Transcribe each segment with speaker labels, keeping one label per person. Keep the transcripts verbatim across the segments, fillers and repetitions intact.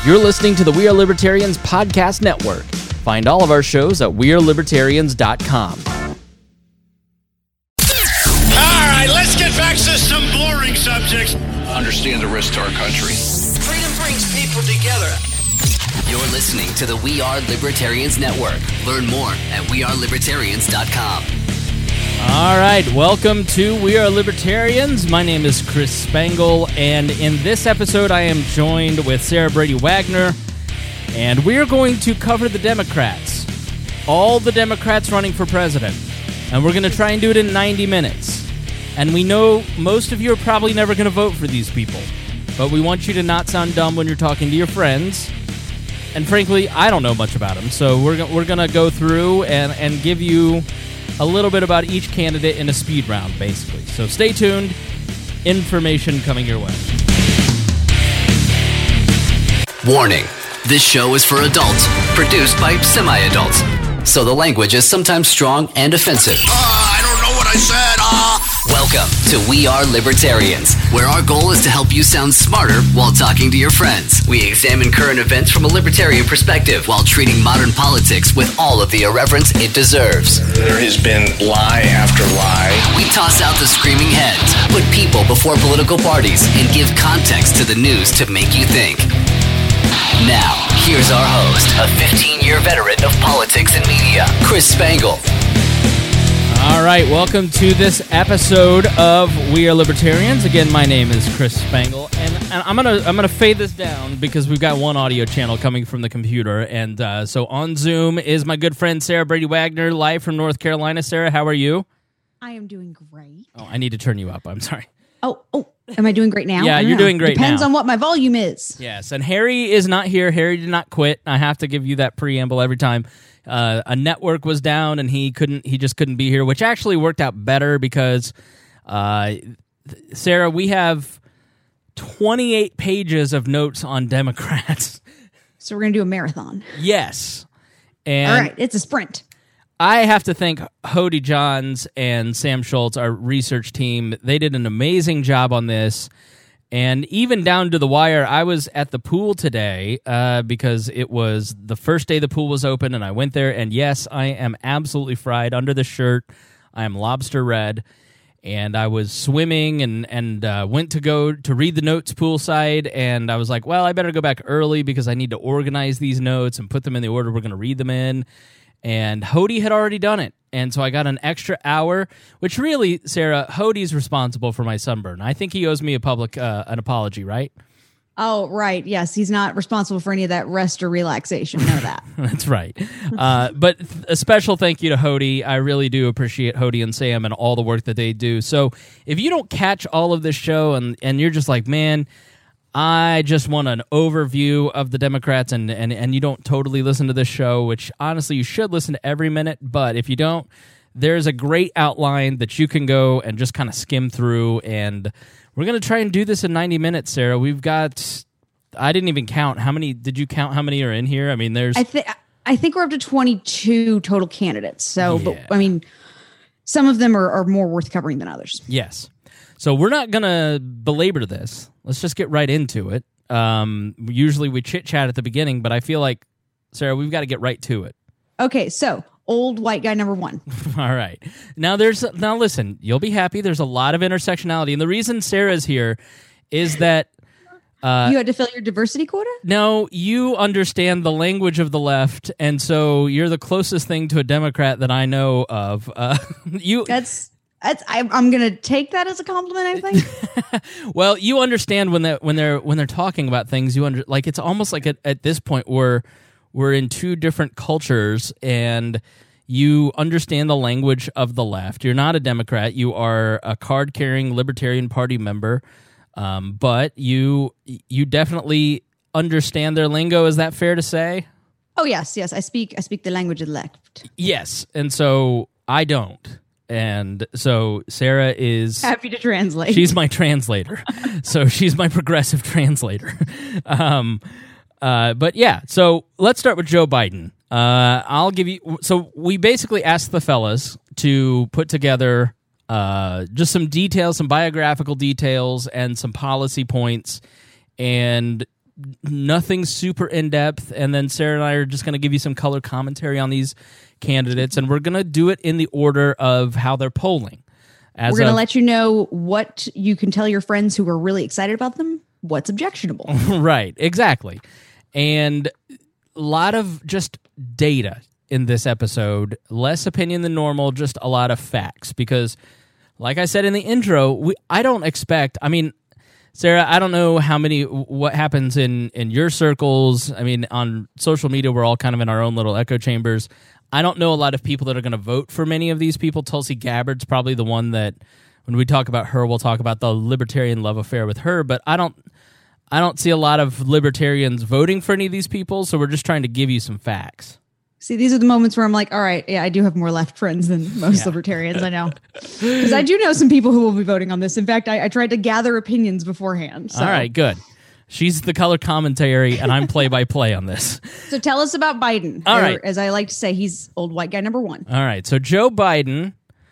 Speaker 1: You're listening to the We Are Libertarians Podcast Network. Find all of our shows at we are libertarians dot com.
Speaker 2: All right, let's get back to some boring subjects.
Speaker 3: Understand the risk to our country.
Speaker 2: Freedom brings people together.
Speaker 4: You're listening to the We Are Libertarians Network. Learn more at we are libertarians dot com.
Speaker 1: All right, welcome to We Are Libertarians. My name is Chris Spangle, and in this episode I am joined with Sarah Brady Wagner, and we are going to cover the Democrats. All the Democrats running for president. And we're going to try and do it in ninety minutes. And we know most of you are probably never going to vote for these people, but we want you to not sound dumb when you're talking to your friends. And frankly, I don't know much about them, so we're go- we're going to go through and, and give you a little bit about each candidate in a speed round, basically. So stay tuned. Information coming your way.
Speaker 4: Warning. This show is for adults, produced by semi-adults. So the language is sometimes strong and offensive.
Speaker 2: Uh, I don't know what I said. Uh.
Speaker 4: Welcome to We Are Libertarians, where our goal is to help you sound smarter while talking to your friends. We examine current events from a libertarian perspective while treating modern politics with all of the irreverence it deserves.
Speaker 3: There has been lie after lie.
Speaker 4: We toss out the screaming heads, put people before political parties, and give context to the news to make you think. Now, here's our host, a fifteen-year veteran of politics and media, Chris Spangle.
Speaker 1: All right, welcome to this episode of We Are Libertarians. Again, my name is Chris Spangle, and, and I'm gonna I'm gonna fade this down because we've got one audio channel coming from the computer, and uh, so on Zoom is my good friend Sarah Brady Wagner, live from North Carolina. Sarah, how are you?
Speaker 5: I am doing great.
Speaker 1: Oh, I need to turn you up. I'm sorry.
Speaker 5: Oh, oh, am I doing great now?
Speaker 1: Yeah, you're
Speaker 5: know.
Speaker 1: doing great
Speaker 5: Depends
Speaker 1: now.
Speaker 5: on what my volume is.
Speaker 1: Yes, and Harry is not here. Harry did not quit. I have to give you that preamble every time. Uh, a network was down, and he couldn't. He just couldn't be here, which actually worked out better because, uh, Sarah, we have twenty-eight pages of notes on Democrats.
Speaker 5: So we're going to do a marathon.
Speaker 1: Yes. And
Speaker 5: All right, it's a sprint.
Speaker 1: I have to thank Hody Johns and Sam Schultz, our research team. They did an amazing job on this. And even down to the wire, I was at the pool today uh, because it was the first day the pool was open, and I went there, and yes, I am absolutely fried under the shirt. I am lobster red, and I was swimming and, and uh, went to go to read the notes poolside, and I was like, well, I better go back early because I need to organize these notes and put them in the order we're going to read them in. And Hody had already done it, and so I got an extra hour, which really, Sarah, Hody's responsible for my sunburn. I think he owes me a public uh, an apology, right?
Speaker 5: Oh, right. Yes, he's not responsible for any of that rest or relaxation. None of that.
Speaker 1: That's right. Uh, but a special thank you to Hody. I really do appreciate Hody and Sam and all the work that they do. So if you don't catch all of this show and, and you're just like, man, I just want an overview of the Democrats, and, and, and you don't totally listen to this show, which honestly you should listen to every minute, but if you don't, there's a great outline that you can go and just kind of skim through, and we're going to try and do this in ninety minutes, Sarah. We've got, I didn't even count, how many, did you count how many are in here? I mean, there's...
Speaker 5: I, th- I think we're up to twenty-two total candidates, so,
Speaker 1: Yeah.
Speaker 5: but I mean, some of them are, are more worth covering than others.
Speaker 1: Yes. So we're not going to belabor this. Let's just get right into it. Um, usually we chit-chat at the beginning, but I feel like, Sarah, we've got to get right to it.
Speaker 5: Okay, so old white guy number one.
Speaker 1: All right. Now, there's now listen, you'll be happy. There's a lot of intersectionality. And the reason Sarah's here is that... Uh,
Speaker 5: you had to fill your diversity quota?
Speaker 1: No, you understand the language of the left, and so you're the closest thing to a Democrat that I know of. Uh, you
Speaker 5: That's... That's, I, I'm going to take that as a compliment, I think.
Speaker 1: Well, you understand when they when they're when they're talking about things. You under like it's almost like at, at this point we're we're in two different cultures, and you understand the language of the left. You're not a Democrat. You are a card-carrying Libertarian Party member, um, but you you definitely understand their lingo. Is that fair to say?
Speaker 5: Oh yes, yes. I speak I speak the language of the left.
Speaker 1: Yes, and so I don't. And so Sarah is...
Speaker 5: Happy to translate.
Speaker 1: She's my translator. So she's my progressive translator. um, uh, but yeah, so let's start with Joe Biden. Uh, I'll give you... So we basically asked the fellas to put together uh, just some details, some biographical details, and some policy points. And nothing super in depth, and then Sarah and I are just going to give you some color commentary on these candidates, and we're going to do it in the order of how they're polling. As
Speaker 5: we're going to
Speaker 1: of,
Speaker 5: let you know what you can tell your friends who are really excited about them, what's objectionable.
Speaker 1: Right, exactly. And a lot of just data in this episode, less opinion than normal, just a lot of facts. Because, like I said in the intro, we, I don't expect, I mean, Sarah, I don't know how many, what happens in, in your circles. I mean, on social media, we're all kind of in our own little echo chambers. I don't know a lot of people that are going to vote for many of these people. Tulsi Gabbard's probably the one that, when we talk about her, we'll talk about the libertarian love affair with her. But I don't, I don't see a lot of libertarians voting for any of these people. So we're just trying to give you some facts.
Speaker 5: See, these are the moments where I'm like, all right, yeah, I do have more left friends than most
Speaker 1: Yeah.
Speaker 5: libertarians, I know. Because I do know some people who will be voting on this. In fact, I, I tried to gather opinions beforehand. So.
Speaker 1: All right, good. She's the color commentary, and I'm play-by-play on this.
Speaker 5: So tell us about Biden.
Speaker 1: All
Speaker 5: Or,
Speaker 1: right.
Speaker 5: As I like to say, he's old white guy number one.
Speaker 1: All right, so Joe Biden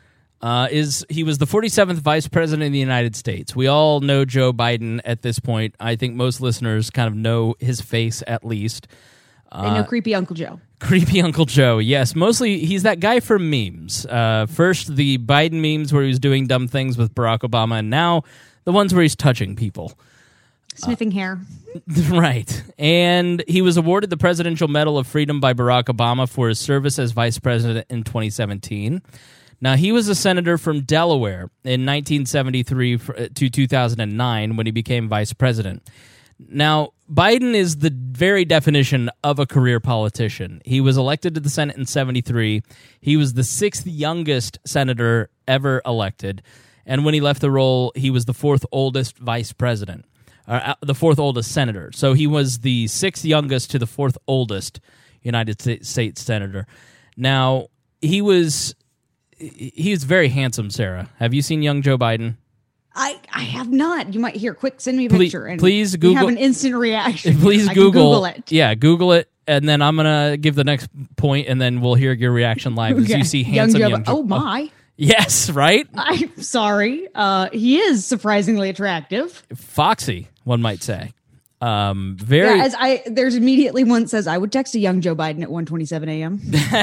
Speaker 1: uh, is he was the forty-seventh vice president of the United States. We all know Joe Biden at this point. I think most listeners kind of know his face at least.
Speaker 5: They know creepy Uncle Joe.
Speaker 1: Creepy Uncle Joe, yes. Mostly, he's that guy for memes. Uh, first, the Biden memes where he was doing dumb things with Barack Obama, and now the ones where he's touching people.
Speaker 5: Sniffing hair.
Speaker 1: Right. And he was awarded the Presidential Medal of Freedom by Barack Obama for his service as vice president in twenty seventeen. Now, he was a senator from Delaware in nineteen seventy-three to two thousand nine when he became vice president. Now, Biden is the very definition of a career politician. He was elected to the Senate in seventy-three. He was the sixth youngest senator ever elected. And when he left the role, he was the fourth oldest vice president, uh, the fourth oldest senator. So he was the sixth youngest to the fourth oldest United States senator. Now, he was he was very handsome, Sarah. Have you seen young Joe Biden?
Speaker 5: I, I have not. You might hear, quick, send me a
Speaker 1: Please-
Speaker 5: picture. And
Speaker 1: please
Speaker 5: we
Speaker 1: Google-
Speaker 5: have an instant reaction.
Speaker 1: Please
Speaker 5: I can
Speaker 1: Google,
Speaker 5: Google it.
Speaker 1: Yeah, Google it, and then I'm gonna give the next point, and then we'll hear your reaction live as
Speaker 5: Okay.
Speaker 1: you see handsome
Speaker 5: Joe
Speaker 1: young.
Speaker 5: Bi-
Speaker 1: Joe-
Speaker 5: Oh, my.
Speaker 1: yes, right?
Speaker 5: I'm sorry. Uh, he is surprisingly attractive.
Speaker 1: Foxy, one might say. Um, very.
Speaker 5: Yeah, as I there's immediately one that says I would text a young Joe Biden at one twenty-seven a.m.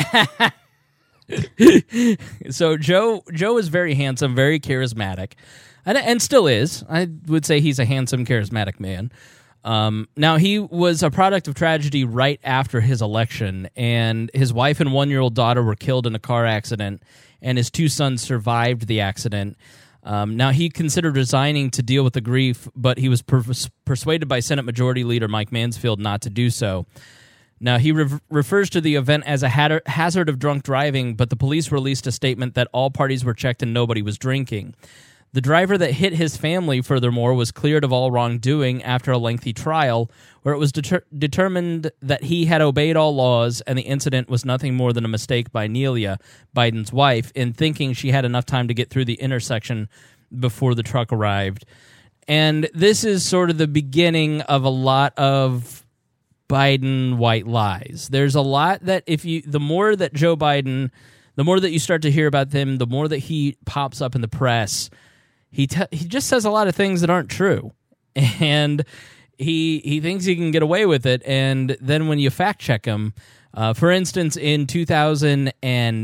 Speaker 1: So Joe Joe is very handsome, very charismatic, and, and still is. I would say he's a handsome, charismatic man. Um, now, he was a product of tragedy right after his election, and his wife and one-year-old daughter were killed in a car accident, and his two sons survived the accident. Um, now, he considered resigning to deal with the grief, but he was per- persuaded by Senate Majority Leader Mike Mansfield not to do so. Now, he re- refers to the event as a had- hazard of drunk driving, but the police released a statement that all parties were checked and nobody was drinking. The driver that hit his family, furthermore, was cleared of all wrongdoing after a lengthy trial, where it was deter- determined that he had obeyed all laws and the incident was nothing more than a mistake by Nelia, Biden's wife, in thinking she had enough time to get through the intersection before the truck arrived. And this is sort of the beginning of a lot of Biden white lies. There's a lot that if you, the more that Joe Biden, the more that you start to hear about him, the more that he pops up in the press, he te- he just says a lot of things that aren't true. And he he thinks he can get away with it. And then when you fact check him, uh, for instance, in two thousand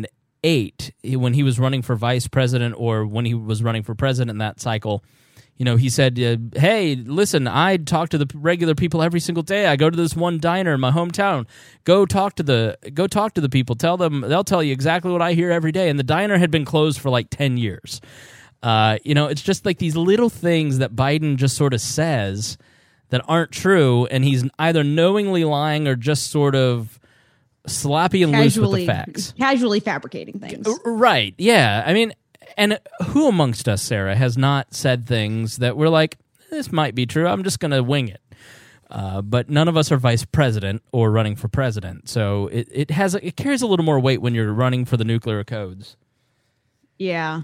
Speaker 1: eight, when he was running for vice president or when he was running for president in that cycle, you know, he said, uh, hey, listen, I talk to the regular people every single day. I go to this one diner in my hometown. Go talk to the go talk to the people. Tell them, they'll tell you exactly what I hear every day. And the diner had been closed for like ten years. Uh, you know, it's just like these little things that Biden just sort of says that aren't true. And he's either knowingly lying or just sort of sloppy and loose with the facts.
Speaker 5: Casually fabricating things.
Speaker 1: Right. Yeah. I mean, and who amongst us, Sarah, has not said things that we're like, this might be true, I'm just going to wing it. Uh, but none of us are vice president or running for president. So it, it has it carries a little more weight when you're running for the nuclear codes.
Speaker 5: Yeah.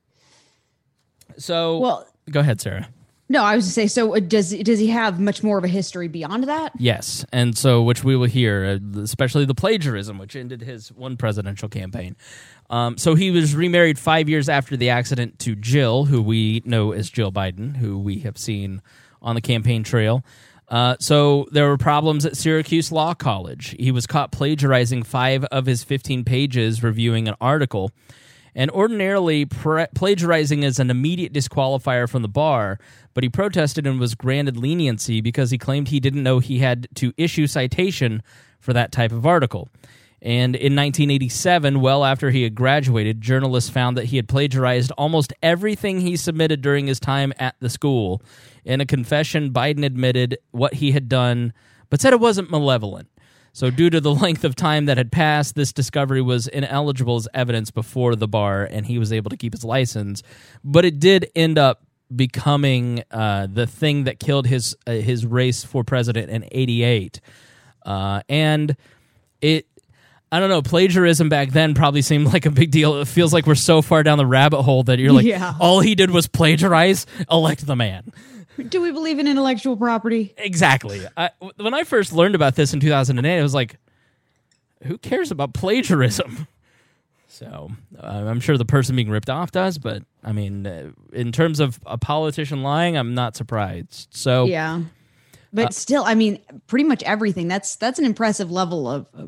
Speaker 1: So
Speaker 5: Well-
Speaker 1: go ahead, Sarah.
Speaker 5: No, I was to say, so uh, does does he have much more of a history beyond that?
Speaker 1: Yes, and so which we will hear, uh, especially the plagiarism, which ended his one presidential campaign. Um, so he was remarried five years after the accident to Jill, who we know as Jill Biden, who we have seen on the campaign trail. Uh, so there were problems at Syracuse Law College. He was caught plagiarizing five of his fifteen pages reviewing an article. And ordinarily, pra- plagiarizing is an immediate disqualifier from the bar, but he protested and was granted leniency because he claimed he didn't know he had to issue citation for that type of article. And in nineteen eighty-seven, well after he had graduated, journalists found that he had plagiarized almost everything he submitted during his time at the school. In a confession, Biden admitted what he had done, but said it wasn't malevolent. So due to the length of time that had passed, this discovery was ineligible as evidence before the bar, and he was able to keep his license. But it did end up becoming uh, the thing that killed his uh, his race for president in eighty-eight. Uh, and it... I don't know, plagiarism back then probably seemed like a big deal. It feels like we're so far down the rabbit hole that you're like,
Speaker 5: Yeah.
Speaker 1: all he did was plagiarize, elect the man.
Speaker 5: Do we believe in intellectual property?
Speaker 1: Exactly. I, when I first learned about this in two thousand eight, I was like, who cares about plagiarism? So uh, I'm sure the person being ripped off does, but I mean, uh, in terms of a politician lying, I'm not surprised. So
Speaker 5: Yeah. But
Speaker 1: Uh,
Speaker 5: still, I mean, pretty much everything. That's that's an impressive level of, of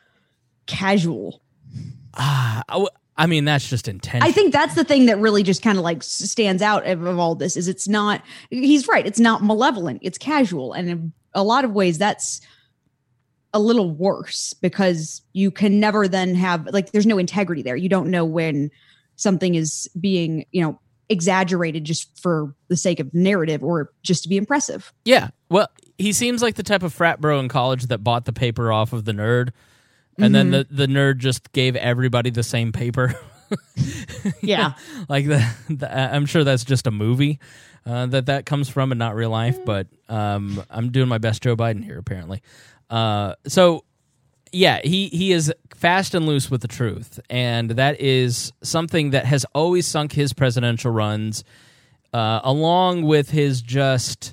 Speaker 5: casual.
Speaker 1: I, w- I mean, that's just intense.
Speaker 5: I think that's the thing that really just kind of like s- stands out of, of all this is it's not, he's right. It's not malevolent. It's casual. And in a lot of ways that's a little worse because you can never then have, like, there's no integrity there. You don't know when something is being, you know, exaggerated just for the sake of narrative or just to be impressive.
Speaker 1: Yeah. Well, he seems like the type of frat bro in college that bought the paper off of the nerd. And then the, the nerd just gave everybody the same paper.
Speaker 5: Yeah.
Speaker 1: Like, the, the, I'm sure that's just a movie uh, that that comes from and not real life. But um, I'm doing my best Joe Biden here, apparently. Uh, so, yeah, he, he is fast and loose with the truth. And that is something that has always sunk his presidential runs, uh, along with his just...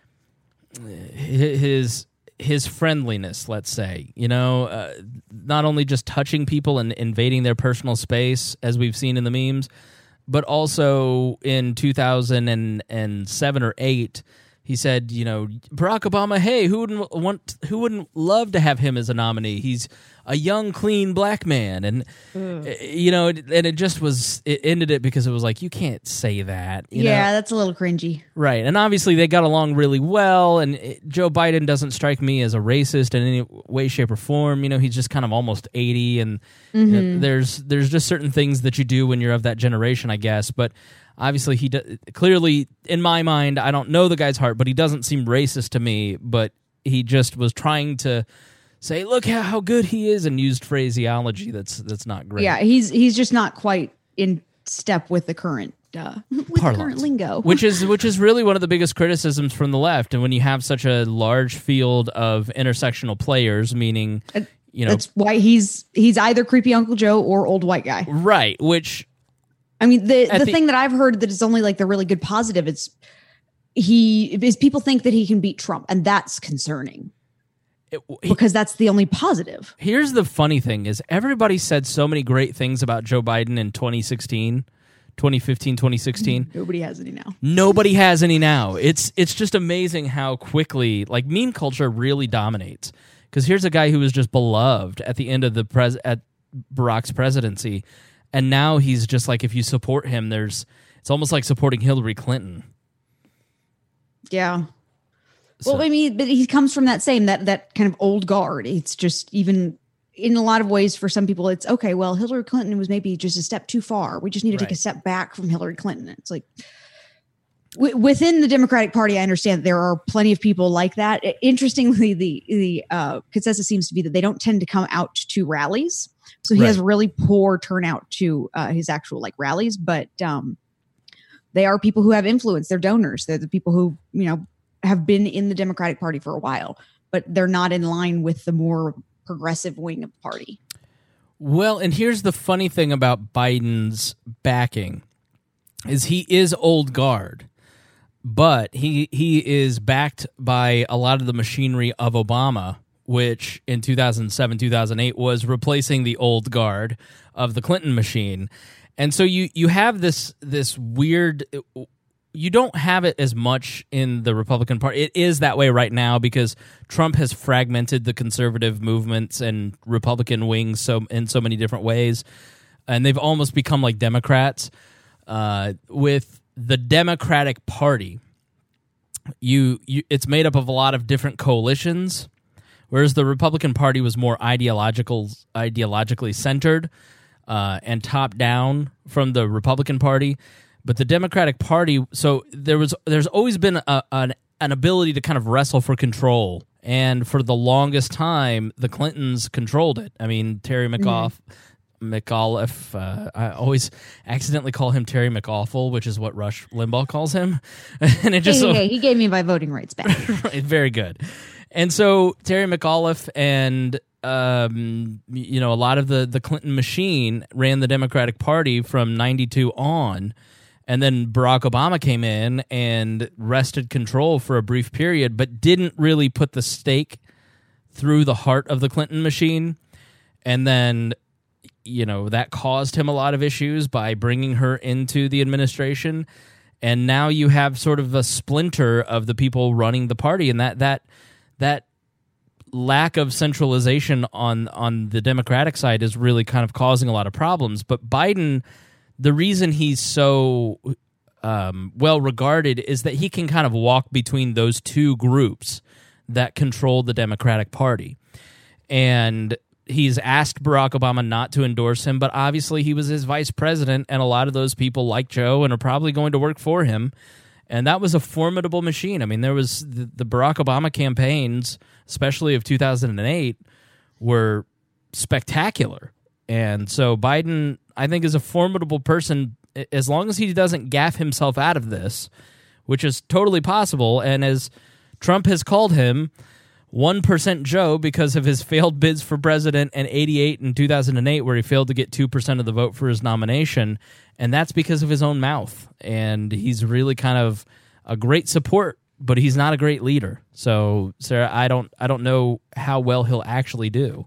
Speaker 1: his... his friendliness, let's say, you know, uh, not only just touching people and invading their personal space, as we've seen in the memes, but also in two thousand seven or eight, he said, you know, Barack Obama, hey, who wouldn't want, who wouldn't love to have him as a nominee? He's a young, clean black man. And, mm. you know, and it just was, it ended it because it was like, you can't say that. You
Speaker 5: yeah,
Speaker 1: know?
Speaker 5: That's a little cringy.
Speaker 1: Right. And obviously they got along really well. And it, Joe Biden doesn't strike me as a racist in any way, shape, or form. You know, he's just kind of almost eighty. And mm-hmm. you know, there's there's just certain things that you do when you're of that generation, I guess. But obviously, he do, clearly, in my mind, I don't know the guy's heart, but he doesn't seem racist to me. But he just was trying to say, look how, how good he is, and used phraseology that's that's not great.
Speaker 5: Yeah, he's he's just not quite in step with the current uh, with the current lingo,
Speaker 1: which is which is really one of the biggest criticisms from the left. And when you have such a large field of intersectional players, meaning uh, you know,
Speaker 5: that's why he's he's either creepy Uncle Joe or old white guy,
Speaker 1: right? Which
Speaker 5: I mean, the the,
Speaker 1: the
Speaker 5: thing that I've heard that is only like the really good positive is he is people think that he can beat Trump, and that's concerning. It, he, because that's the only positive.
Speaker 1: Here's the funny thing is everybody said so many great things about Joe Biden in twenty sixteen, twenty fifteen, twenty sixteen.
Speaker 5: Nobody has any now.
Speaker 1: Nobody has any now. It's it's just amazing how quickly, like, meme culture really dominates. Because here's a guy who was just beloved at the end of the pres at Barack's presidency, and now he's just like, if you support him, there's it's almost like supporting Hillary Clinton.
Speaker 5: Yeah.
Speaker 1: So.
Speaker 5: Well, I mean, but he comes from that same, that that kind of old guard. It's just even in a lot of ways for some people, it's okay, well, Hillary Clinton was maybe just a step too far. We just need to
Speaker 1: right.
Speaker 5: take a step back from Hillary Clinton. It's like w- within the Democratic Party, I understand that there are plenty of people like that. Interestingly, the, the uh, consensus seems to be that they don't tend to come out to rallies. So he right. has really poor turnout to uh, his actual like rallies, but um, they are people who have influence. They're donors. They're the people who, you know, have been in the Democratic Party for a while, but they're not in line with the more progressive wing of the party.
Speaker 1: Well, and here's the funny thing about Biden's backing is he is old guard, but he he is backed by a lot of the machinery of Obama, which in two thousand seven, two thousand eight was replacing the old guard of the Clinton machine. And so you you have this this weird you don't have it as much in the Republican Party. It is that way right now because Trump has fragmented the conservative movements and Republican wings so in so many different ways, and they've almost become like Democrats. Uh, with the Democratic Party, you, you it's made up of a lot of different coalitions, whereas the Republican Party was more ideological, ideologically centered uh, and top down from the Republican Party. But the Democratic Party, so there was, there's always been a, an, an ability to kind of wrestle for control, and for the longest time, the Clintons controlled it. I mean, Terry McAuliffe, mm-hmm. McAuliffe, uh, I always accidentally call him Terry McAwful, which is what Rush Limbaugh calls him, and it just
Speaker 5: hey,
Speaker 1: so,
Speaker 5: hey, he gave me my voting rights back.
Speaker 1: Right, very good. And so Terry McAuliffe and um, you know a lot of the the Clinton machine ran the Democratic Party from ninety-two on. And then Barack Obama came in and wrested control for a brief period, but didn't really put the stake through the heart of the Clinton machine. And then, you know, that caused him a lot of issues by bringing her into the administration. And now you have sort of a splinter of the people running the party, and that that that lack of centralization on on the Democratic side is really kind of causing a lot of problems. But Biden, the reason he's so um, well regarded is that he can kind of walk between those two groups that control the Democratic Party. And he's asked Barack Obama not to endorse him, but obviously he was his vice president, and a lot of those people like Joe and are probably going to work for him. And that was a formidable machine. I mean, there was the, the Barack Obama campaigns, especially of two thousand eight, were spectacular. And so Biden, I think, is a formidable person as long as he doesn't gaff himself out of this, which is totally possible. And as Trump has called him, one percent Joe because of his failed bids for president and eighty-eight in two thousand eight where he failed to get two percent of the vote for his nomination. And that's because of his own mouth. And he's really kind of a great support, but he's not a great leader. So, Sarah, I don't I don't know how well he'll actually do.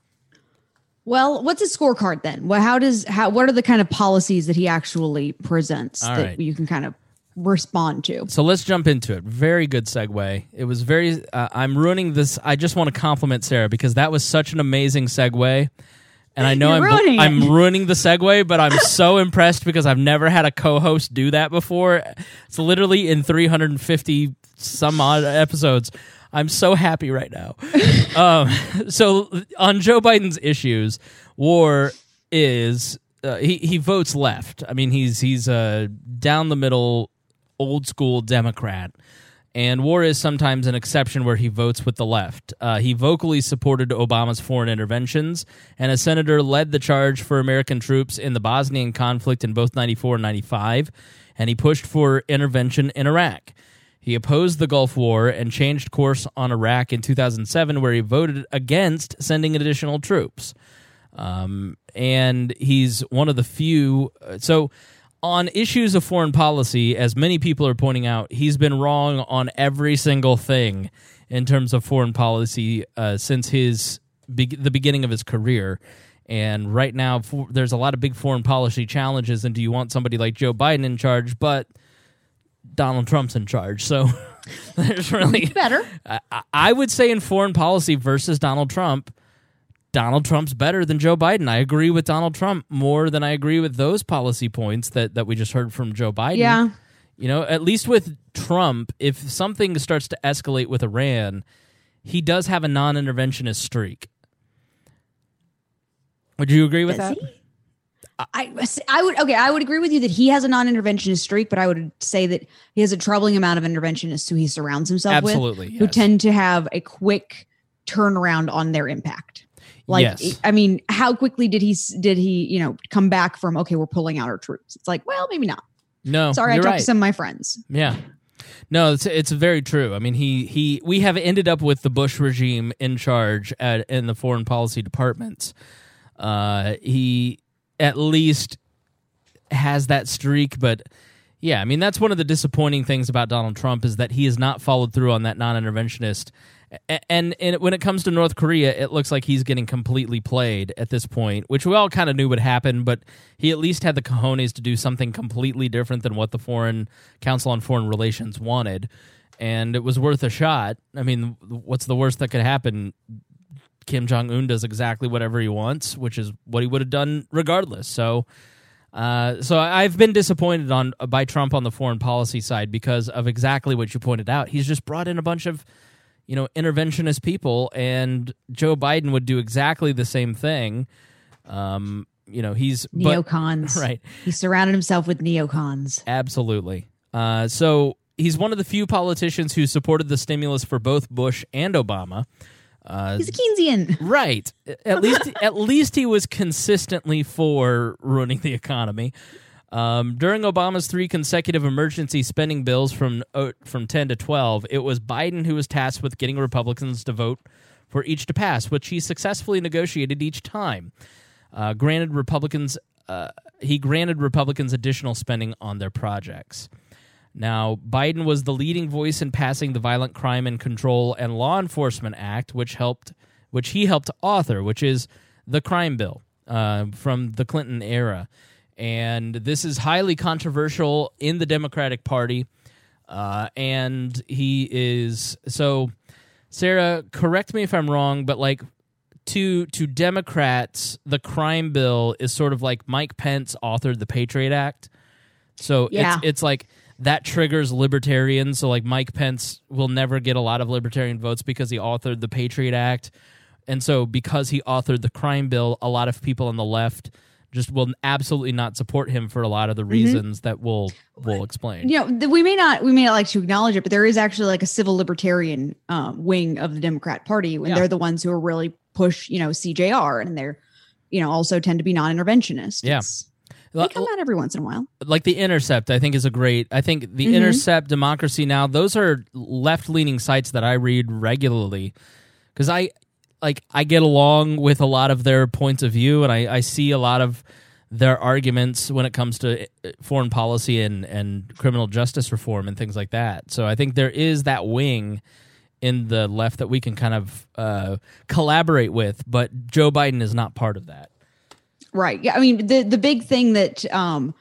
Speaker 5: Well, what's his scorecard then? Well, how does how what are the kind of policies that he actually presents
Speaker 1: All
Speaker 5: that
Speaker 1: right.
Speaker 5: you can kind of respond to?
Speaker 1: So let's jump into it. Very good segue. It was very. Uh, I'm ruining this. I just want to compliment Sarah because that was such an amazing segue, and I know
Speaker 5: You're
Speaker 1: I'm
Speaker 5: ruining
Speaker 1: I'm
Speaker 5: it.
Speaker 1: ruining the segue, but I'm so impressed because I've never had a co-host do that before. It's literally in three hundred fifty some odd episodes. I'm so happy right now. um, so on Joe Biden's issues, war is uh, he he votes left. I mean, he's he's a down the middle, old school Democrat, and war is sometimes an exception where he votes with the left. Uh, he vocally supported Obama's foreign interventions, and a senator led the charge for American troops in the Bosnian conflict in both ninety-four and ninety-five, and he pushed for intervention in Iraq. He opposed the Gulf War and changed course on Iraq in two thousand seven, where he voted against sending additional troops. Um, and he's one of the few. So on issues of foreign policy, as many people are pointing out, he's been wrong on every single thing in terms of foreign policy uh, since his be- the beginning of his career. And right now, for, there's a lot of big foreign policy challenges, and do you want somebody like Joe Biden in charge? But Donald Trump's in charge, so there's really
Speaker 5: better.
Speaker 1: I, I would say in foreign policy versus Donald Trump, Donald Trump's better than Joe Biden. I agree with Donald Trump more than I agree with those policy points that, that we just heard from Joe Biden.
Speaker 5: Yeah.
Speaker 1: You know, at least with Trump, if something starts to escalate with Iran, he does have a non-interventionist streak. Would you agree with
Speaker 5: Does
Speaker 1: that?
Speaker 5: he? I I would okay. I would agree with you that he has a non-interventionist streak, but I would say that he has a troubling amount of interventionists who he surrounds himself
Speaker 1: Absolutely,
Speaker 5: with, who
Speaker 1: yes.
Speaker 5: tend to have a quick turnaround on their impact. Like,
Speaker 1: Yes.
Speaker 5: I mean, how quickly did he did he you know come back from okay, we're pulling out our troops? It's like, well, maybe not.
Speaker 1: No,
Speaker 5: Sorry, I
Speaker 1: you're
Speaker 5: talked
Speaker 1: right.
Speaker 5: to some of my friends.
Speaker 1: Yeah. No, it's it's very true. I mean, he he we have ended up with the Bush regime in charge at in the foreign policy departments. Uh, he at least has that streak, but yeah, I mean, that's one of the disappointing things about Donald Trump is that he has not followed through on that non-interventionist And, and when it comes to North Korea, it looks like he's getting completely played at this point, which we all kind of knew would happen, but he at least had the cojones to do something completely different than what the Foreign Council on Foreign Relations wanted, and it was worth a shot. I mean, what's the worst that could happen? Kim Jong-un does exactly whatever he wants, which is what he would have done regardless. So uh, so I've been disappointed on by Trump on the foreign policy side because of exactly what you pointed out. He's just brought in a bunch of you know, interventionist people, and Joe Biden would do exactly the same thing. Um, you know, he's
Speaker 5: neocons,
Speaker 1: but, right?
Speaker 5: He surrounded himself with neocons.
Speaker 1: Absolutely. Uh, so he's one of the few politicians who supported the stimulus for both Bush and Obama. Uh,
Speaker 5: he's a Keynesian,
Speaker 1: right? At least, at least he was consistently for ruining the economy. Um, during Obama's three consecutive emergency spending bills from uh, from ten to twelve, it was Biden who was tasked with getting Republicans to vote for each to pass, which he successfully negotiated each time. Uh, granted Republicans, uh, he granted Republicans additional spending on their projects. Now, Biden was the leading voice in passing the Violent Crime and Control and Law Enforcement Act, which helped, which he helped author, which is the crime bill uh, from the Clinton era. And this is highly controversial in the Democratic Party. Uh, and he is... So, Sarah, correct me if I'm wrong, but like to to Democrats, the crime bill is sort of like Mike Pence authored the Patriot Act. So
Speaker 5: yeah.
Speaker 1: it's it's like that triggers libertarians. So like Mike Pence will never get a lot of libertarian votes because he authored the Patriot Act. And so because he authored the crime bill, a lot of people on the left just will absolutely not support him for a lot of the reasons mm-hmm. that we'll we'll explain.
Speaker 5: You know, we may not we may not like to acknowledge it, but there is actually like a civil libertarian um, wing of the Democrat Party, and yeah. they're the ones who are really push, you know, C J R, and they're, you know, also tend to be non-interventionist.
Speaker 1: Yeah.
Speaker 5: It's, they come out every once in a while.
Speaker 1: Like the Intercept, I think is a great. I think the mm-hmm. Intercept, Democracy Now, those are left-leaning sites that I read regularly because I. Like I get along with a lot of their points of view, and I, I see a lot of their arguments when it comes to foreign policy and, and criminal justice reform and things like that. So I think there is that wing in the left that we can kind of uh, collaborate with, but Joe Biden is not part of that.
Speaker 5: Right. Yeah. I mean, the the big thing that um,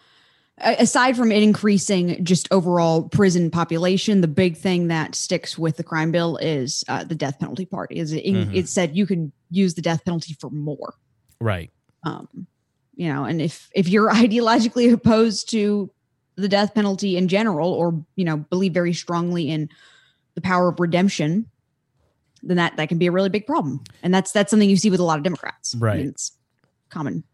Speaker 5: aside from it increasing just overall prison population, the big thing that sticks with the crime bill is uh, the death penalty part. Is it, mm-hmm. it said you can use the death penalty for more.
Speaker 1: Right.
Speaker 5: Um, you know, and if if you're ideologically opposed to the death penalty in general, or, you know, believe very strongly in the power of redemption, then that, that can be a really big problem. And that's that's something you see with a lot of Democrats.
Speaker 1: Right.
Speaker 5: I mean, it's common.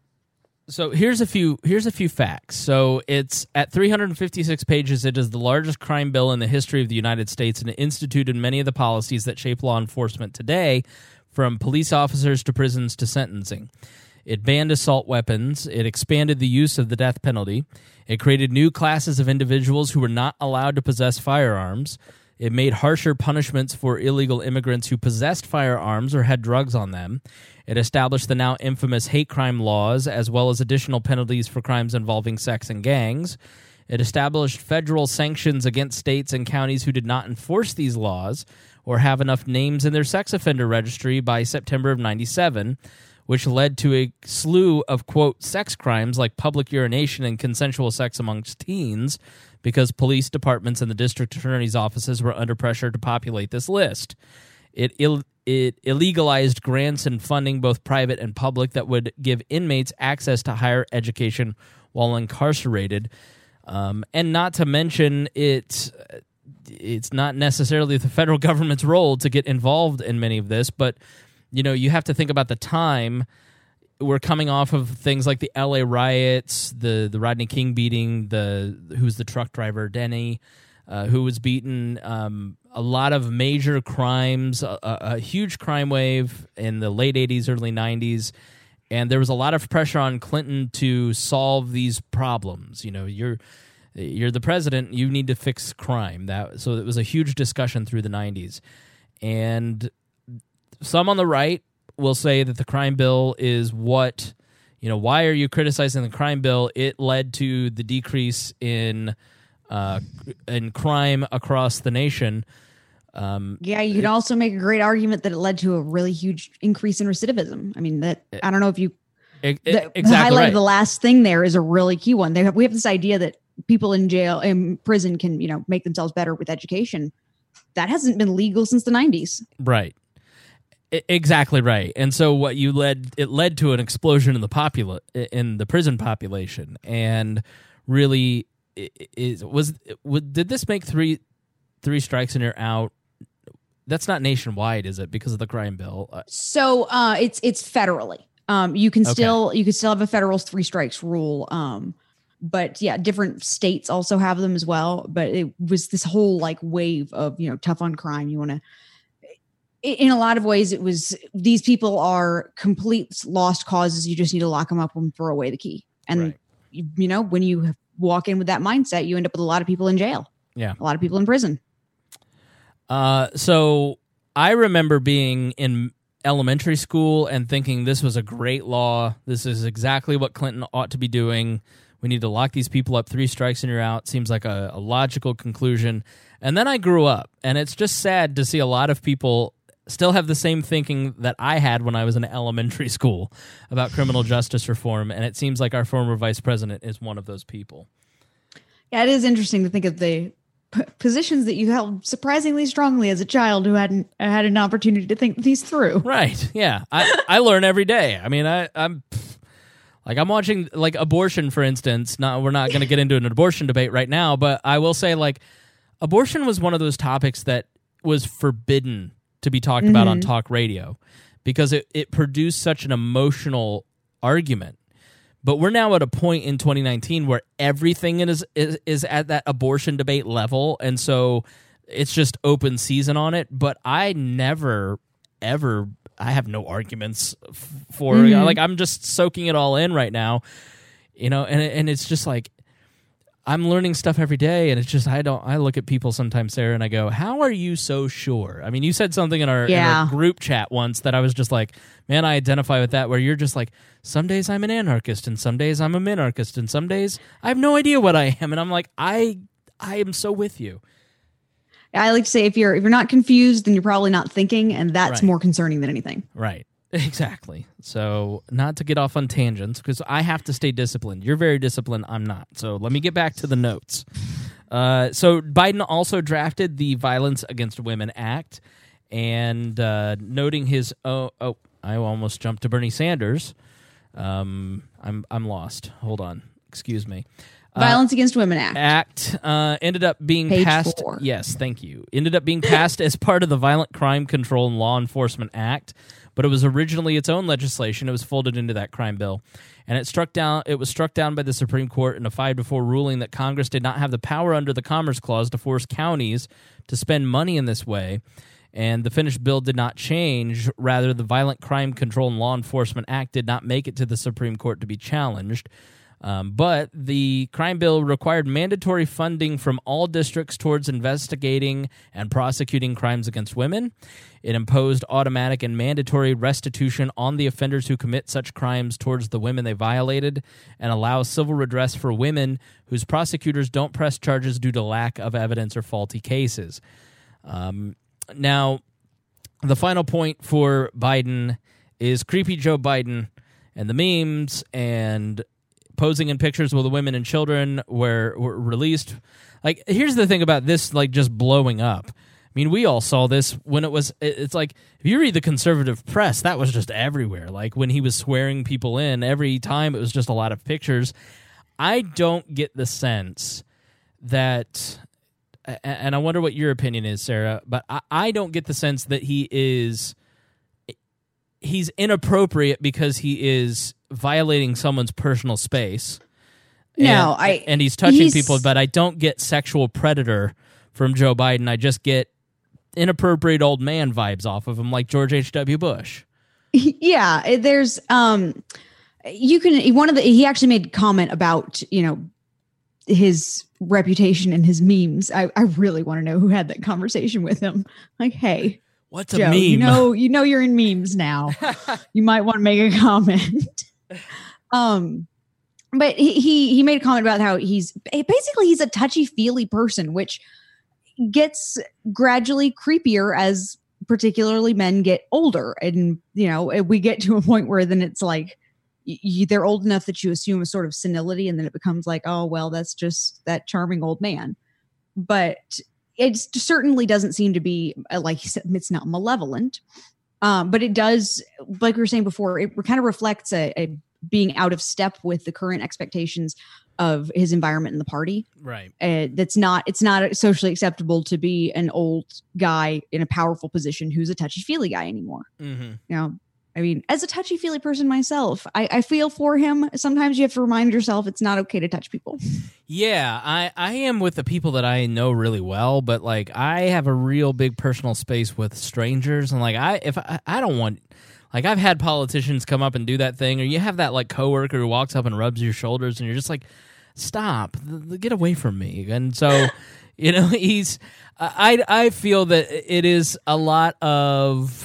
Speaker 1: So here's a few here's a few facts. So it's at three hundred fifty-six pages. It is the largest crime bill in the history of the United States, and it instituted many of the policies that shape law enforcement today, from police officers to prisons to sentencing. It banned assault weapons. It expanded the use of the death penalty. It created new classes of individuals who were not allowed to possess firearms. It made harsher punishments for illegal immigrants who possessed firearms or had drugs on them. It established the now infamous hate crime laws, as well as additional penalties for crimes involving sex and gangs. It established federal sanctions against states and counties who did not enforce these laws or have enough names in their sex offender registry by September of ninety-seven, which led to a slew of, quote, sex crimes like public urination and consensual sex amongst teens, because police departments and the district attorney's offices were under pressure to populate this list. It Ill- it illegalized grants and funding, both private and public, that would give inmates access to higher education while incarcerated. Um, and not to mention, it's, it's not necessarily the federal government's role to get involved in many of this, but you know, you have to think about the time. We're coming off of things like the L A riots, the the Rodney King beating, the who's the truck driver, Denny, uh, who was beaten, um, a lot of major crimes, a, a huge crime wave in the late eighties, early nineties, and there was a lot of pressure on Clinton to solve these problems. You know, you're you're the president, you need to fix crime. That so it was a huge discussion through the nineties, and some on the right will say that the crime bill is what, you know, why are you criticizing the crime bill? It led to the decrease in uh, in crime across the nation. Um,
Speaker 5: yeah, you can also make a great argument that it led to a really huge increase in recidivism. I mean, that I don't know if you
Speaker 1: it, it,
Speaker 5: the,
Speaker 1: exactly
Speaker 5: the highlight
Speaker 1: right.
Speaker 5: of the last thing there is a really key one. They have, we have this idea that people in jail, in prison, can you know make themselves better with education. That hasn't been legal since the nineties.
Speaker 1: Right. I, exactly right. And so what you led it led to an explosion in the popula- in the prison population, and really is was did this make three three strikes and you're out? That's not nationwide, is it? Because of the crime bill.
Speaker 5: So uh, it's it's federally. Um, you can
Speaker 1: Okay.
Speaker 5: still you can still have a federal three strikes rule. Um, but yeah, different states also have them as well. But it was this whole like wave of you know tough on crime. You want to. In a lot of ways, it was these people are complete lost causes. You just need to lock them up and throw away the key. And
Speaker 1: Right.
Speaker 5: you, you know when you walk in with that mindset, you end up with a lot of people in jail.
Speaker 1: Yeah.
Speaker 5: A lot of people in prison.
Speaker 1: Uh, so I remember being in elementary school and thinking this was a great law. This is exactly what Clinton ought to be doing. We need to lock these people up. Three strikes and you're out. Seems like a, a logical conclusion. And then I grew up, and it's just sad to see a lot of people still have the same thinking that I had when I was in elementary school about criminal justice reform. And it seems like our former vice president is one of those people.
Speaker 5: Yeah, it is interesting to think of the p- positions that you held surprisingly strongly as a child who hadn't had an opportunity to think these through.
Speaker 1: Right. Yeah. I, I learn every day. I mean, I, I'm like, I'm watching like abortion, for instance. Not, we're not going to get into an abortion debate right now, but I will say like abortion was one of those topics that was forbidden to be talked about on talk radio because it, it produced such an emotional argument. But we're now at a point in twenty nineteen where everything is, is is at that abortion debate level, and so it's just open season on it. But I never, ever, I have no arguments f- for
Speaker 5: Mm-hmm.
Speaker 1: like I'm just soaking it all in right now, you know. And and it's just like I'm learning stuff every day, and it's just I don't. I look at people sometimes, Sarah, and I go, "How are you so sure?" I mean, you said something in our,
Speaker 5: Yeah.
Speaker 1: in our group chat once that I was just like, "Man, I identify with that." Where you're just like, "Some days I'm an anarchist, and some days I'm a minarchist, and some days I have no idea what I am." And I'm like, "I, I am so with you."
Speaker 5: I like to say if you're if you're not confused, then you're probably not thinking, and that's
Speaker 1: Right.
Speaker 5: more concerning than anything.
Speaker 1: Right. Exactly. So, not to get off on tangents, because I have to stay disciplined. You're very disciplined. I'm not. So, let me get back to the notes. Uh, so, Biden also drafted the Violence Against Women Act, and uh, noting his oh oh, I almost jumped to Bernie Sanders. Um, I'm I'm lost. Hold on. Excuse me. Uh,
Speaker 5: Violence Against Women Act.
Speaker 1: Act uh, ended up being
Speaker 5: Page
Speaker 1: passed.
Speaker 5: four.
Speaker 1: Yes, thank you. Ended up being passed as part of the Violent Crime Control and Law Enforcement Act, but it was originally its own legislation. It was folded into that crime bill, and it struck down. It was struck down by the Supreme Court in a five to four ruling that Congress did not have the power under the Commerce Clause to force counties to spend money in this way. And the finished bill did not change. Rather, the Violent Crime Control and Law Enforcement Act did not make it to the Supreme Court to be challenged. Um, but the crime bill required mandatory funding from all districts towards investigating and prosecuting crimes against women. It imposed automatic and mandatory restitution on the offenders who commit such crimes towards the women they violated, and allows civil redress for women whose prosecutors don't press charges due to lack of evidence or faulty cases. Um, now, the final point for Biden is creepy Joe Biden and the memes and posing in pictures with the women and children were, were released. Like, here's the thing about this, like, just blowing up. I mean, we all saw this when it was, it's like, if you read the conservative press, that was just everywhere. Like, when he was swearing people in, every time it was just a lot of pictures. I don't get the sense that, and I wonder what your opinion is, Sarah, but I, I don't get the sense that he is, he's inappropriate because he is violating someone's personal space.
Speaker 5: No,
Speaker 1: and,
Speaker 5: I
Speaker 1: and he's touching
Speaker 5: he's-
Speaker 1: people, but I don't get sexual predator from Joe Biden. I just get inappropriate old man vibes off of him, like George H W. Bush.
Speaker 5: Yeah, there's um, you can one of the he actually made a comment about you know his reputation and his memes. I, I really want to know who had that conversation with him. Like, hey,
Speaker 1: What's a
Speaker 5: Joe,
Speaker 1: meme?
Speaker 5: you know, you know you're in memes now. You might want to make a comment. um, but he, he he made a comment about how he's basically he's a touchy feely person, which gets gradually creepier as particularly men get older. And, you know, we get to a point where then it's like, you, they're old enough that you assume a sort of senility, and then it becomes like, oh, well, that's just that charming old man. But it certainly doesn't seem to be, like you said, it's not malevolent. Um, but it does, like we were saying before, it kind of reflects a, a being out of step with the current expectations of his environment in the party.
Speaker 1: Right.
Speaker 5: Uh, that's not, it's not socially acceptable to be an old guy in a powerful position who's a touchy-feely guy anymore.
Speaker 1: Mm-hmm.
Speaker 5: You know, I mean, as a touchy-feely person myself, I, I feel for him. Sometimes you have to remind yourself it's not okay to touch people.
Speaker 1: Yeah, I, I am with the people that I know really well, but like I have a real big personal space with strangers, and like I if I, I don't want, like I've had politicians come up and do that thing, or you have that like coworker who walks up and rubs your shoulders, and you're just like, stop, get away from me. And so, you know, he's I I feel that it is a lot of.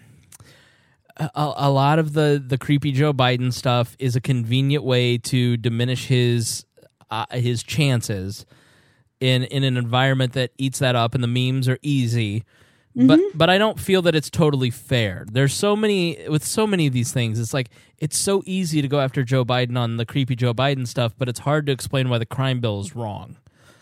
Speaker 1: A, a lot of the, the creepy Joe Biden stuff is a convenient way to diminish his uh, his chances in in an environment that eats that up, and the memes are easy. Mm-hmm. But but I don't feel that it's totally fair. There's so many with so many of these things. It's like it's so easy to go after Joe Biden on the creepy Joe Biden stuff, but it's hard to explain why the crime bill is wrong.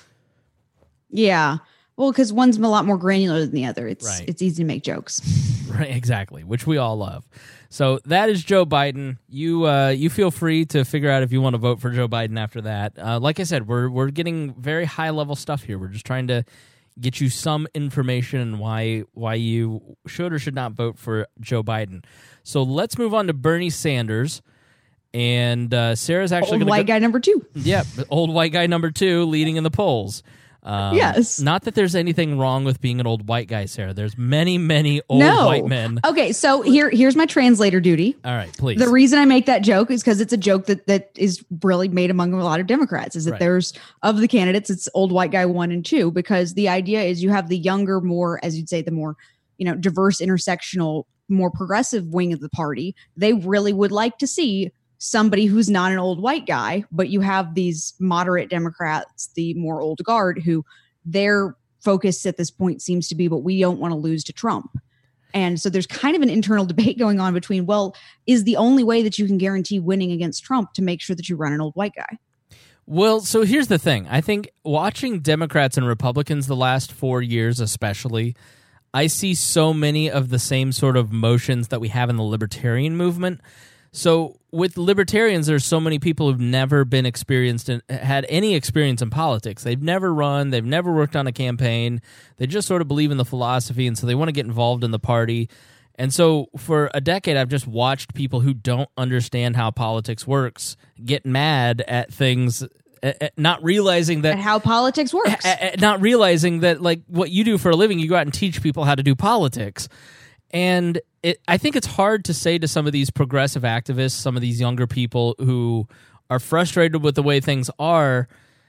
Speaker 5: Yeah. Well, because one's a lot more granular than the other. It's
Speaker 1: right.
Speaker 5: It's easy to make jokes.
Speaker 1: Right, exactly, which we all love. So that is Joe Biden. You uh, you feel free to figure out if you want to vote for Joe Biden after that. Uh, like I said, we're we're getting very high level stuff here. We're just trying to get you some information on why why you should or should not vote for Joe Biden. So let's move on to Bernie Sanders. And uh, Sarah's actually
Speaker 5: old white
Speaker 1: go-
Speaker 5: guy number two.
Speaker 1: Yep, old white guy number two leading in the polls. Um,
Speaker 5: yes.
Speaker 1: Not that there's anything wrong with being an old white guy, Sarah. There's many, many old
Speaker 5: no.
Speaker 1: white men.
Speaker 5: Okay, so here here's my translator duty.
Speaker 1: All right, please.
Speaker 5: The reason I make that joke is because it's a joke that, that is really made among a lot of Democrats, is that
Speaker 1: right.
Speaker 5: there's, of the candidates, it's old white guy one and two, because the idea is you have the younger, more, as you'd say, the more, you know, diverse, intersectional, more progressive wing of the party. They really would like to see somebody who's not an old white guy, but you have these moderate Democrats, the more old guard, who their focus at this point seems to be, but we don't want to lose to Trump. And so there's kind of an internal debate going on between, well, is the only way that you can guarantee winning against Trump to make sure that you run an old white guy?
Speaker 1: Well, so here's the thing. I think watching Democrats and Republicans the last four years especially, I see so many of the same sort of motions that we have in the libertarian movement. So with libertarians, there's so many people who've never been experienced in, had any experience in politics. They've never run. They've never worked on a campaign. They just sort of believe in the philosophy, and so they want to get involved in the party. And so for a decade, I've just watched people who don't understand how politics works get mad at things, not realizing that
Speaker 5: and how politics works,
Speaker 1: not realizing that like what you do for a living, you go out and teach people how to do politics. And it, I think it's hard to say to some of these progressive activists, some of these younger people who are frustrated with the way things are,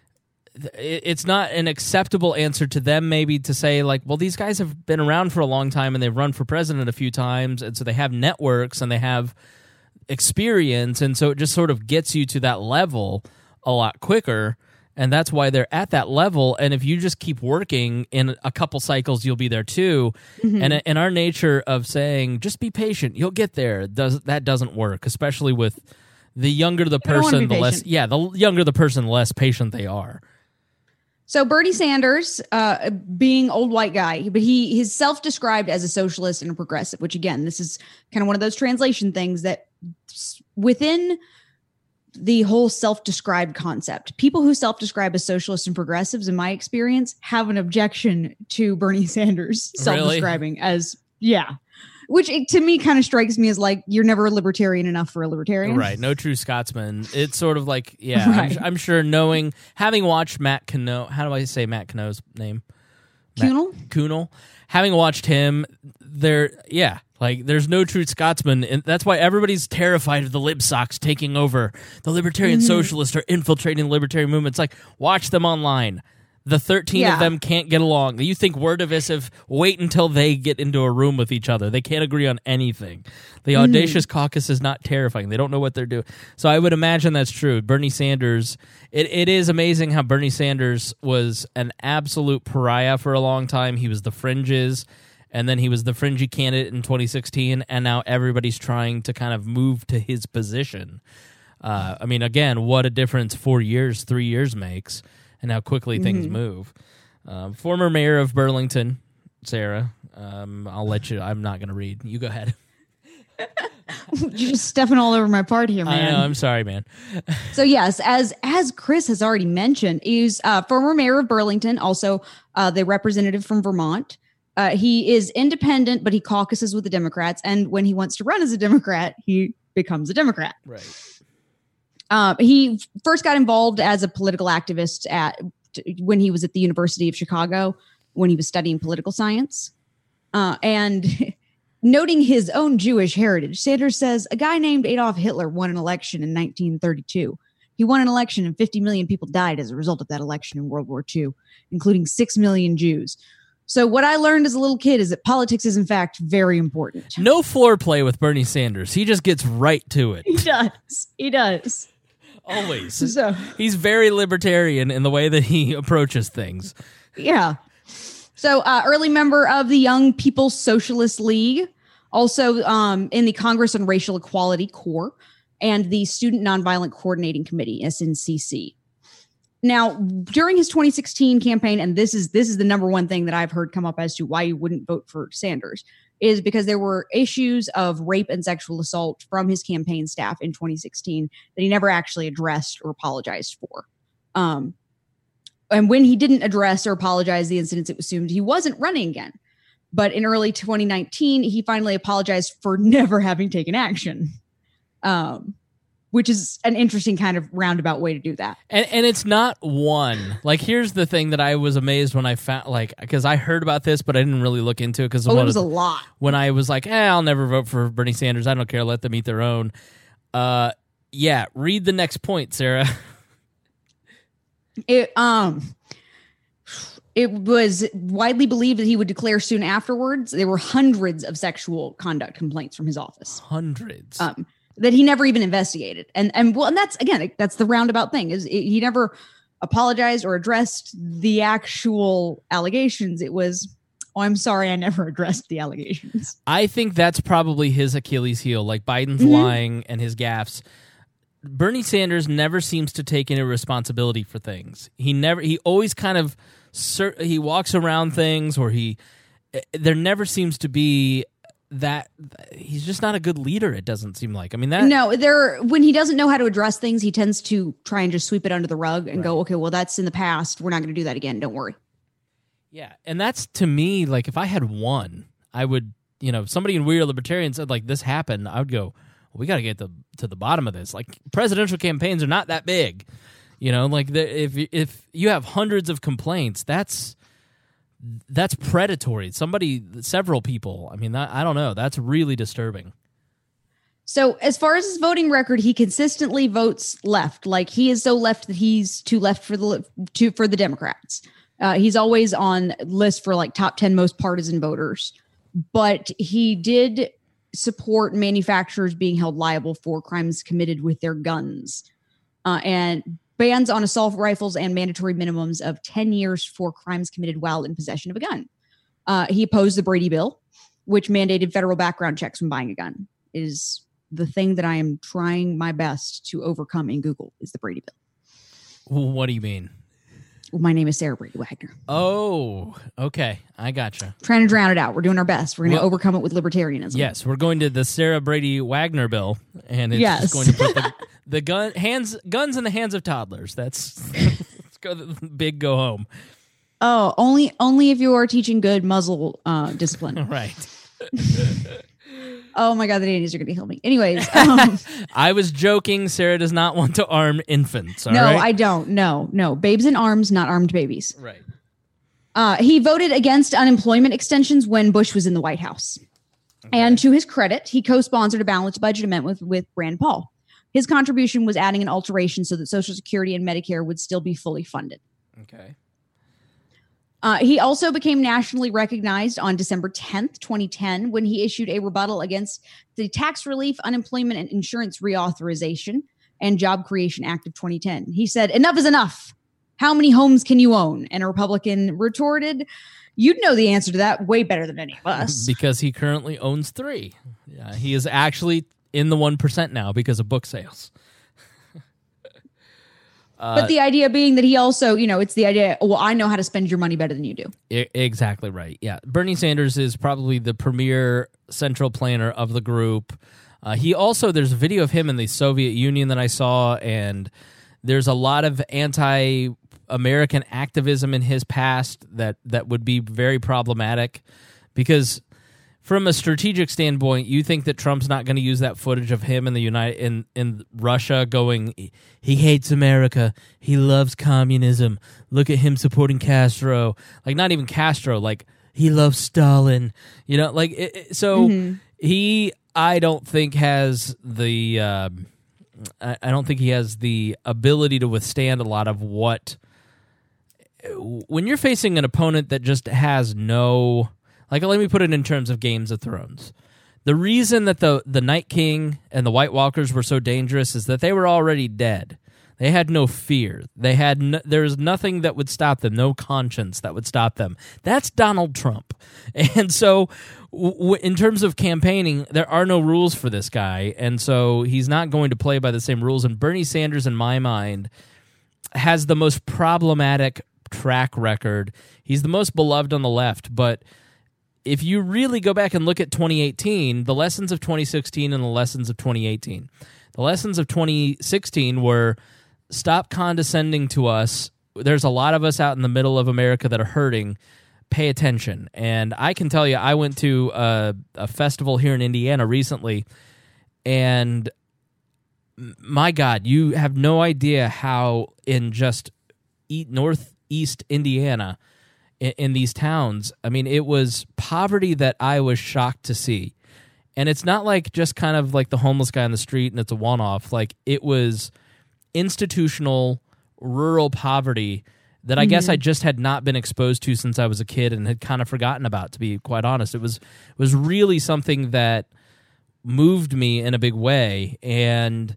Speaker 1: it's not an acceptable answer to them maybe to say like, well, these guys have been around for a long time and they've run for president a few times, and so they have networks and they have experience, and so it just sort of gets you to that level a lot quicker. And that's why they're at that level. And if you just keep working, in a couple cycles, you'll be there too. Mm-hmm. And in our nature of saying, just be patient, you'll get there, does that doesn't work, especially with the younger the person, the less, yeah, the younger the person, the less patient they are.
Speaker 5: So Bernie Sanders, uh, being old white guy, but he is self-described as a socialist and a progressive, which again, this is kind of one of those translation things that within the whole self-described concept, people who self-describe as socialists and progressives, in my experience, have an objection to Bernie Sanders self-describing really? as, yeah, which it, to me kind of strikes me as like, you're never a libertarian enough for a libertarian.
Speaker 1: Right. No true Scotsman. It's sort of like, yeah,
Speaker 5: right.
Speaker 1: I'm, I'm sure knowing, having watched Matt Cano, how do I say Matt Cano's name?
Speaker 5: Kuhnel?
Speaker 1: Kuhnel. Having watched him, there, yeah, like there's no true Scotsman, and that's why everybody's terrified of the lib socks taking over. The libertarian mm-hmm. socialists are infiltrating the libertarian movement. It's like, watch them online. The thirteen
Speaker 5: Yeah.
Speaker 1: of them can't get along. You think Word Divisive, wait until they get into a room with each other. They can't agree on anything. The
Speaker 5: Mm.
Speaker 1: Audacious Caucus is not terrifying. They don't know what they're doing. So I would imagine that's true. Bernie Sanders, it, it is amazing how Bernie Sanders was an absolute pariah for a long time. He was the fringes, and then he was the fringy candidate in twenty sixteen, and now everybody's trying to kind of move to his position. Uh, I mean, again, what a difference four years, three years makes. And how quickly things
Speaker 5: Mm-hmm.
Speaker 1: move. Um, former mayor of Burlington, Sarah. Um, I'll let you. I'm not going to read. You go ahead.
Speaker 5: You're just stepping all over my part here, man.
Speaker 1: I know. I'm sorry, man.
Speaker 5: So yes, as as Chris has already mentioned, he's uh, former mayor of Burlington, also uh, the representative from Vermont. Uh, he is independent, but he caucuses with the Democrats. And when he wants to run as a Democrat, he becomes a Democrat.
Speaker 1: Right.
Speaker 5: Uh, he first got involved as a political activist at when he was at the University of Chicago, when he was studying political science. Uh, and noting his own Jewish heritage, Sanders says, a guy named Adolf Hitler won an election in nineteen thirty-two. He won an election and fifty million people died as a result of that election in World War Two, including six million Jews. So what I learned as a little kid is that politics is, in fact, very important.
Speaker 1: No foreplay with Bernie Sanders. He just gets right to it.
Speaker 5: He does. He does.
Speaker 1: Always.
Speaker 5: So,
Speaker 1: He's very libertarian in the way that he approaches things.
Speaker 5: yeah. So uh, early member of the Young People's Socialist League, also um, in the Congress on Racial Equality Corps, and the Student Nonviolent Coordinating Committee, S N C C. Now, during his twenty sixteen campaign, and this is this is the number one thing that I've heard come up as to why you wouldn't vote for Sanders, is because there were issues of rape and sexual assault from his campaign staff in twenty sixteen that he never actually addressed or apologized for. Um, and when he didn't address or apologize the incidents, it was assumed he wasn't running again. But in early twenty nineteen, he finally apologized for never having taken action. Um, which is an interesting kind of roundabout way to do that.
Speaker 1: And and it's not one. Like, here's the thing that I was amazed when I found, like, because I heard about this, but I didn't really look into it. Because
Speaker 5: Oh, it was a lot.
Speaker 1: When I was like, eh, I'll never vote for Bernie Sanders. I don't care. Let them eat their own. Uh, yeah, read the next point, Sarah.
Speaker 5: It um, it was widely believed that he would declare soon afterwards. There were hundreds of sexual conduct complaints from his office.
Speaker 1: Hundreds.
Speaker 5: Um, that he never even investigated. And, and well, and that's, again, that's the roundabout thing is it, he never apologized or addressed the actual allegations. It was, oh, I'm sorry, I never addressed the allegations.
Speaker 1: I think that's probably his Achilles heel, like Biden's
Speaker 5: Mm-hmm.
Speaker 1: lying and his gaffes. Bernie Sanders never seems to take any responsibility for things. He never, he always kind of, he walks around things, or he, there never seems to be that, he's just not a good leader, it doesn't seem like. I mean, that.
Speaker 5: No, there, when he doesn't know how to address things, he tends to try and just sweep it under the rug and
Speaker 1: Right.
Speaker 5: go, okay, well, that's in the past. We're not going to do that again. Don't worry.
Speaker 1: Yeah, and that's, to me, like, if I had one, I would, you know, if somebody in We Are Libertarian said, like, this happened, I would go, well, we got to get the, to the bottom of this. Like, presidential campaigns are not that big. You know, like, the, if if you have hundreds of complaints, that's that's predatory. Somebody, several people, I mean, that, I don't know. That's really disturbing.
Speaker 5: So as far as his voting record, he consistently votes left. Like, he is so left that he's too left for the to for the Democrats. Uh, he's always on lists for like top ten most partisan voters. But he did support manufacturers being held liable for crimes committed with their guns, uh, and bans on assault rifles and mandatory minimums of ten years for crimes committed while in possession of a gun. Uh, he opposed the Brady Bill, which mandated federal background checks when buying a gun. It is the thing that I am trying my best to overcome in Google is the Brady Bill.
Speaker 1: Well, what do you mean?
Speaker 5: Well, my name is Sarah Brady Wagner.
Speaker 1: Oh, okay. I gotcha.
Speaker 5: Trying to drown it out. We're doing our best. We're going to
Speaker 1: Well-
Speaker 5: overcome it with libertarianism.
Speaker 1: Yes, we're going to the Sarah Brady Wagner bill, and it's
Speaker 5: Yes.
Speaker 1: just going to put the, the gun hands guns in the hands of toddlers. That's let's go the big go home.
Speaker 5: Oh, only only if you are teaching good muzzle uh, discipline.
Speaker 1: Right.
Speaker 5: Oh my God, the nannies are going to kill me. Anyways, um,
Speaker 1: I was joking. Sarah does not want to arm infants. All
Speaker 5: no,
Speaker 1: right?
Speaker 5: I don't. No, no, babes in arms, not armed babies.
Speaker 1: Right.
Speaker 5: Uh, he voted against unemployment extensions when Bush was in the White House. And to his credit, he co-sponsored a balanced budget amendment with, with Rand Paul. His contribution was adding an alteration so that Social Security and Medicare would still be fully funded.
Speaker 1: Okay.
Speaker 5: Uh, he also became nationally recognized on December tenth, twenty ten, when he issued a rebuttal against the Tax Relief, Unemployment, and Insurance Reauthorization and Job Creation Act of twenty ten. He said, "Enough is enough. How many homes can you own?" And a Republican retorted, "You'd know the answer to that way better than any of us."
Speaker 1: Because he currently owns three. Yeah, he is actually in the one percent now because of book sales. Uh,
Speaker 5: but the idea being that he also, you know, it's the idea, well, I know how to spend your money better than you do.
Speaker 1: I- exactly right. Yeah. Bernie Sanders is probably the premier central planner of the group. Uh, he also, there's a video of him in the Soviet Union that I saw, and there's a lot of anti-American activism in his past that, that would be very problematic because from a strategic standpoint, you think that Trump's not going to use that footage of him in the United in in Russia going, he hates America, he loves communism. Look at him supporting Castro, like not even Castro, like he loves Stalin. You know, like it, it, so mm-hmm. he, I don't think has the, uh, I, I don't think he has the ability to withstand a lot of what. When you're facing an opponent that just has no. Like, let me put it in terms of Games of Thrones. The reason that the, the Night King and the White Walkers were so dangerous is that they were already dead. They had no fear. They had no, there was nothing that would stop them, no conscience that would stop them. That's Donald Trump. And so w- in terms of campaigning, there are no rules for this guy, and so he's not going to play by the same rules. And Bernie Sanders, in my mind, has the most problematic track record. He's the most beloved on the left, but if you really go back and look at twenty eighteen, the lessons of twenty sixteen and the lessons of twenty eighteen, the lessons of twenty sixteen were stop condescending to us. There's a lot of us out in the middle of America that are hurting. Pay attention. And I can tell you, I went to a, a festival here in Indiana recently, and my God, you have no idea how in just northeast Indiana, in these towns, I mean, it was poverty that I was shocked to see. And it's not like just kind of like the homeless guy on the street and it's a one-off. Like, it was institutional, rural poverty that I mm-hmm. guess I just had not been exposed to since I was a kid and had kind of forgotten about, to be quite honest. It was, it was really something that moved me in a big way. And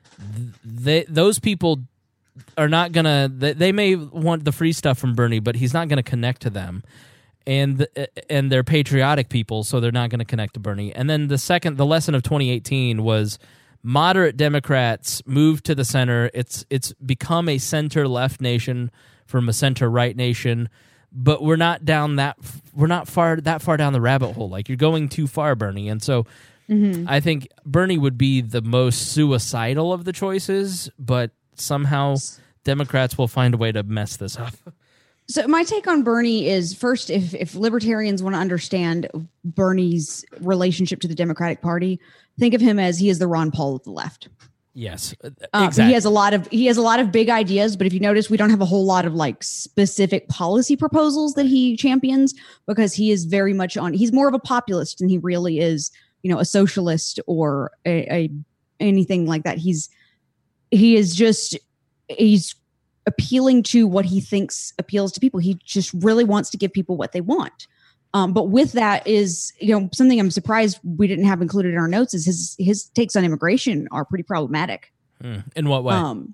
Speaker 1: they, those people are not gonna. They may want the free stuff from Bernie, but he's not gonna connect to them, and and they're patriotic people, so they're not gonna connect to Bernie. And then the second, the lesson of twenty eighteen was moderate Democrats moved to the center. It's it's become a center left nation from a center right nation, but we're not down that we're not far that far down the rabbit hole. Like, you're going too far, Bernie, and so. Mm-hmm. I think Bernie would be the most suicidal of the choices, but somehow Democrats will find a way to mess this up.
Speaker 5: So my take on Bernie is, first, if if libertarians want to understand Bernie's relationship to the Democratic Party, think of him as he is the Ron Paul of the left.
Speaker 1: Yes,
Speaker 5: exactly. Um, he has a lot of he has a lot of big ideas, but if you notice, we don't have a whole lot of like specific policy proposals that he champions, because he is very much on. He's more of a populist than he really is, you know, a socialist or a, a anything like that. He's he is just he's appealing to what he thinks appeals to people. He just really wants to give people what they want. Um, but with that is, you know, something I'm surprised we didn't have included in our notes is his his takes on immigration are pretty problematic.
Speaker 1: Hmm. In what way?
Speaker 5: Um,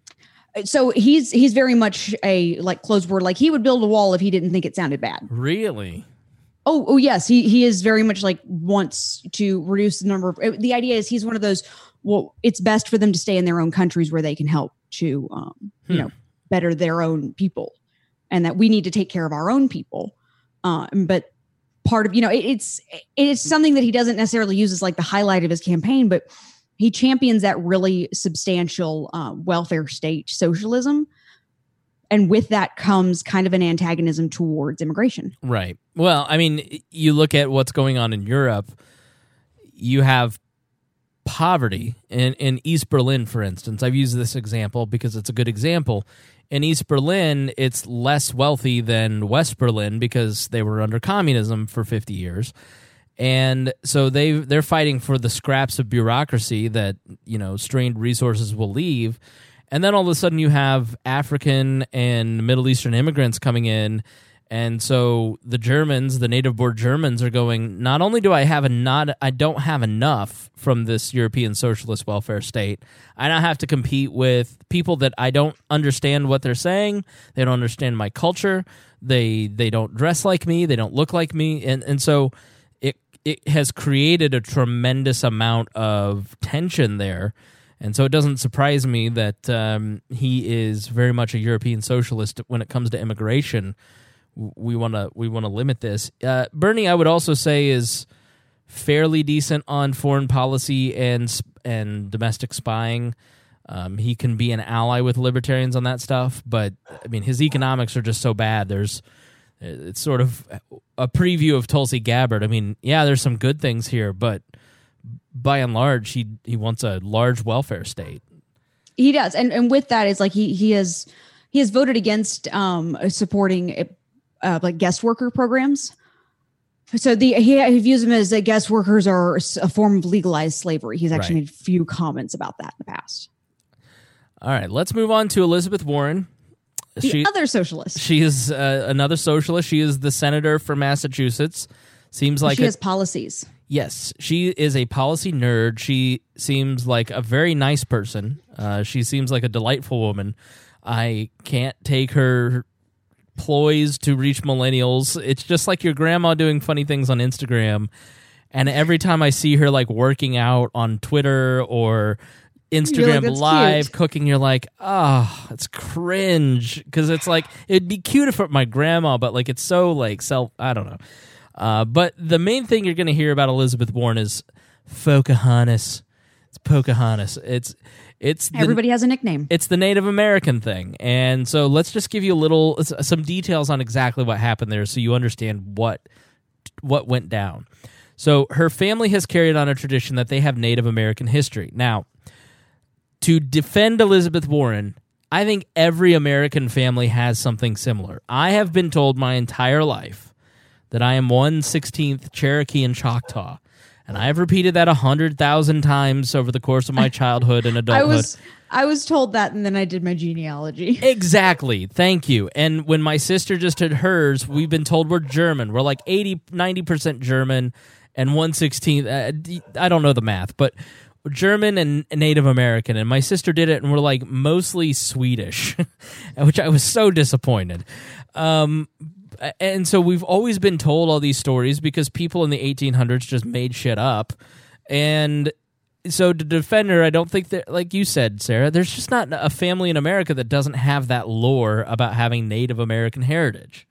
Speaker 5: so he's he's very much a like closed word. Like, he would build a wall if he didn't think it sounded bad.
Speaker 1: Really?
Speaker 5: Oh, oh yes. He he is very much like wants to reduce the number of. The idea is he's one of those. Well, it's best for them to stay in their own countries where they can help to, um, hmm. you know, better their own people, and that we need to take care of our own people. Um, but part of, you know, it, it's it's something that he doesn't necessarily use as like the highlight of his campaign, but he champions that really substantial uh, welfare state socialism. And with that comes kind of an antagonism towards immigration.
Speaker 1: Right. Well, I mean, you look at what's going on in Europe, you have poverty in, in East Berlin, for instance. I've used this example because it's a good example. In East Berlin, it's less wealthy than West Berlin because they were under communism for fifty years. And so they they're fighting for the scraps of bureaucracy that, you know, strained resources will leave. And then all of a sudden you have African and Middle Eastern immigrants coming in, And so the Germans, the native-born Germans, are going, not only do I have a not, I don't have enough from this European socialist welfare state, I now have to compete with people that I don't understand what they're saying. They don't understand my culture. They they don't dress like me. They don't look like me. And and so it it has created a tremendous amount of tension there. And so it doesn't surprise me that um, he is very much a European socialist when it comes to immigration. We want to we want to limit this. Uh, Bernie, I would also say, is fairly decent on foreign policy and and domestic spying. Um, he can be an ally with libertarians on that stuff, but I mean, his economics are just so bad. There's it's sort of a preview of Tulsi Gabbard. I mean, yeah, there's some good things here, but by and large, he he wants a large welfare state.
Speaker 5: He does, and and with that, it's like he he has he has voted against um, supporting uh, like guest worker programs. So the he, he views them as that guest workers are a form of legalized slavery. He's actually
Speaker 1: Right.
Speaker 5: made a few comments about that in the past.
Speaker 1: All right, let's move on to Elizabeth Warren.
Speaker 5: The
Speaker 1: She
Speaker 5: other socialist.
Speaker 1: she is uh, another socialist. She is the senator from Massachusetts. Seems like
Speaker 5: she
Speaker 1: a,
Speaker 5: has policies.
Speaker 1: Yes, she is a policy nerd. She seems like a very nice person. Uh, she seems like a delightful woman. I can't take her ploys to reach millennials. It's just like your grandma doing funny things on Instagram. And every time I see her like working out on Twitter or Instagram
Speaker 5: "That's
Speaker 1: Live
Speaker 5: cute."
Speaker 1: cooking, you're like, oh, it's cringe. Because it's like, it'd be cute for my grandma, but like it's so like self, I don't know. Uh, but the main thing you're going to hear about Elizabeth Warren is Pocahontas. It's Pocahontas. It's it's the,
Speaker 5: Everybody has a nickname.
Speaker 1: it's the Native American thing, and so let's just give you a little some details on exactly what happened there, so you understand what what went down. So her family has carried on a tradition that they have Native American history. Now, to defend Elizabeth Warren, I think every American family has something similar. I have been told my entire life that I am one sixteenth Cherokee and Choctaw. And I have repeated that a hundred thousand times over the course of my childhood and
Speaker 5: I
Speaker 1: adulthood.
Speaker 5: was I was told that, and then I did my genealogy.
Speaker 1: Exactly. Thank you. And when my sister just did hers, we've been told we're German. We're like eighty, ninety percent German and one sixteenth. Uh, I don't know the math, but German and Native American. And my sister did it, and we're like mostly Swedish, which I was so disappointed. Um, and so we've always been told all these stories because people in the eighteen hundreds just made shit up. And so to defend her, I don't think that, like you said, Sarah, there's just not a family in America that doesn't have that lore about having Native American heritage.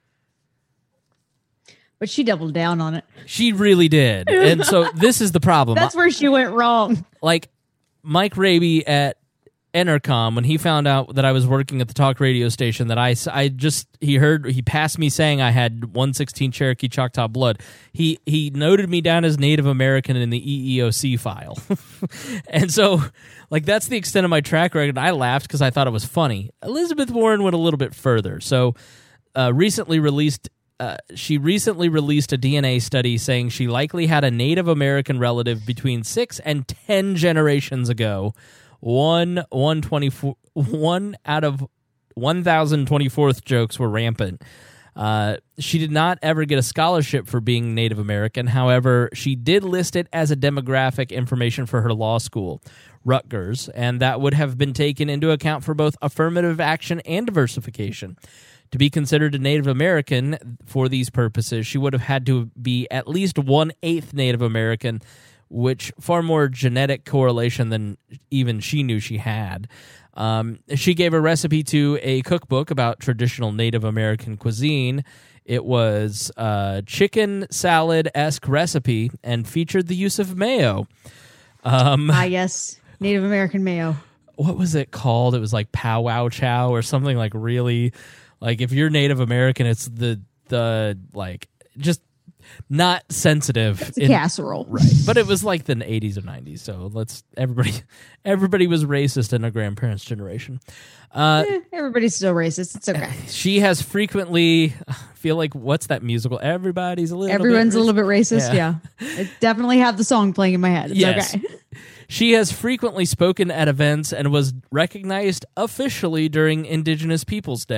Speaker 5: But she doubled down on it.
Speaker 1: She really did. And so this is the problem.
Speaker 5: That's where she went wrong.
Speaker 1: Like Mike Raby at Entercom, when he found out that I was working at the talk radio station, that I, I just, he heard, he passed me saying I had one sixteen Cherokee Choctaw blood. He he noted me down as Native American in the E E O C file. And so, like, that's the extent of my track record. I laughed because I thought it was funny. Elizabeth Warren went a little bit further. So, uh, recently released, uh, she recently released a D N A study saying she likely had a Native American relative between six and ten generations ago. One one twenty four one out of one thousand twenty fourth jokes were rampant. Uh, she did not ever get a scholarship for being Native American. However, she did list it as a demographic information for her law school, Rutgers, and that would have been taken into account for both affirmative action and diversification. To be considered a Native American for these purposes, she would have had to be at least one-eighth Native American, which far more genetic correlation than even she knew she had. Um, she gave a recipe to a cookbook about traditional Native American cuisine. It was a chicken salad-esque recipe and featured the use of mayo. Um,
Speaker 5: Ah, yes. Native American mayo.
Speaker 1: what was it called? It was like Pow Wow Chow or something like really, like if you're Native American, it's the, the like, just not sensitive.
Speaker 5: It's a
Speaker 1: in-
Speaker 5: casserole.
Speaker 1: Right, but it was like the eighties or nineties, so let's everybody everybody was racist in our grandparents' generation. Uh,
Speaker 5: Eh, everybody's still racist. It's okay.
Speaker 1: she has frequently I feel like what's that musical? Everybody's a little
Speaker 5: Everyone's
Speaker 1: bit
Speaker 5: a little bit racist.
Speaker 1: Yeah.
Speaker 5: Yeah. I definitely have the song playing in my head. It's
Speaker 1: Yes.
Speaker 5: okay.
Speaker 1: She has frequently spoken at events and was recognized officially during Indigenous Peoples Day.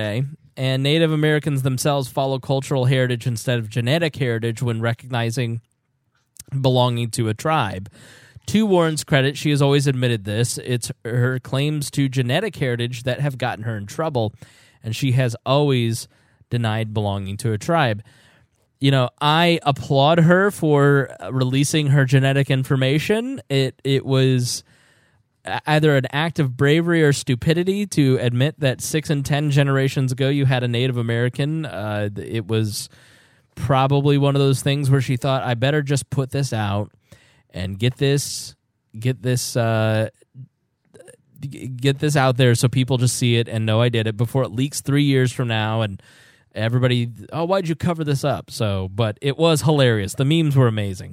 Speaker 1: and Native Americans themselves follow cultural heritage instead of genetic heritage when recognizing belonging to a tribe. To Warren's credit, she has always admitted this. It's her claims to genetic heritage that have gotten her in trouble, and she has always denied belonging to a tribe. You know, I applaud her for releasing her genetic information. It it was either an act of bravery or stupidity to admit that six and ten generations ago you had a Native American. Uh, it was probably one of those things where she thought, I better just put this out and get this, get this, uh, get this out there so people just see it and know I did it before it leaks three years from now and everybody, oh, why'd you cover this up? So, but it was hilarious. The memes were amazing.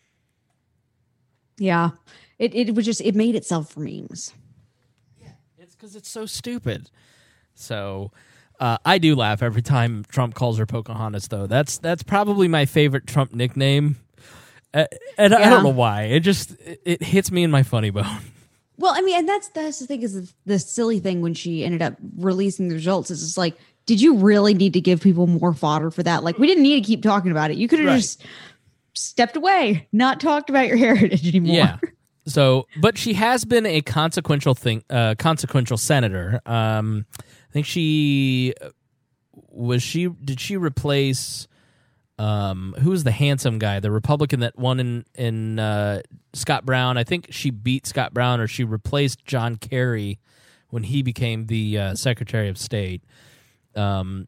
Speaker 5: Yeah, it it was just it made itself for memes.
Speaker 1: Yeah, it's because it's so stupid. So. Uh, I do laugh every time Trump calls her Pocahontas, though. That's that's probably my favorite Trump nickname. Uh, and yeah. I don't know why. It just it, it hits me in my funny bone.
Speaker 5: Well, I mean, and that's that's the thing is the, the silly thing when she ended up releasing the results is it's like, did you really need to give people more fodder for that? Like, we didn't need to keep talking about it. You could have right. just stepped away, not talked about your heritage anymore.
Speaker 1: Yeah. So, but she has been a consequential thing, uh, consequential senator. Um, I think she was she did she replace um, who was the handsome guy, the Republican that won in in uh, Scott Brown? I think she beat Scott Brown, or she replaced John Kerry when he became the uh, Secretary of State. Um,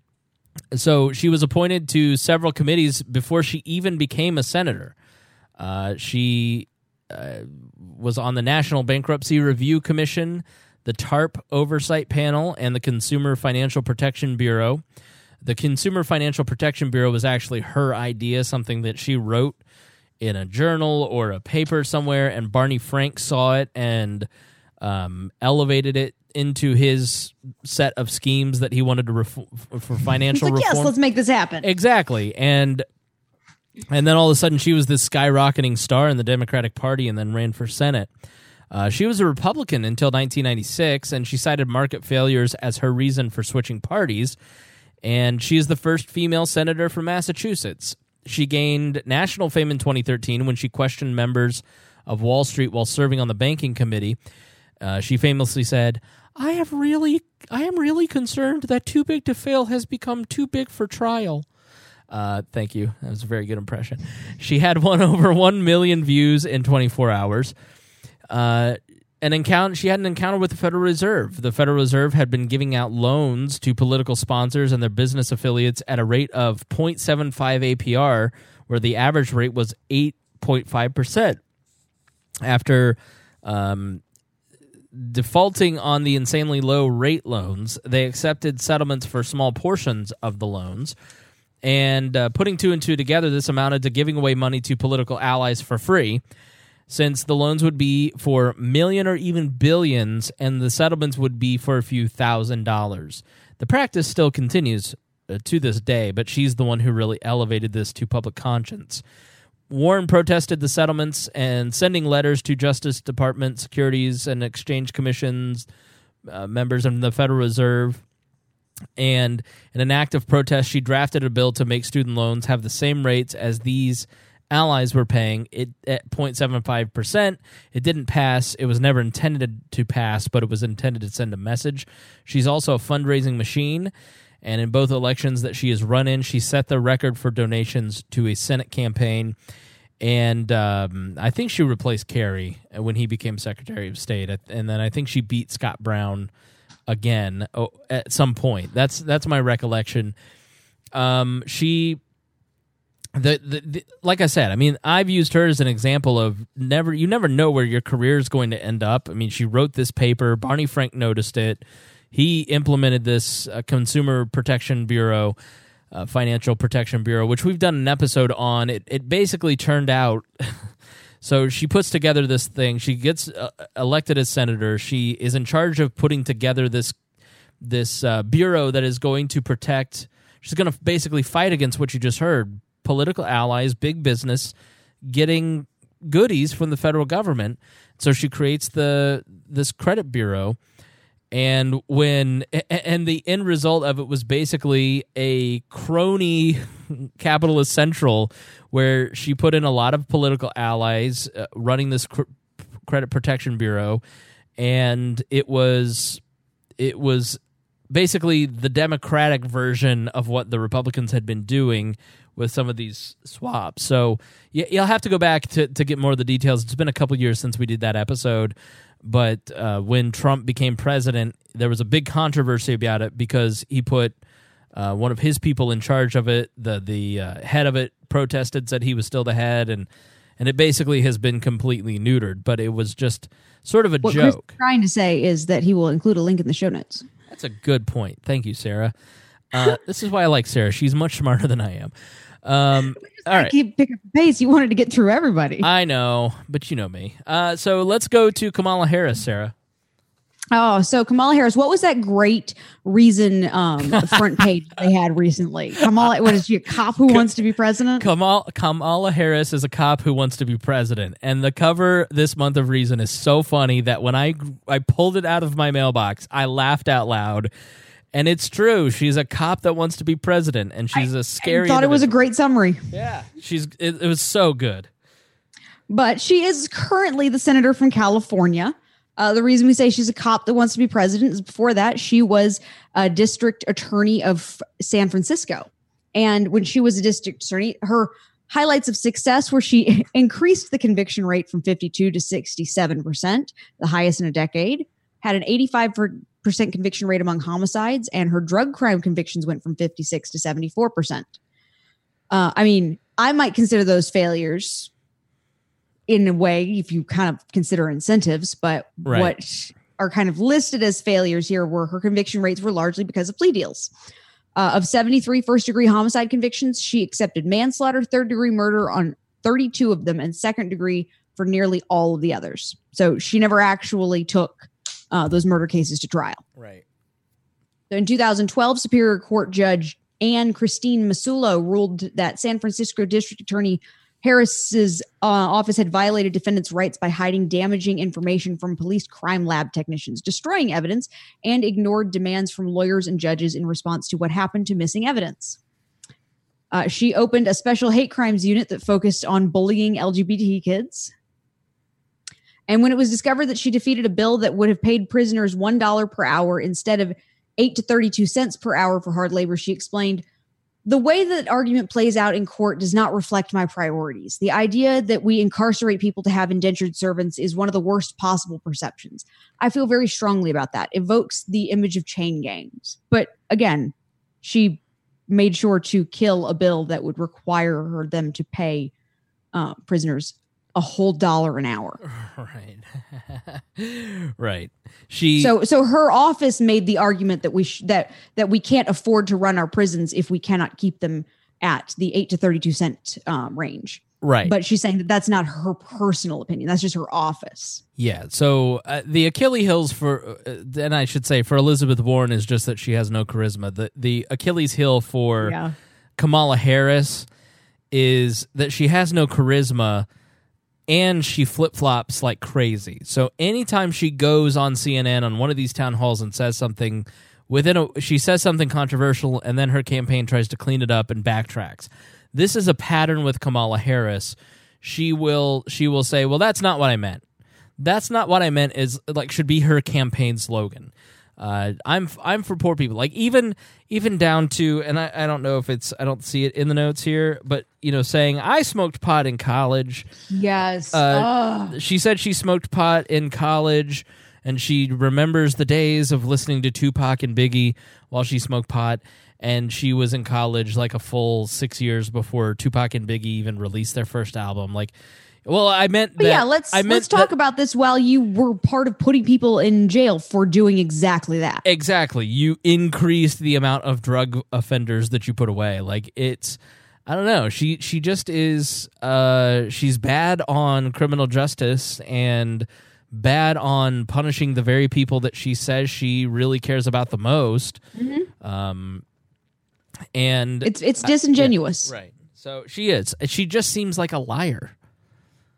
Speaker 1: so she was appointed to several committees before she even became a senator. Uh, she uh, was on the National Bankruptcy Review Commission, the TARP Oversight Panel, and the Consumer Financial Protection Bureau. The Consumer Financial Protection Bureau was actually her idea, something that she wrote in a journal or a paper somewhere, and Barney Frank saw it and um, elevated it into his set of schemes that he wanted to ref- for financial
Speaker 5: He's like,
Speaker 1: reform.
Speaker 5: Yes, let's make this happen.
Speaker 1: Exactly. And and then all of a sudden she was this skyrocketing star in the Democratic Party and then ran for Senate. Uh, she was a Republican until nineteen ninety-six, and she cited market failures as her reason for switching parties. And she is the first female senator from Massachusetts. She gained national fame in twenty thirteen when she questioned members of Wall Street while serving on the banking committee. Uh, she famously said, I have really, I am really concerned that Too Big to Fail has become too big for trial. Uh, thank you. That was a very good impression. She had won over one million views in twenty-four hours. Uh, an encounter, she had an encounter with the Federal Reserve. The Federal Reserve had been giving out loans to political sponsors and their business affiliates at a rate of zero point seven five A P R, where the average rate was eight point five percent. After um, defaulting on the insanely low rate loans, they accepted settlements for small portions of the loans. And uh, putting two and two together, this amounted to giving away money to political allies for free, since the loans would be for million or even billions, and the settlements would be for a few thousand dollars. The practice still continues uh, to this day, but she's the one who really elevated this to public conscience. Warren protested the settlements and sending letters to Justice Department, Securities and Exchange Commissions, uh, members of the Federal Reserve. And in an act of protest, she drafted a bill to make student loans have the same rates as these allies were paying, it at zero point seven five percent. It didn't pass. It was never intended to pass, but it was intended to send a message. She's also a fundraising machine, and in both elections that she has run in, she set the record for donations to a Senate campaign. And um, I think she replaced Kerry when he became Secretary of State, and then I think she beat Scott Brown again at some point. That's that's my recollection. Um, she, the, the the like I said, I mean, I've used her as an example of never. You never know where your career is going to end up. I mean, she wrote this paper. Barney Frank noticed it. He implemented this uh, Consumer Protection Bureau, uh, Financial Protection Bureau, which we've done an episode on. It it basically turned out. So she puts together this thing. She gets uh, elected as senator. She is in charge of putting together this this uh, bureau that is going to protect. She's going to basically fight against what you just heard: political allies, big business, getting goodies from the federal government. So she creates the this credit bureau, And when and the end result of it was basically a crony capitalist central where she put in a lot of political allies uh, running this cr- credit protection bureau, and it was it was basically the Democratic version of what the Republicans had been doing with some of these swaps. So y- you'll have to go back to, to get more of the details. It's been a couple years since we did that episode, but uh, when Trump became president, there was a big controversy about it because he put uh, one of his people in charge of it. The the uh, head of it protested, said he was still the head, and and it basically has been completely neutered. But it was just sort of a
Speaker 5: what Chris
Speaker 1: joke.
Speaker 5: is trying to say is that he will include a link in the show notes.
Speaker 1: That's a good point. Thank you, Sarah. Uh, this is why I like Sarah. She's much smarter than I am. Um, all right.
Speaker 5: Keep picking up the pace. You wanted to get through everybody.
Speaker 1: I know, but you know me. Uh, so let's go to Kamala Harris, Sarah.
Speaker 5: Oh, so Kamala Harris, what was that great Reason um, front page they had recently? Kamala, what is she, a cop who wants to be president?
Speaker 1: Kamala, Kamala Harris is a cop who wants to be president. And the cover this month of Reason is so funny that when I I pulled it out of my mailbox, I laughed out loud. And it's true. She's a cop that wants to be president, and she's
Speaker 5: I,
Speaker 1: a scary
Speaker 5: I thought it was a great summary.
Speaker 1: Yeah. She's it, it was so good.
Speaker 5: But she is currently the senator from California. Uh, the reason we say she's a cop that wants to be president is before that, she was a district attorney of San Francisco. And when she was a district attorney, her highlights of success were she increased the conviction rate from fifty-two to sixty-seven percent, the highest in a decade, had an eighty-five percent conviction rate among homicides, and her drug crime convictions went from fifty-six to seventy-four percent. Uh, I mean, I might consider those failures in a way, if you kind of consider incentives, but
Speaker 1: right.
Speaker 5: What are kind of listed as failures here were her conviction rates were largely because of plea deals. Uh, of seventy-three first-degree homicide convictions, she accepted manslaughter, third-degree murder on thirty-two of them, and second-degree for nearly all of the others. So she never actually took uh, those murder cases to trial.
Speaker 1: Right.
Speaker 5: So in two thousand twelve, Superior Court Judge Anne Christine Masulo ruled that San Francisco District Attorney Harris's uh, office had violated defendants' rights by hiding damaging information from police crime lab technicians, destroying evidence, and ignored demands from lawyers and judges in response to what happened to missing evidence. Uh, she opened a special hate crimes unit that focused on bullying L G B T kids. And when it was discovered that she defeated a bill that would have paid prisoners one dollar per hour instead of eight to thirty-two cents per hour for hard labor, she explained, "The way that argument plays out in court does not reflect my priorities. The idea that we incarcerate people to have indentured servants is one of the worst possible perceptions. I feel very strongly about that. Evokes the image of chain gangs." But again, she made sure to kill a bill that would require her them to pay uh, prisoners a whole dollar an hour.
Speaker 1: Right. Right. She
Speaker 5: So so her office made the argument that we sh- that that we can't afford to run our prisons if we cannot keep them at the eight to thirty-two cent um, range.
Speaker 1: Right.
Speaker 5: But she's saying that that's not her personal opinion. That's just her office.
Speaker 1: Yeah. So uh, the Achilles heels for, uh, and I should say for Elizabeth Warren is just that she has no charisma. The the Achilles heel for
Speaker 5: Yeah.
Speaker 1: Kamala Harris is that she has no charisma. And she flip-flops like crazy. So anytime she goes on C N N on one of these town halls and says something, within a, she says something controversial, and then her campaign tries to clean it up and backtracks. This is a pattern with Kamala Harris. She will she will say, "Well, that's not what I meant. That's not what I meant." Is like should be her campaign slogan. Uh, I'm I'm for poor people. Like even even down to, and I, I don't know if it's I don't see it in the notes here, but you know, saying I smoked pot in college.
Speaker 5: Yes.
Speaker 1: Uh, she said she smoked pot in college, and she remembers the days of listening to Tupac and Biggie while she smoked pot. And she was in college like a full six years before Tupac and Biggie even released their first album. Like. Well, I meant that.
Speaker 5: But yeah, let's
Speaker 1: I meant
Speaker 5: let's talk
Speaker 1: that,
Speaker 5: about this while you were part of putting people in jail for doing exactly that.
Speaker 1: Exactly. You increased the amount of drug offenders that you put away. Like it's I don't know. She she just is uh she's bad on criminal justice and bad on punishing the very people that she says she really cares about the most. Mm-hmm. Um and
Speaker 5: it's it's disingenuous.
Speaker 1: Uh, yeah, right. So she is. She just seems like a liar.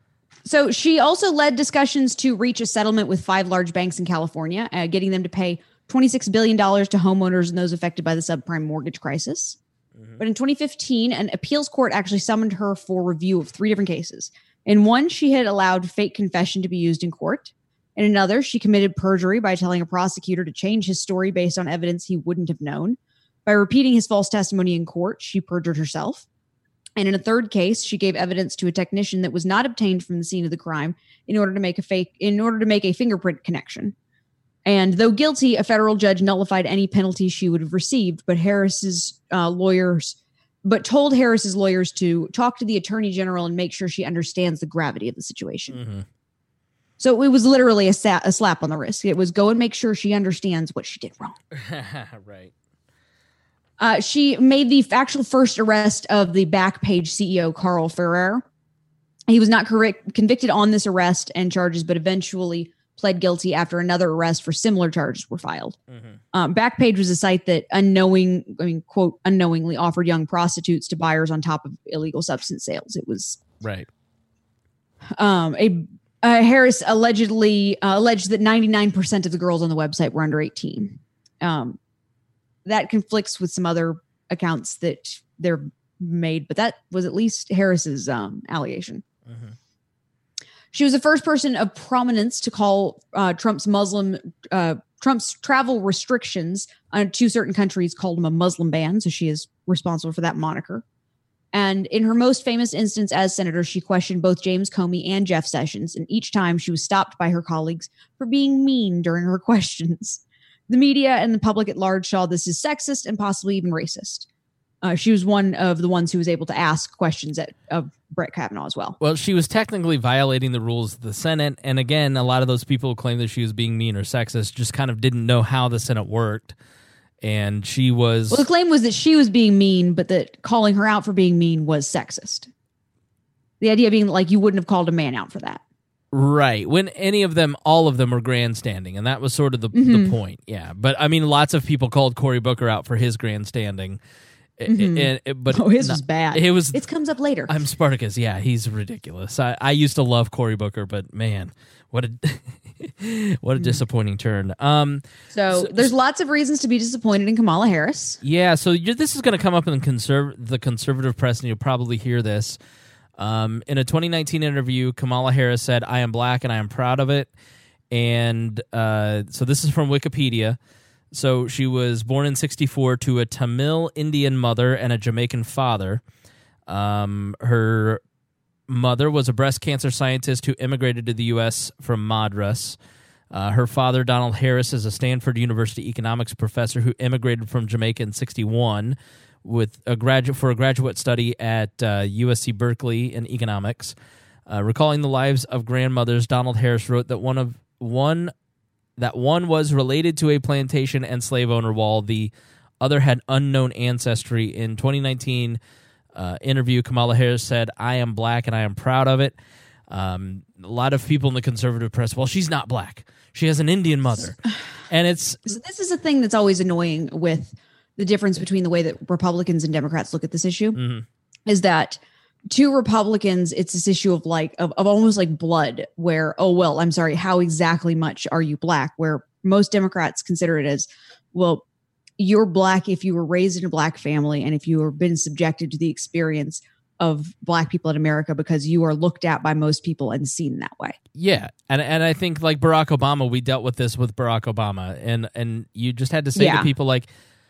Speaker 5: So she also led discussions to reach a settlement with five large banks in California, uh, getting them to pay twenty-six billion dollars to homeowners and those affected by the subprime mortgage crisis. Mm-hmm. But in twenty fifteen, an appeals court actually summoned her for review of three different cases. In one, she had allowed fake confession to be used in court. In another, she committed perjury by telling a prosecutor to change his story based on evidence he wouldn't have known. By repeating his false testimony in court, she perjured herself. And in a third case, she gave evidence to a technician that was not obtained from the scene of the crime in order to make a fake, in order to make a fingerprint connection. And though guilty, a federal judge nullified any penalty she would have received, but Harris's uh, lawyers, but told Harris's lawyers to talk to the attorney general and make sure she understands the gravity of the situation. Mm-hmm. So it was literally a, sa- a slap on the wrist. It was go and make sure she understands what she did wrong.
Speaker 1: Right.
Speaker 5: Uh, she made the actual first arrest of the Backpage C E O, Carl Ferrer. He was not correct, convicted on this arrest and charges, but eventually pled guilty after another arrest for similar charges were filed. Mm-hmm. Um, Backpage was a site that unknowing, I mean, quote, unknowingly offered young prostitutes to buyers on top of illegal substance sales. It was
Speaker 1: right.
Speaker 5: Um, a uh, Harris allegedly uh, alleged that ninety-nine percent of the girls on the website were under eighteen. Um, that conflicts with some other accounts that they're made, but that was at least Harris's um, allegation. Mm-hmm. She was the first person of prominence to call uh, Trump's Muslim, uh, Trump's travel restrictions on to certain countries, called them a Muslim ban. So she is responsible for that moniker. And in her most famous instance as senator, she questioned both James Comey and Jeff Sessions. And each time she was stopped by her colleagues for being mean during her questions. The media and the public at large saw this as sexist and possibly even racist. Uh, she was one of the ones who was able to ask questions at, of Brett Kavanaugh as well.
Speaker 1: Well, she was technically violating the rules of the Senate. And again, a lot of those people who claim that she was being mean or sexist just kind of didn't know how the Senate worked. And she was...
Speaker 5: Well, the claim was that she was being mean, but that calling her out for being mean was sexist. The idea being like you wouldn't have called a man out for that.
Speaker 1: Right. When any of them, all of them were grandstanding. And that was sort of the, mm-hmm. the point. Yeah. But I mean, lots of people called Cory Booker out for his grandstanding.
Speaker 5: Mm-hmm.
Speaker 1: It, it, but
Speaker 5: oh, his
Speaker 1: not,
Speaker 5: was bad.
Speaker 1: It was.
Speaker 5: It comes up later.
Speaker 1: I'm Spartacus. Yeah, he's ridiculous. I, I used to love Cory Booker, but man, what a what a disappointing turn. Um,
Speaker 5: so, so there's lots of reasons to be disappointed in Kamala Harris.
Speaker 1: Yeah. So you're, this is going to come up in the, conserv- the conservative press, and you'll probably hear this. Um, in a twenty nineteen interview, Kamala Harris said, "I am black and I am proud of it." And uh, so this is from Wikipedia. So she was born in sixty-four to a Tamil Indian mother and a Jamaican father. Um, her mother was a breast cancer scientist who immigrated to the U S from Madras. Uh, her father, Donald Harris, is a Stanford University economics professor who immigrated from Jamaica in sixty-one with a graduate for a graduate study at uh, U S C Berkeley in economics. Uh, recalling the lives of grandmothers, Donald Harris wrote that one of one. that one was related to a plantation and slave owner, while the other had unknown ancestry. In twenty nineteen uh, interview, Kamala Harris said, "I am black and I am proud of it." Um, a lot of people in the conservative press, well, she's not black. She has an Indian mother. And it's...
Speaker 5: So this is a thing that's always annoying with the difference between the way that Republicans and Democrats look at this issue, mm-hmm. is that to Republicans, it's this issue of like of, of almost like blood, where, oh, well, I'm sorry, how exactly much are you black? Where most Democrats consider it as, well, you're black if you were raised in a black family and if you have been subjected to the experience of black people in America because you are looked at by most people and seen that way.
Speaker 1: Yeah. And and I think like Barack Obama, we dealt with this with Barack Obama. And, and you just had to say yeah. to people like,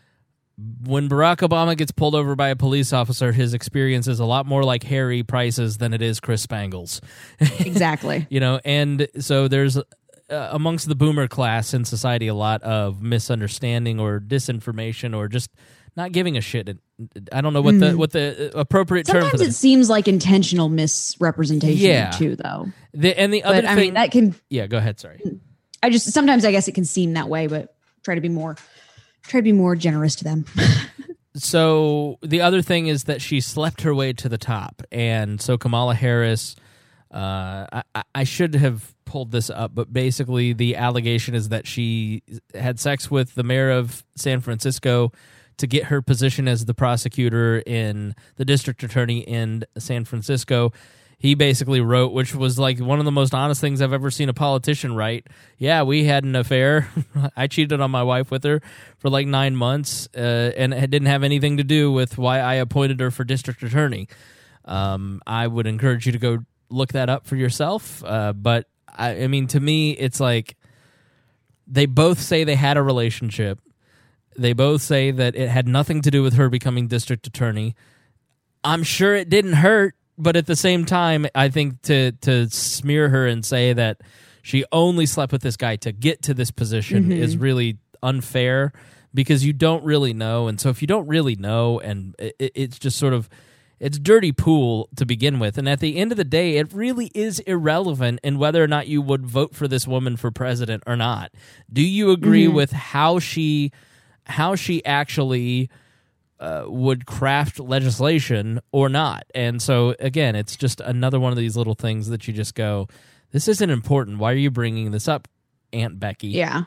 Speaker 1: when Barack Obama gets pulled over by a police officer, his experience is a lot more like Harry Price's than it is Chris Spangles.
Speaker 5: Exactly.
Speaker 1: You know, and so there's uh, amongst the boomer class in society a lot of misunderstanding or disinformation or just not giving a shit. I don't know what the what the appropriate
Speaker 5: Sometimes
Speaker 1: term for that.
Speaker 5: It seems like intentional misrepresentation
Speaker 1: yeah.
Speaker 5: too, though.
Speaker 1: The, and the other
Speaker 5: but,
Speaker 1: thing,
Speaker 5: I mean, that can.
Speaker 1: Yeah, go ahead. Sorry.
Speaker 5: I just sometimes I guess it can seem that way, but try to be more. Try to be more generous to them.
Speaker 1: So the other thing is that she slept her way to the top. And so Kamala Harris, uh, I, I should have pulled this up, but basically the allegation is that she had sex with the mayor of San Francisco to get her position as the prosecutor in the district attorney in San Francisco. he basically wrote, which was like one of the most honest things I've ever seen a politician write. Yeah, we had an affair. I cheated on my wife with her for like nine months, uh, and it didn't have anything to do with why I appointed her for district attorney. Um, I would encourage you to go look that up for yourself. Uh, but I, I mean, to me, it's like they both say they had a relationship. They both say that it had nothing to do with her becoming district attorney. I'm sure it didn't hurt. But at the same time, I think to to smear her and say that she only slept with this guy to get to this position mm-hmm. is really unfair, because you don't really know. And so if you don't really know, and it, it's just sort of, it's dirty pool to begin with. And at the end of the day, it really is irrelevant in whether or not you would vote for this woman for president or not. Do you agree mm-hmm. with how she, how she actually... Uh, would craft legislation or not? And so, again, it's just another one of these little things that you just go, this isn't important. Why are you bringing this up, Aunt Becky?
Speaker 5: Yeah.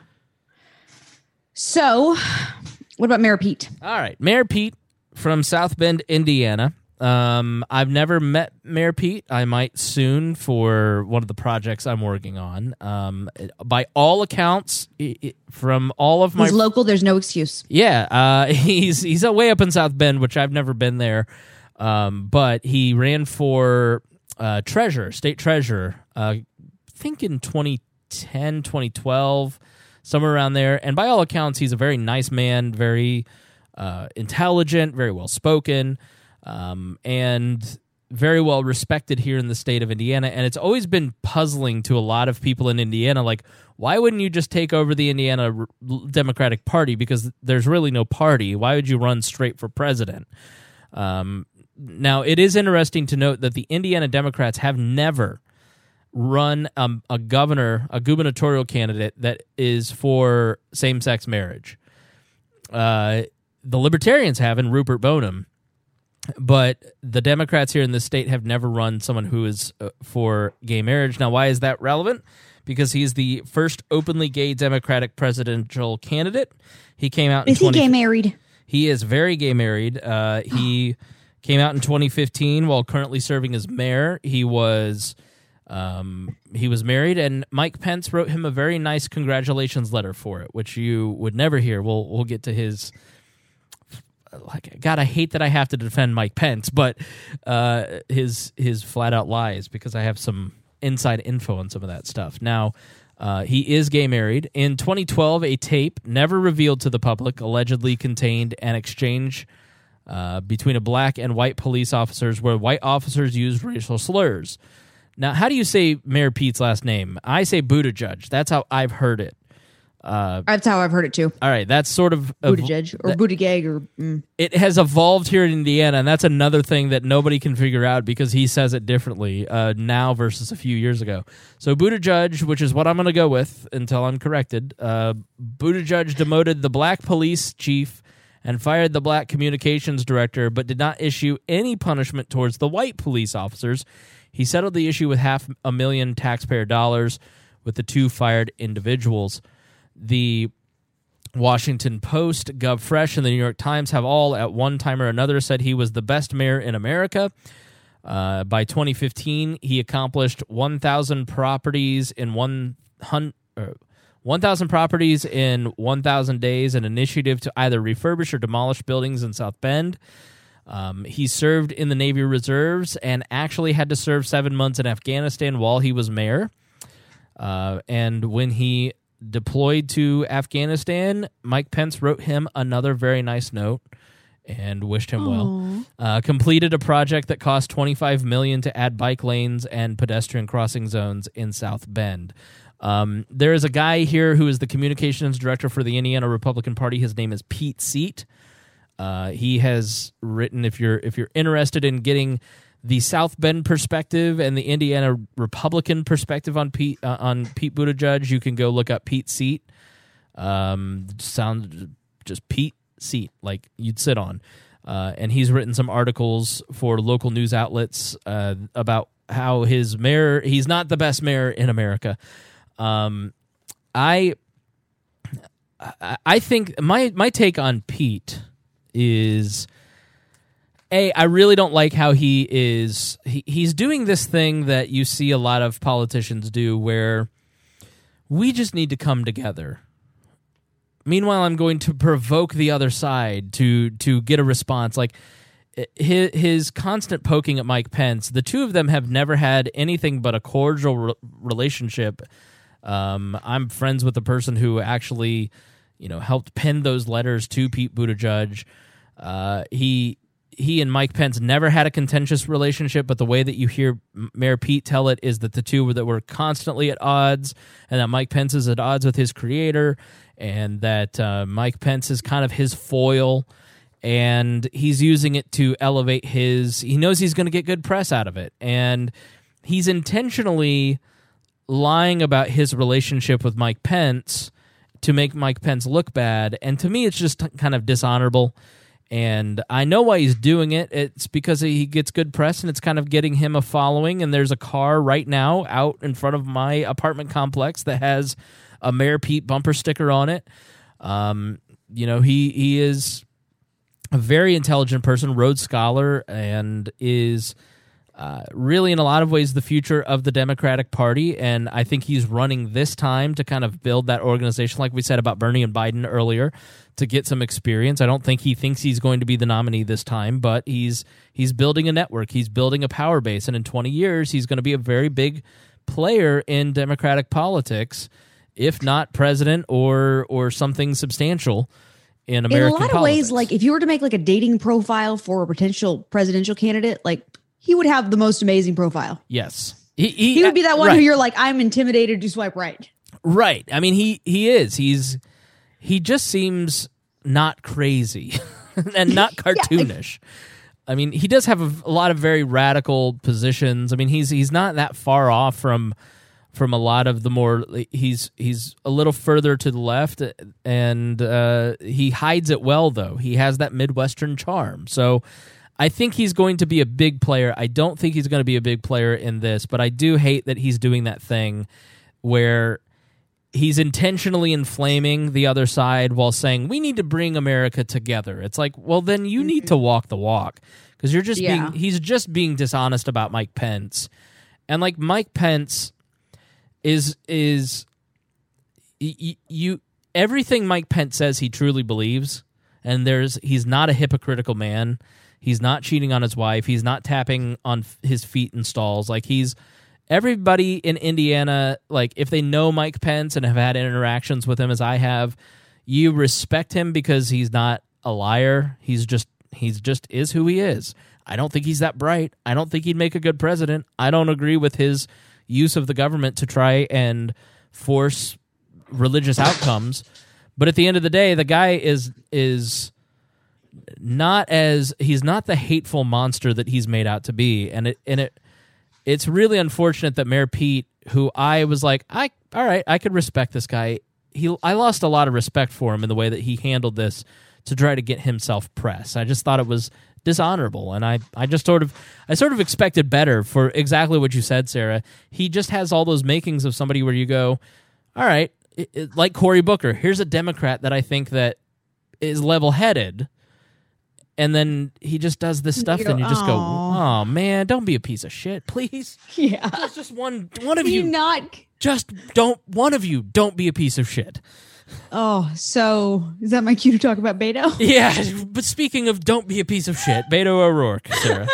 Speaker 5: So, what about Mayor Pete?
Speaker 1: All right. Mayor Pete from South Bend, Indiana. Um, I've never met Mayor Pete. I might soon for one of the projects I'm working on. Um, by all accounts, it, it, from all of my...
Speaker 5: He's local, there's no excuse.
Speaker 1: Yeah, uh, he's he's way up in South Bend, which I've never been there. Um, but he ran for uh, treasurer, state treasurer, uh, I think in twenty ten, twenty twelve, somewhere around there. And by all accounts, he's a very nice man, very uh, intelligent, very well-spoken. Um, and very well respected here in the state of Indiana. And it's always been puzzling to a lot of people in Indiana, like, why wouldn't you just take over the Indiana R- Democratic Party? Because there's really no party. Why would you run straight for president? Um, now, it is interesting to note that the Indiana Democrats have never run um, a governor, a gubernatorial candidate that is for same-sex marriage. Uh, the Libertarians have, in Rupert Boneham. But the Democrats here in this state have never run someone who is uh, for gay marriage. Now, why is that relevant? Because he's the first openly gay Democratic presidential candidate. He came out in
Speaker 5: Is he gay married?
Speaker 1: He is very gay married. Uh, he came out in twenty fifteen while currently serving as mayor. He was um, he was married, and Mike Pence wrote him a very nice congratulations letter for it, which you would never hear. We'll we'll get to his... Like, God, I hate that I have to defend Mike Pence, but uh, his his flat out lies, because I have some inside info on some of that stuff. Now, uh, he is gay married. In twenty twelve, a tape never revealed to the public allegedly contained an exchange uh, between a black and white police officers where white officers used racial slurs. Now, how do you say Mayor Pete's last name? I say Buttigieg. That's how I've heard it. Uh,
Speaker 5: That's how I've heard it too.
Speaker 1: All right, that's sort of
Speaker 5: Buttigieg or Buttigieg or mm.
Speaker 1: It has evolved here in Indiana, and that's another thing that nobody can figure out because he says it differently uh, now versus a few years ago. So Buttigieg, which is what I'm going to go with until I'm corrected, uh, Buttigieg demoted the black police chief and fired the black communications director, but did not issue any punishment towards the white police officers. He settled the issue with half a million taxpayer dollars with the two fired individuals. The Washington Post, GovFresh, and the New York Times have all, at one time or another, said he was the best mayor in America. Uh, by twenty fifteen, he accomplished one thousand properties in one hundred, uh, one thousand properties in one thousand days, an initiative to either refurbish or demolish buildings in South Bend. Um, he served in the Navy Reserves and actually had to serve seven months in Afghanistan while he was mayor. Uh, and when he deployed to Afghanistan, Mike Pence wrote him another very nice note and wished him Aww. well. Uh, completed a project that cost twenty-five million dollars to add bike lanes and pedestrian crossing zones in South Bend. Um, there is a guy here who is the communications director for the Indiana Republican Party. His name is Pete Seat. Uh, he has written, if you're if you're interested in getting the South Bend perspective and the Indiana Republican perspective on Pete uh, on Pete Buttigieg, you can go look up Pete Seat. Um, sound just Pete Seat, like you'd sit on. Uh, and he's written some articles for local news outlets uh, about how his mayor, he's not the best mayor in America. Um, I, I think my my take on Pete is A, I really don't like how he is. He, he's doing this thing that you see a lot of politicians do where we just need to come together. Meanwhile, I'm going to provoke the other side to to get a response. Like his, his constant poking at Mike Pence, the two of them have never had anything but a cordial re- relationship. Um, I'm friends with the person who actually, you know, helped pen those letters to Pete Buttigieg. Uh, he... He and Mike Pence never had a contentious relationship, but the way that you hear Mayor Pete tell it is that the two were that were constantly at odds, and that Mike Pence is at odds with his creator, and that uh, Mike Pence is kind of his foil, and he's using it to elevate his. He knows he's going to get good press out of it, and he's intentionally lying about his relationship with Mike Pence to make Mike Pence look bad, and to me, it's just kind of dishonorable. And I know why he's doing it. It's because he gets good press, and it's kind of getting him a following. And there's a car right now out in front of my apartment complex that has a Mayor Pete bumper sticker on it. Um, you know, he he is a very intelligent person, Rhodes Scholar, and is uh, really in a lot of ways the future of the Democratic Party. And I think he's running this time to kind of build that organization, like we said about Bernie and Biden earlier, to get some experience. I don't think he thinks he's going to be the nominee this time, but he's he's building a network. He's building a power base, and in twenty years, he's going to be a very big player in Democratic politics, if not president or or something substantial in American politics.
Speaker 5: In a lot of ways, like if you were to make like a dating profile for a potential presidential candidate, like he would have the most amazing profile.
Speaker 1: Yes. He, he,
Speaker 5: he would be that one
Speaker 1: right.
Speaker 5: who you're like, I'm intimidated to swipe right.
Speaker 1: Right. I mean, he he is. He's he just seems not crazy and not cartoonish. Yeah. I mean, he does have a, a lot of very radical positions. I mean, he's he's not that far off from from a lot of the more. He's he's a little further to the left, and uh, he hides it well. Though he has that Midwestern charm, so I think he's going to be a big player. I don't think he's going to be a big player in this, but I do hate that he's doing that thing where he's intentionally inflaming the other side while saying, we need to bring America together. It's like, well, then you mm-hmm. need to walk the walk, because you're just yeah. being, he's just being dishonest about Mike Pence. And like Mike Pence is, is y- you, everything Mike Pence says he truly believes. And there's, he's not a hypocritical man. He's not cheating on his wife. He's not tapping on f- his feet in stalls. Like he's, everybody in Indiana, like if they know Mike Pence and have had interactions with him as I have, you respect him because he's not a liar. He's just he's just is who he is. I don't think he's that bright. I don't think he'd make a good president. I don't agree with his use of the government to try and force religious outcomes. But at the end of the day, the guy is is not as he's not the hateful monster that he's made out to be. And it and it It's really unfortunate that Mayor Pete, who I was like, I all right, I could respect this guy. He, I lost a lot of respect for him in the way that he handled this to try to get himself press. I just thought it was dishonorable, and I, I just sort of, I sort of expected better for exactly what you said, Sarah. He just has all those makings of somebody where you go, all right, it, it, like Cory Booker. Here's a Democrat that I think that is level-headed. And then he just does this stuff, and you just go, "Oh man, don't be a piece of shit, please."
Speaker 5: Yeah,
Speaker 1: There's just one, one of
Speaker 5: Can
Speaker 1: you,
Speaker 5: you not
Speaker 1: just don't. One of you, don't be a piece of shit.
Speaker 5: Oh, so is that my cue to talk about Beto?
Speaker 1: Yeah, but speaking of don't be a piece of shit, Beto O'Rourke, Sarah.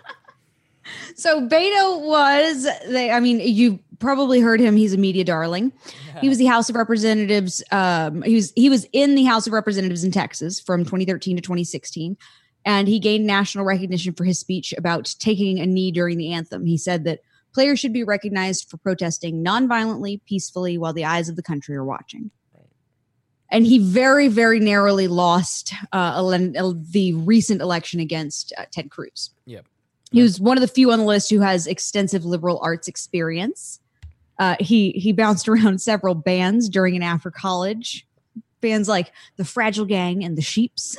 Speaker 5: So Beto was, they, I mean, you probably heard him. He's a media darling. Yeah. He was the House of Representatives. Um, he was he was in the House of Representatives in Texas from twenty thirteen to twenty sixteen. And he gained national recognition for his speech about taking a knee during the anthem. He said that players should be recognized for protesting nonviolently, peacefully, while the eyes of the country are watching. And he very, very narrowly lost uh, the recent election against uh, Ted Cruz.
Speaker 1: Yep.
Speaker 5: He was one of the few on the list who has extensive liberal arts experience. Uh, he he bounced around several bands during and after college. Bands like the Fragile Gang and the Sheeps.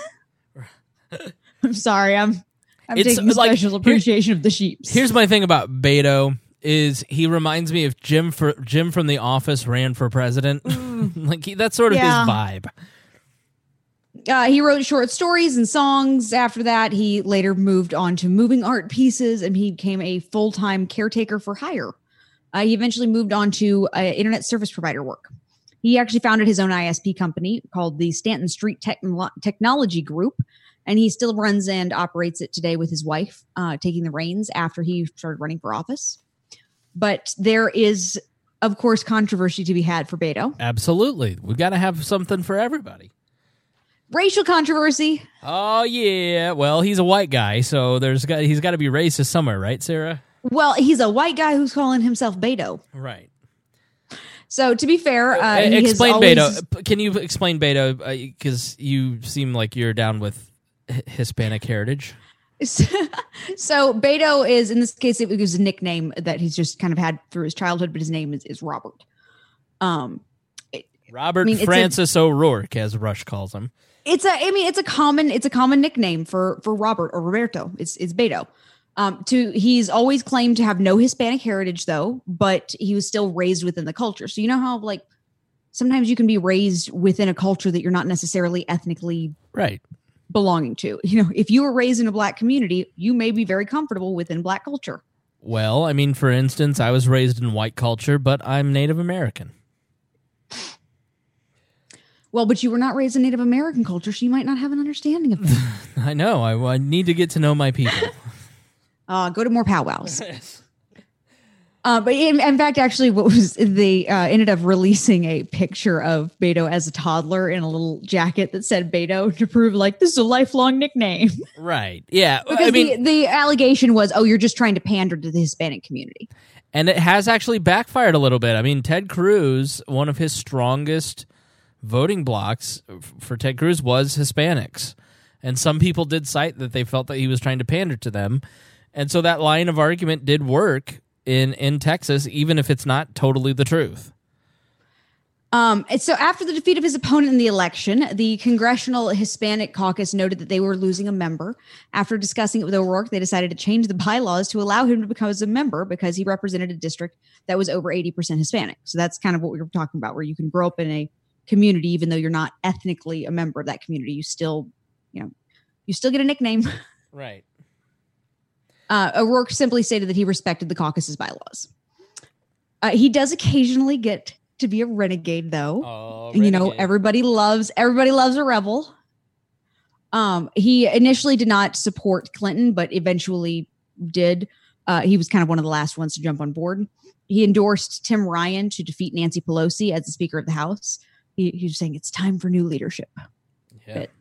Speaker 5: I'm sorry, I'm I'm
Speaker 1: it's
Speaker 5: taking
Speaker 1: like,
Speaker 5: special appreciation of the Sheeps.
Speaker 1: Here's my thing about Beto is he reminds me of Jim for Jim from The Office ran for president. like he, that's sort of
Speaker 5: yeah.
Speaker 1: his vibe.
Speaker 5: Uh, he wrote short stories and songs. After that, he later moved on to moving art pieces, and he became a full-time caretaker for hire. Uh, he eventually moved on to uh, internet service provider work. He actually founded his own I S P company called the Stanton Street Techno- Technology Group, and he still runs and operates it today with his wife, uh, taking the reins after he started running for office. But there is, of course, controversy to be had for Beto.
Speaker 1: Absolutely. We got to have something for everybody.
Speaker 5: Racial controversy.
Speaker 1: Oh, yeah. Well, he's a white guy, so there's got he's got to be racist somewhere, right, Sarah?
Speaker 5: Well, he's a white guy who's calling himself Beto.
Speaker 1: Right.
Speaker 5: So, to be fair, uh, he
Speaker 1: explain
Speaker 5: has always...
Speaker 1: Beto. Can you explain Beto? Because uh, you seem like you're down with H- Hispanic heritage.
Speaker 5: So, Beto is, in this case, it was a nickname that he's just kind of had through his childhood, but his name is, is Robert. Um, it,
Speaker 1: Robert
Speaker 5: I mean,
Speaker 1: Francis a, O'Rourke, as Rush calls him.
Speaker 5: It's a, I mean, it's a common, it's a common nickname for for Robert or Roberto. It's it's Beto. Um, to he's always claimed to have no Hispanic heritage, though, but he was still raised within the culture. So you know how like sometimes you can be raised within a culture that you're not necessarily ethnically
Speaker 1: right
Speaker 5: belonging to. You know, if you were raised in a black community, you may be very comfortable within black culture.
Speaker 1: Well, I mean, for instance, I was raised in white culture, but I'm Native American.
Speaker 5: Well, but you were not raised in Native American culture, so you might not have an understanding of that.
Speaker 1: I know. I, I need to get to know my people.
Speaker 5: uh, go to more powwows. uh, but in, in fact, actually, what was they uh, ended up releasing a picture of Beto as a toddler in a little jacket that said Beto to prove like this is a lifelong nickname.
Speaker 1: Right. Yeah.
Speaker 5: Because
Speaker 1: I mean,
Speaker 5: the, the allegation was, oh, you're just trying to pander to the Hispanic community.
Speaker 1: And it has actually backfired a little bit. I mean, Ted Cruz, one of his strongest voting blocks for Ted Cruz was Hispanics. And some people did cite that they felt that he was trying to pander to them. And so that line of argument did work in, in Texas, even if it's not totally the truth.
Speaker 5: Um, and so after the defeat of his opponent in the election, the Congressional Hispanic Caucus noted that they were losing a member. After discussing it with O'Rourke, they decided to change the bylaws to allow him to become a member because he represented a district that was over eighty percent Hispanic. So that's kind of what we were talking about, where you can grow up in a community, even though you're not ethnically a member of that community, you still, you know, you still get a nickname.
Speaker 1: Right.
Speaker 5: Uh, O'Rourke simply stated that he respected the caucus's bylaws. Uh, he does occasionally get to be a renegade, though.
Speaker 1: Oh,
Speaker 5: and, you know,
Speaker 1: renegade.
Speaker 5: everybody loves everybody loves a rebel. Um, he initially did not support Clinton, but eventually did. Uh, he was kind of one of the last ones to jump on board. He endorsed Tim Ryan to defeat Nancy Pelosi as the Speaker of the House. He, he was saying it's time for new leadership.
Speaker 1: Yeah.
Speaker 5: But,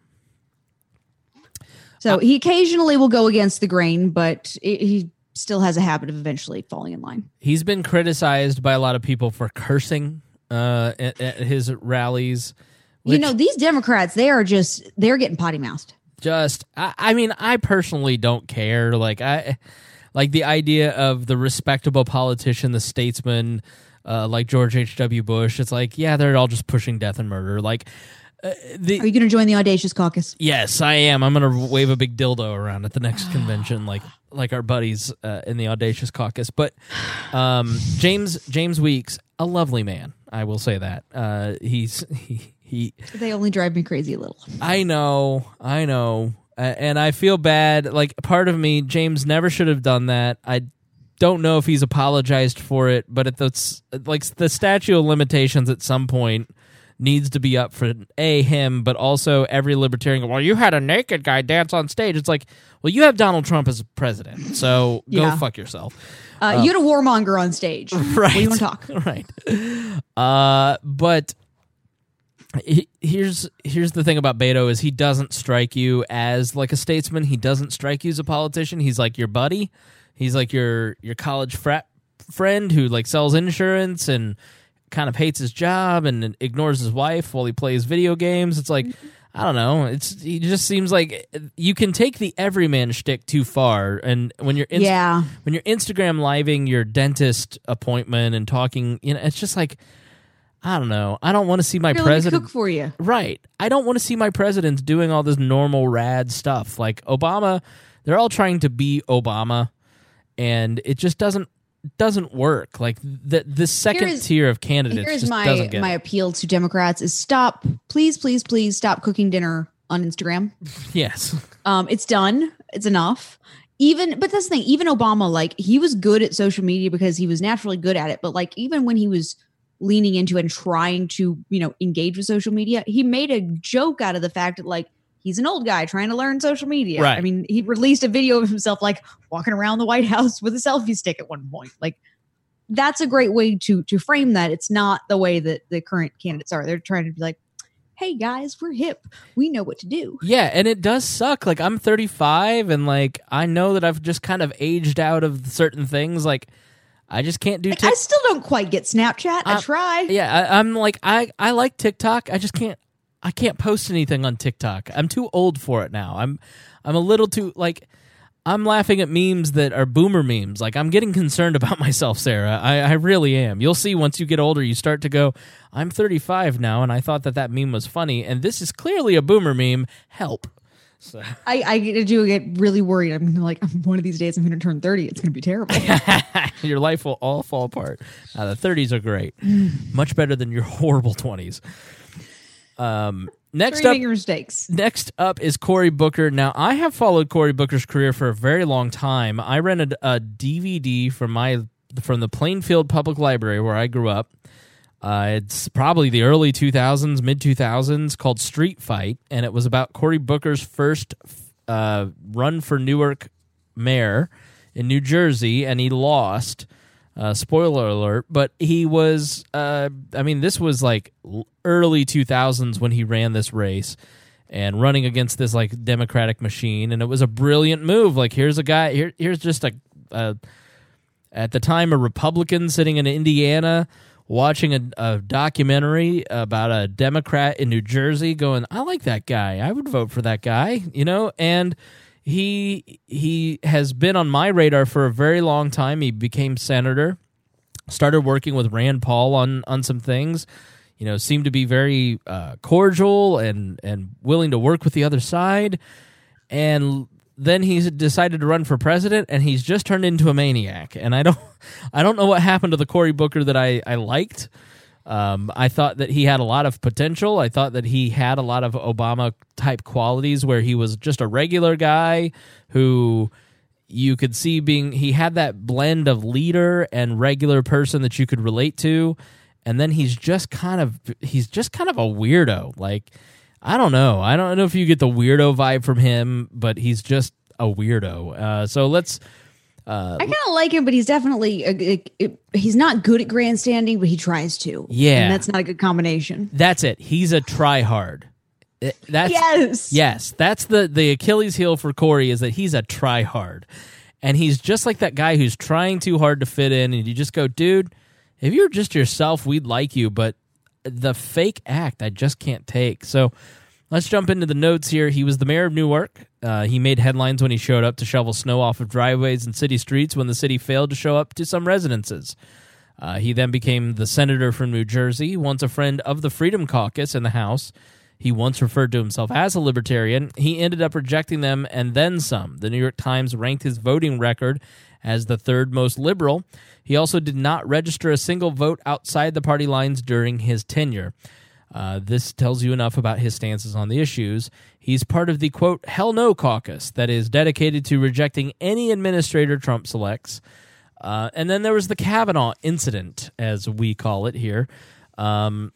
Speaker 5: so uh, he occasionally will go against the grain, but it, he still has a habit of eventually falling in line.
Speaker 1: He's been criticized by a lot of people for cursing uh, at, at his rallies.
Speaker 5: You know, these Democrats, they are just, they're getting potty mouthed.
Speaker 1: Just, I, I mean, I personally don't care. Like, I, like the idea of the respectable politician, the statesman, uh, like George H W Bush. It's like, yeah, they're all just pushing death and murder. Like, uh, the,
Speaker 5: are you going to join the Audacious Caucus?
Speaker 1: Yes, I am. I'm going to wave a big dildo around at the next convention, like like our buddies uh, in the Audacious Caucus. But um, James James Weeks, a lovely man, I will say that. Uh, he's he, he.
Speaker 5: They only drive me crazy a little.
Speaker 1: I know, I know, uh, and I feel bad. Like, part of me, James never should have done that. I don't know if he's apologized for it, but at the like the statute of limitations at some point needs to be up for A, him, but also every libertarian. Well, you had a naked guy dance on stage. It's like, well, you have Donald Trump as president, so go
Speaker 5: yeah.
Speaker 1: fuck yourself.
Speaker 5: Uh, um, you had a warmonger on stage.
Speaker 1: Right.
Speaker 5: What do you want to talk?
Speaker 1: Right. Uh, but he, here's here's the thing about Beto is he doesn't strike you as like a statesman. He doesn't strike you as a politician. He's like your buddy. He's like your your college frat friend who like sells insurance and kind of hates his job and ignores his wife while he plays video games. It's like, I don't know. It's he just seems like you can take the everyman shtick too far. And when you're inst-
Speaker 5: yeah.
Speaker 1: when you're Instagram living your dentist appointment and talking, you know, it's just like, I don't know. I don't want to see my
Speaker 5: Really
Speaker 1: president
Speaker 5: cook for you.
Speaker 1: Right. I don't want to see my president doing all this normal rad stuff. Like Obama, they're all trying to be Obama, and it just doesn't doesn't work. Like the the second
Speaker 5: is,
Speaker 1: tier of candidates
Speaker 5: here's
Speaker 1: just
Speaker 5: my
Speaker 1: doesn't get
Speaker 5: my
Speaker 1: it.
Speaker 5: appeal to Democrats is stop, please, please, please stop cooking dinner on Instagram.
Speaker 1: Yes.
Speaker 5: Um, it's done. It's enough. Even, but that's the thing. Even Obama, like he was good at social media because he was naturally good at it. But like even when he was leaning into it and trying to, you know, engage with social media, he made a joke out of the fact that like he's an old guy trying to learn social media.
Speaker 1: Right.
Speaker 5: I mean, he released a video of himself like walking around the White House with a selfie stick at one point. Like that's a great way to to frame that. It's not the way that the current candidates are. They're trying to be like, hey guys, we're hip. We know what to do.
Speaker 1: Yeah, and it does suck. Like I'm thirty-five and like I know that I've just kind of aged out of certain things. Like I just can't do
Speaker 5: Like,
Speaker 1: TikTok.
Speaker 5: I still don't quite get Snapchat. I
Speaker 1: Uh,
Speaker 5: try.
Speaker 1: Yeah, I, I'm like I, I like TikTok. I just can't I can't post anything on TikTok. I'm too old for it now. I'm I'm a little too like I'm laughing at memes that are boomer memes. Like I'm getting concerned about myself, Sarah. I, I really am. You'll see once you get older, you start to go, I'm thirty-five now, and I thought that that meme was funny, and this is clearly a boomer meme. Help. So.
Speaker 5: I, I do get really worried. I'm like, one of these days I'm going to turn thirty. It's going to be terrible.
Speaker 1: Your life will all fall apart. Uh, the thirties are great. Much better than your horrible twenties. Um, next
Speaker 5: Three
Speaker 1: up,
Speaker 5: bigger mistakes.
Speaker 1: next up is Cory Booker. Now, I have followed Cory Booker's career for a very long time. I rented a D V D from my from the Plainfield Public Library where I grew up. Uh, it's probably the early two thousands, mid two thousands, called Street Fight, and it was about Cory Booker's first uh, run for Newark mayor in New Jersey, and he lost. Uh, spoiler alert, but he was, uh, I mean, this was like early two thousands when he ran this race and running against this like Democratic machine, and it was a brilliant move. Like, here's a guy, here, here's just a, a, at the time, a Republican sitting in Indiana watching a, a documentary about a Democrat in New Jersey going, I like that guy. I would vote for that guy, you know, and He he has been on my radar for a very long time. He became senator, started working with Rand Paul on, on some things, you know, seemed to be very uh, cordial and, and willing to work with the other side. And then he's decided to run for president, and he's just turned into a maniac. And I don't I don't know what happened to the Cory Booker that I, I liked. Um, I thought that he had a lot of potential. I thought that he had a lot of Obama-type qualities where he was just a regular guy who you could see being... He had that blend of leader and regular person that you could relate to, and then he's just kind of... He's just kind of a weirdo. Like, I don't know. I don't know if you get the weirdo vibe from him, but he's just a weirdo. Uh, so let's... Uh,
Speaker 5: I kind of like him, but he's definitely a, a, a, he's not good at grandstanding, but he tries to.
Speaker 1: Yeah,
Speaker 5: and that's not a good combination.
Speaker 1: That's it. He's a try-hard. That's
Speaker 5: yes,
Speaker 1: yes. That's the the Achilles heel for Cory is that he's a try-hard, and he's just like that guy who's trying too hard to fit in, and you just go, dude, if you're just yourself, we'd like you, but the fake act, I just can't take. So let's jump into the notes here. He was the mayor of Newark. Uh, he made headlines when he showed up to shovel snow off of driveways and city streets when the city failed to show up to some residences. Uh, he then became the senator from New Jersey, once a friend of the Freedom Caucus in the House. He once referred to himself as a libertarian. He ended up rejecting them and then some. The New York Times ranked his voting record as the third most liberal. He also did not register a single vote outside the party lines during his tenure. Uh, this tells you enough about his stances on the issues. He's part of the, quote, Hell No caucus that is dedicated to rejecting any administrator Trump selects. Uh, and then there was the Kavanaugh incident, as we call it here. Um,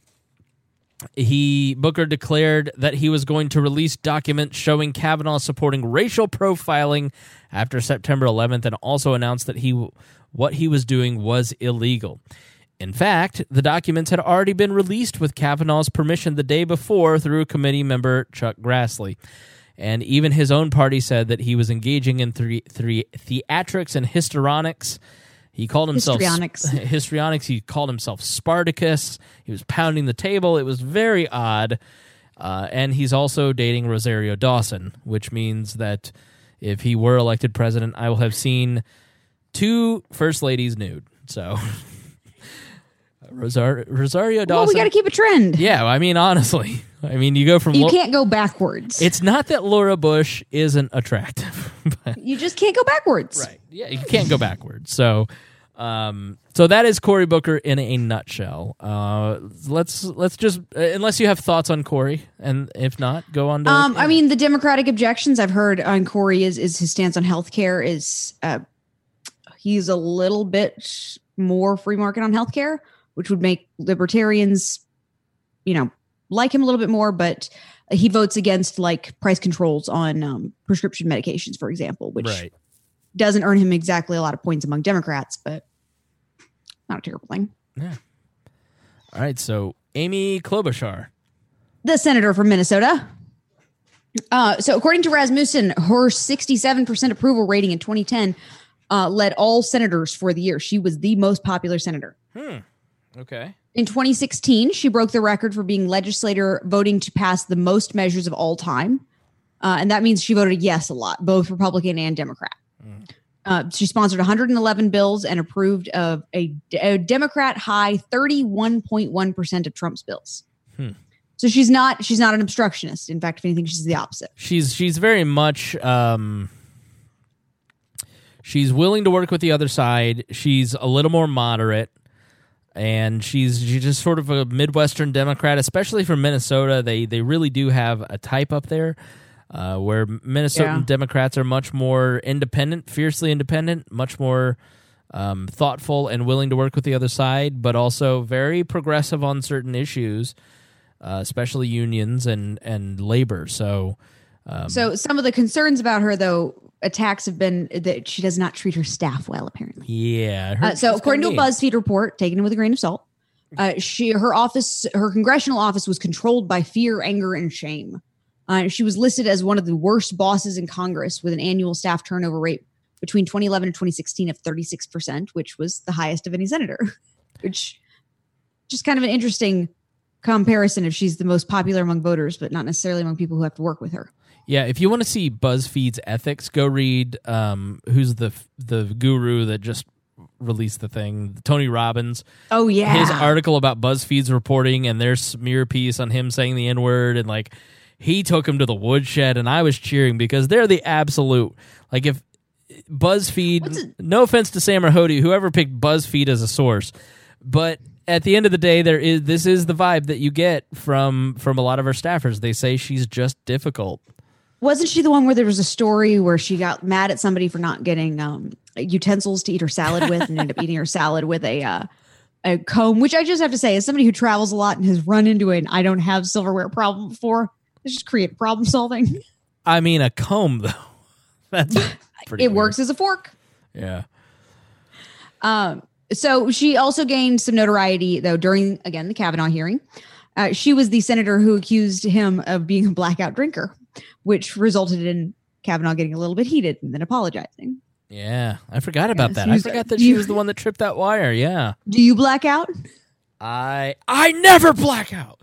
Speaker 1: he Booker declared that he was going to release documents showing Kavanaugh supporting racial profiling after September eleventh, and also announced that he what he was doing was illegal. In fact, the documents had already been released with Kavanaugh's permission the day before through committee member Chuck Grassley. And even his own party said that he was engaging in three, three theatrics and histrionics. He called himself
Speaker 5: histrionics.
Speaker 1: histrionics. He called himself Spartacus. He was pounding the table. It was very odd. Uh, and he's also dating Rosario Dawson, which means that if he were elected president, I will have seen two first ladies nude. So... Rosar- Rosario Dawson.
Speaker 5: Well, we got to keep a trend.
Speaker 1: Yeah, I mean, honestly. I mean, you go from...
Speaker 5: You
Speaker 1: Lo-
Speaker 5: can't go backwards.
Speaker 1: It's not that Laura Bush isn't attractive. But
Speaker 5: you just can't go backwards.
Speaker 1: right. Yeah, you can't go backwards. So, Um, so that is Cory Booker in a nutshell. Uh, let's let's just uh, unless you have thoughts on Cory, and if not, go on to.
Speaker 5: Um, I mean, the Democratic objections I've heard on Cory is is his stance on healthcare is uh, he's a little bit more free market on healthcare, which would make libertarians, you know, like him a little bit more. But he votes against like price controls on um, prescription medications, for example, which. Right. Doesn't earn him exactly a lot of points among Democrats, but not a terrible thing.
Speaker 1: Yeah. All right. So Amy Klobuchar,
Speaker 5: the senator from Minnesota. Uh, so according to Rasmussen, her sixty-seven percent approval rating in twenty ten uh, led all senators for the year. She was the most popular senator.
Speaker 1: Hmm. Okay.
Speaker 5: In twenty sixteen, she broke the record for being legislator voting to pass the most measures of all time. Uh, and that means she voted yes a lot, both Republican and Democrat. Uh, she sponsored one hundred eleven bills and approved of a, a Democrat high thirty-one point one percent of Trump's bills.
Speaker 1: Hmm.
Speaker 5: So she's not she's not an obstructionist. In fact, if anything, she's the opposite.
Speaker 1: She's she's very much um, she's willing to work with the other side. She's a little more moderate, and she's she's just sort of a Midwestern Democrat, especially from Minnesota. They they really do have a type up there. Uh, where Minnesotan yeah. Democrats are much more independent, fiercely independent, much more um, thoughtful and willing to work with the other side, but also very progressive on certain issues, uh, especially unions and, and labor. So, um,
Speaker 5: so some of the concerns about her, though, attacks have been that she does not treat her staff well, apparently.
Speaker 1: Yeah.
Speaker 5: Uh, so according to a BuzzFeed report, taken with a grain of salt, uh, she her office, her congressional office was controlled by fear, anger, and shame. Uh, she was listed as one of the worst bosses in Congress with an annual staff turnover rate between twenty eleven and twenty sixteen of thirty-six percent, which was the highest of any senator, which just kind of an interesting comparison if she's the most popular among voters, but not necessarily among people who have to work with her.
Speaker 1: Yeah, if you want to see BuzzFeed's ethics, go read um, who's the the guru that just released the thing, Tony Robbins.
Speaker 5: Oh, yeah.
Speaker 1: His article about BuzzFeed's reporting and their smear piece on him saying the N-word, and like he took him to the woodshed, and I was cheering because they're the absolute, like if BuzzFeed, no offense to Sam or Hody, whoever picked BuzzFeed as a source, but at the end of the day, there is this is the vibe that you get from from a lot of our staffers. They say she's just difficult.
Speaker 5: Wasn't she the one where there was a story where she got mad at somebody for not getting um, utensils to eat her salad with and ended up eating her salad with a uh, a comb, which I just have to say, as somebody who travels a lot and has run into an I don't have silverware problem before, it's just creative problem solving.
Speaker 1: I mean, a comb, though. That's pretty
Speaker 5: It
Speaker 1: weird.
Speaker 5: works as a fork.
Speaker 1: Yeah.
Speaker 5: Um. So she also gained some notoriety, though, during, again, the Kavanaugh hearing. Uh, she was the senator who accused him of being a blackout drinker, which resulted in Kavanaugh getting a little bit heated and then apologizing.
Speaker 1: Yeah, I forgot about
Speaker 5: yes,
Speaker 1: that. I forgot that she you, was the one that tripped that wire. Yeah.
Speaker 5: Do you black out?
Speaker 1: I I never black out.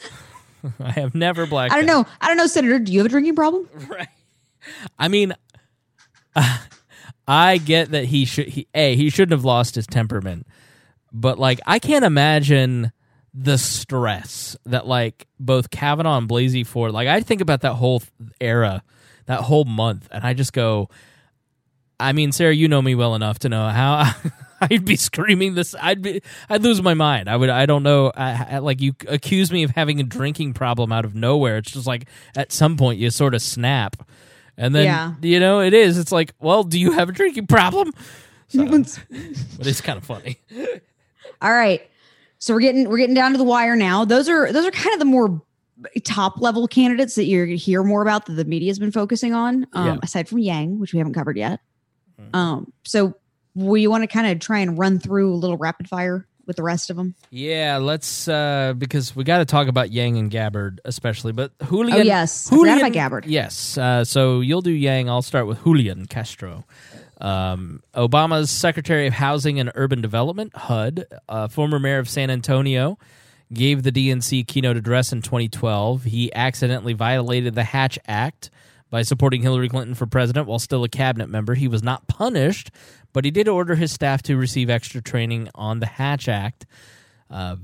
Speaker 1: I have never blacked out.
Speaker 5: I don't know. I don't know, Senator. Do you have a drinking problem?
Speaker 1: Right. I mean, uh, I get that he should. He, a he shouldn't have lost his temperament, but like I can't imagine the stress that like both Kavanaugh and Blasey Ford. Like I think about that whole era, that whole month, and I just go. I mean, Sarah, you know me well enough to know how I'd be screaming this. I'd be, I'd lose my mind. I would. I don't know. I, I, like you accuse me of having a drinking problem out of nowhere. It's just like at some point you sort of snap, and then
Speaker 5: yeah.
Speaker 1: you know it is. It's like, well, do you have a drinking problem? So, but it's kind of funny.
Speaker 5: All right, so we're getting we're getting down to the wire now. Those are those are kind of the more top level candidates that you're going to hear more about that the media's been focusing on. Um, yeah. Aside from Yang, which we haven't covered yet. Um, so we want to kind of try and run through a little rapid fire with the rest of them.
Speaker 1: Yeah, let's, uh, because we got to talk about Yang and Gabbard especially, but Julian.
Speaker 5: Oh, yes.
Speaker 1: Julian,
Speaker 5: I forgot about Gabbard.
Speaker 1: Yes. Uh, so you'll do Yang. I'll start with Julian Castro. Um, Obama's Secretary of Housing and Urban Development, H U D, uh, former mayor of San Antonio, gave the D N C keynote address in twenty twelve. He accidentally violated the Hatch Act by supporting Hillary Clinton for president while still a cabinet member. He was not punished, but he did order his staff to receive extra training on the Hatch Act. Uh,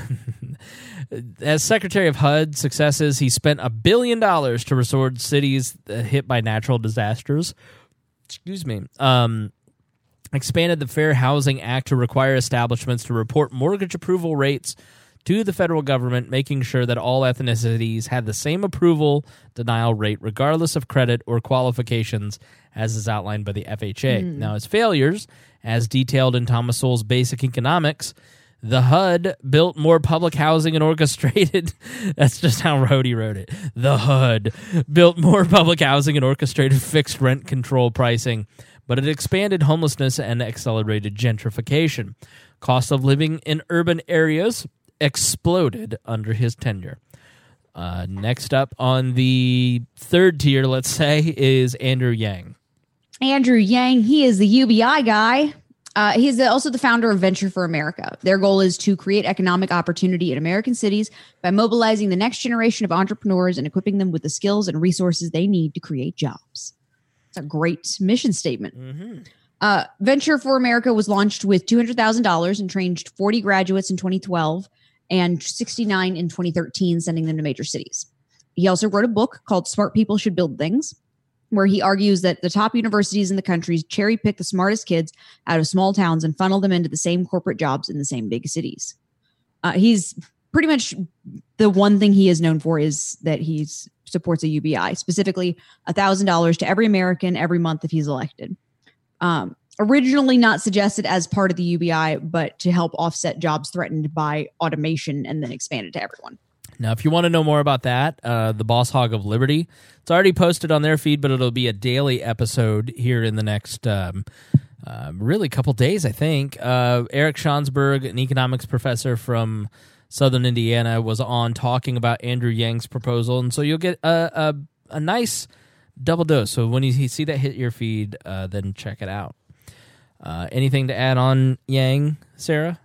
Speaker 1: as Secretary of H U D successes, he spent a billion dollars to restore cities hit by natural disasters. Excuse me. Um, expanded the Fair Housing Act to require establishments to report mortgage approval rates to the federal government, making sure that all ethnicities had the same approval denial rate, regardless of credit or qualifications, as is outlined by the F H A. Mm. Now, his failures, as detailed in Thomas Sowell's Basic Economics, the H U D built more public housing and orchestrated... That's just how Rhodey wrote it. The H U D built more public housing and orchestrated fixed rent control pricing, but it expanded homelessness and accelerated gentrification. Cost of living in urban areas exploded under his tenure. Uh, next up on the third tier, let's say, is Andrew Yang.
Speaker 5: Andrew Yang, he is the U B I guy. Uh, he's the, also the founder of Venture for America. Their goal is to create economic opportunity in American cities by mobilizing the next generation of entrepreneurs and equipping them with the skills and resources they need to create jobs. It's a great mission statement. Mm-hmm. Uh, Venture for America was launched with two hundred thousand dollars and trained forty graduates in twenty twelve and sixty-nine in twenty thirteen, sending them to major cities. He also wrote a book called Smart People Should Build Things, where he argues that the top universities in the country cherry pick the smartest kids out of small towns and funnel them into the same corporate jobs in the same big cities. Uh, he's pretty much the one thing he is known for is that he supports a U B I, specifically one thousand dollars to every American every month if he's elected. Um, originally not suggested as part of the U B I, but to help offset jobs threatened by automation and then expanded to everyone.
Speaker 1: Now, if you want to know more about that, uh, the Boss Hog of Liberty, it's already posted on their feed, but it'll be a daily episode here in the next um, uh, really couple days, I think. Uh, Eric Schonsberg, an economics professor from Southern Indiana, was on talking about Andrew Yang's proposal, and so you'll get a, a, a nice double dose. So when you see that hit your feed, uh, then check it out. Uh, anything to add on Yang, Sarah?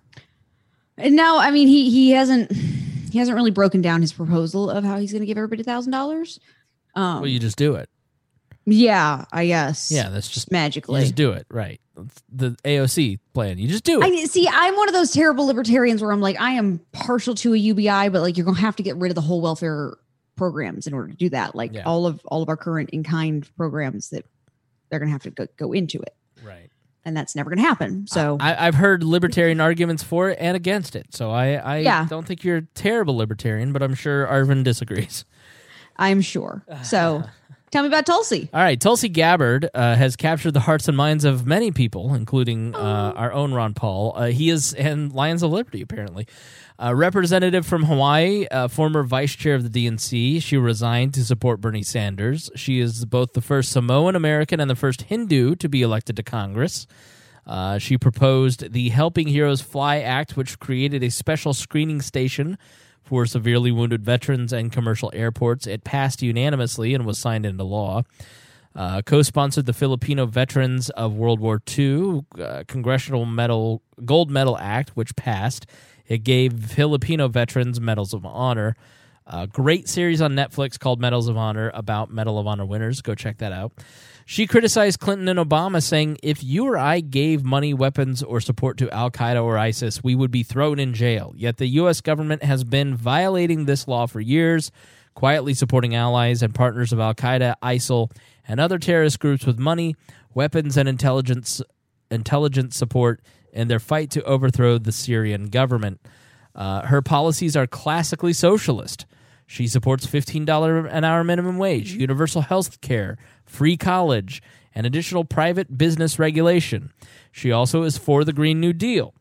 Speaker 5: No, I mean, he he hasn't... He hasn't really broken down his proposal of how he's going to give everybody one thousand dollars. Um,
Speaker 1: well, you just do it.
Speaker 5: Yeah, I guess.
Speaker 1: Yeah, that's just
Speaker 5: magically.
Speaker 1: You just do it, right? That's the A O C plan. You just do it.
Speaker 5: I see. I'm one of those terrible libertarians where I'm like, I am partial to a U B I, but like you're going to have to get rid of the whole welfare programs in order to do that. Like yeah. all of all of our current in-kind programs that they're going to have to go, go into it.
Speaker 1: Right.
Speaker 5: And that's never going to happen. So
Speaker 1: I, I've heard libertarian arguments for it and against it. So I, I
Speaker 5: yeah.
Speaker 1: don't think you're a terrible libertarian, but I'm sure Arvin disagrees.
Speaker 5: I'm sure. So tell me about Tulsi.
Speaker 1: All right. Tulsi Gabbard uh, has captured the hearts and minds of many people, including uh, our own Ron Paul. Uh, he is, and Lions of Liberty, apparently. A representative from Hawaii, uh, former vice chair of the D N C. She resigned to support Bernie Sanders. She is both the first Samoan American and the first Hindu to be elected to Congress. Uh, she proposed the Helping Heroes Fly Act, which created a special screening station for severely wounded veterans and commercial airports. It passed unanimously and was signed into law. Uh, co-sponsored the Filipino Veterans of World War Two uh, Congressional Medal Gold Medal Act, which passed. It gave Filipino veterans Medals of Honor. A great series on Netflix called Medals of Honor about Medal of Honor winners. Go check that out. She criticized Clinton and Obama, saying, if you or I gave money, weapons, or support to Al-Qaeda or ISIS, we would be thrown in jail. Yet the U S government has been violating this law for years, quietly supporting allies and partners of Al-Qaeda, ISIL, and other terrorist groups with money, weapons, and intelligence intelligence support in their fight to overthrow the Syrian government. Uh, her policies are classically socialist. She supports fifteen dollars an hour minimum wage, universal health care, free college, and additional private business regulation. She also is for the Green New Deal.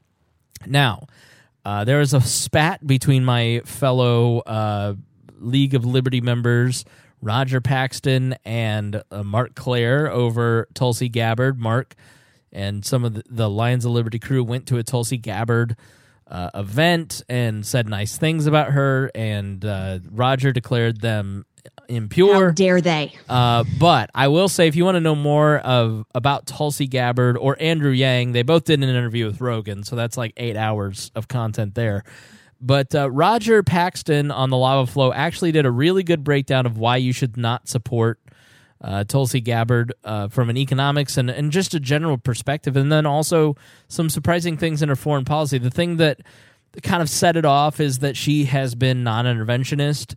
Speaker 1: Now, uh, there is a spat between my fellow uh, League of Liberty members, Roger Paxton and uh, Mark Claire, over Tulsi Gabbard. Mark and some of the, the Lions of Liberty crew went to a Tulsi Gabbard uh, event and said nice things about her, and uh, Roger declared them impure.
Speaker 5: How dare they?
Speaker 1: Uh, but I will say, if you want to know more of about Tulsi Gabbard or Andrew Yang, they both did an interview with Rogan, so that's like eight hours of content there. But uh, Roger Paxton on the Lava Flow actually did a really good breakdown of why you should not support uh, Tulsi Gabbard uh, from an economics and, and just a general perspective, and then also some surprising things in her foreign policy. The thing that kind of set it off is that she has been non-interventionist,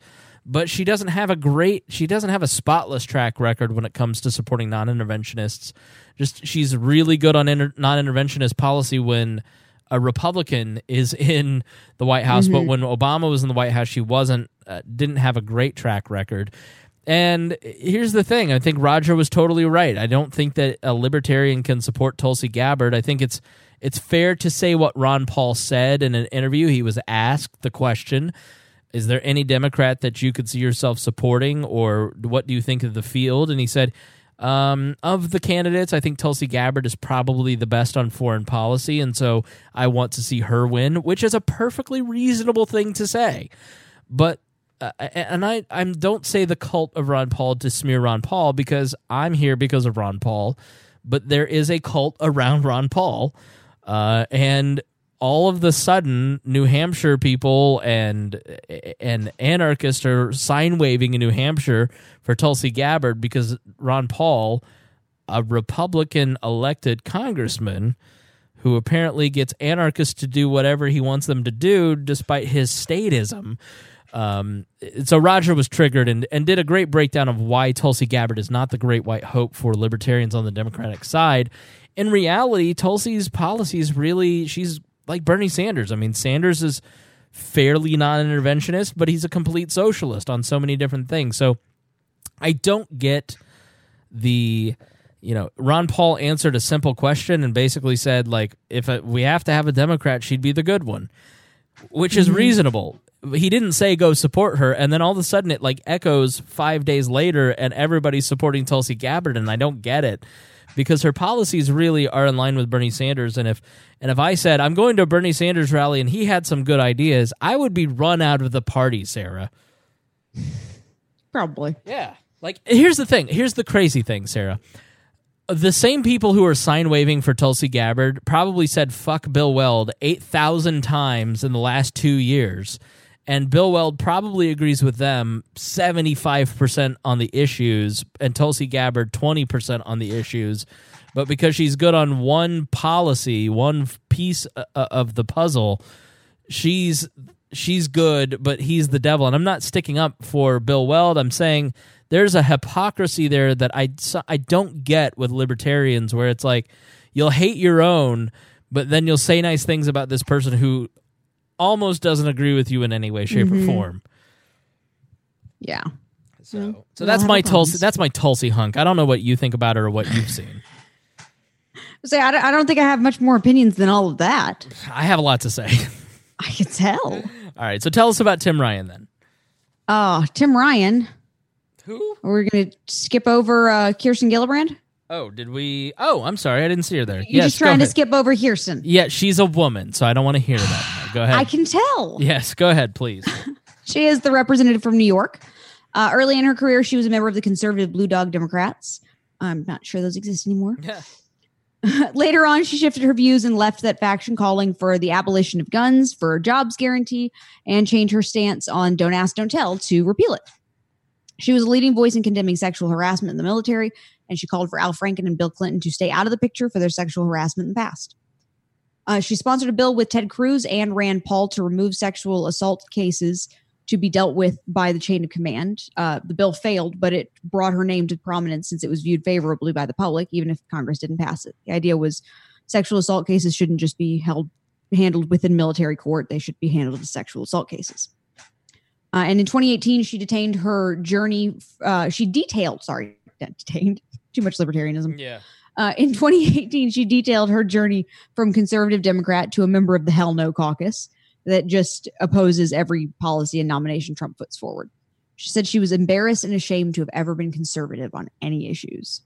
Speaker 1: but she doesn't have a great, she doesn't have a spotless track record when it comes to supporting non-interventionists. Just she's really good on inter- non-interventionist policy when a Republican is in the White House, mm-hmm. but when Obama was in the White House, she wasn't, uh, didn't have a great track record. And here's the thing. I think Roger was totally right. I don't think that a libertarian can support Tulsi Gabbard. I think it's it's fair to say what Ron Paul said in an interview. He was asked the question, is there any Democrat that you could see yourself supporting, or what do you think of the field? And he said, um, of the candidates, I think Tulsi Gabbard is probably the best on foreign policy, and so I want to see her win, which is a perfectly reasonable thing to say. But Uh, and I I don't say the cult of Ron Paul to smear Ron Paul, because I'm here because of Ron Paul, but there is a cult around Ron Paul, uh, and all of the sudden, New Hampshire people and and anarchists are sign waving in New Hampshire for Tulsi Gabbard because Ron Paul, a Republican elected congressman, who apparently gets anarchists to do whatever he wants them to do despite his statism. Um, so Roger was triggered and, and did a great breakdown of why Tulsi Gabbard is not the great white hope for libertarians on the Democratic side. In reality, Tulsi's policies really, she's like Bernie Sanders. I mean, Sanders is fairly non-interventionist, but he's a complete socialist on so many different things. So I don't get the, you know, Ron Paul answered a simple question and basically said, like, if a, we have to have a Democrat, she'd be the good one, which is mm-hmm. reasonable. He didn't say go support her, and then all of a sudden it like echoes five days later, and everybody's supporting Tulsi Gabbard, and I don't get it, because her policies really are in line with Bernie Sanders. And if and if I said I'm going to a Bernie Sanders rally and he had some good ideas, I would be run out of the party, Sarah.
Speaker 5: Probably,
Speaker 1: yeah. Like here's the thing. Here's the crazy thing, Sarah. The same people who are sign waving for Tulsi Gabbard probably said "fuck Bill Weld" eight thousand times in the last two years. And Bill Weld probably agrees with them seventy-five percent on the issues, and Tulsi Gabbard twenty percent on the issues. But because she's good on one policy, one piece of the puzzle, she's she's good, but he's the devil. And I'm not sticking up for Bill Weld. I'm saying there's a hypocrisy there that I, I don't get with libertarians, where it's like you'll hate your own, but then you'll say nice things about this person who almost doesn't agree with you in any way, shape, mm-hmm. or form.
Speaker 5: Yeah.
Speaker 1: So, mm-hmm. so that's my Tulsi. That's my Tulsi hunk. I don't know what you think about her or what you've seen.
Speaker 5: Say, I don't, I don't think I have much more opinions than all of that.
Speaker 1: I have a lot to say.
Speaker 5: I can tell.
Speaker 1: All right, so tell us about Tim Ryan then.
Speaker 5: Oh, uh, Tim Ryan.
Speaker 1: Who?
Speaker 5: We're going to skip over uh, Kirsten Gillibrand.
Speaker 1: Oh, did we? Oh, I'm sorry. I didn't see her there.
Speaker 5: You're
Speaker 1: yes,
Speaker 5: just trying to skip over Kirsten.
Speaker 1: Yeah, she's a woman, so I don't want to hear that. Go ahead.
Speaker 5: I can tell.
Speaker 1: Yes, go ahead, please.
Speaker 5: She is the representative from New York. Uh, early in her career, she was a member of the conservative Blue Dog Democrats. I'm not sure those exist anymore.
Speaker 1: Yeah.
Speaker 5: Later on, she shifted her views and left that faction, calling for the abolition of guns, for a jobs guarantee, and changed her stance on Don't Ask, Don't Tell to repeal it. She was a leading voice in condemning sexual harassment in the military, and she called for Al Franken and Bill Clinton to stay out of the picture for their sexual harassment in the past. Uh, she sponsored a bill with Ted Cruz and Rand Paul to remove sexual assault cases to be dealt with by the chain of command. Uh, the bill failed, but it brought her name to prominence since it was viewed favorably by the public, even if Congress didn't pass it. The idea was sexual assault cases shouldn't just be held handled within military court. They should be handled as sexual assault cases. Uh, and in twenty eighteen, she detained her journey. Uh, she detailed, sorry, detained, too much libertarianism.
Speaker 1: Yeah.
Speaker 5: Uh, in twenty eighteen, she detailed her journey from conservative Democrat to a member of the Hell No Caucus that just opposes every policy and nomination Trump puts forward. She said she was embarrassed and ashamed to have ever been conservative on any issues.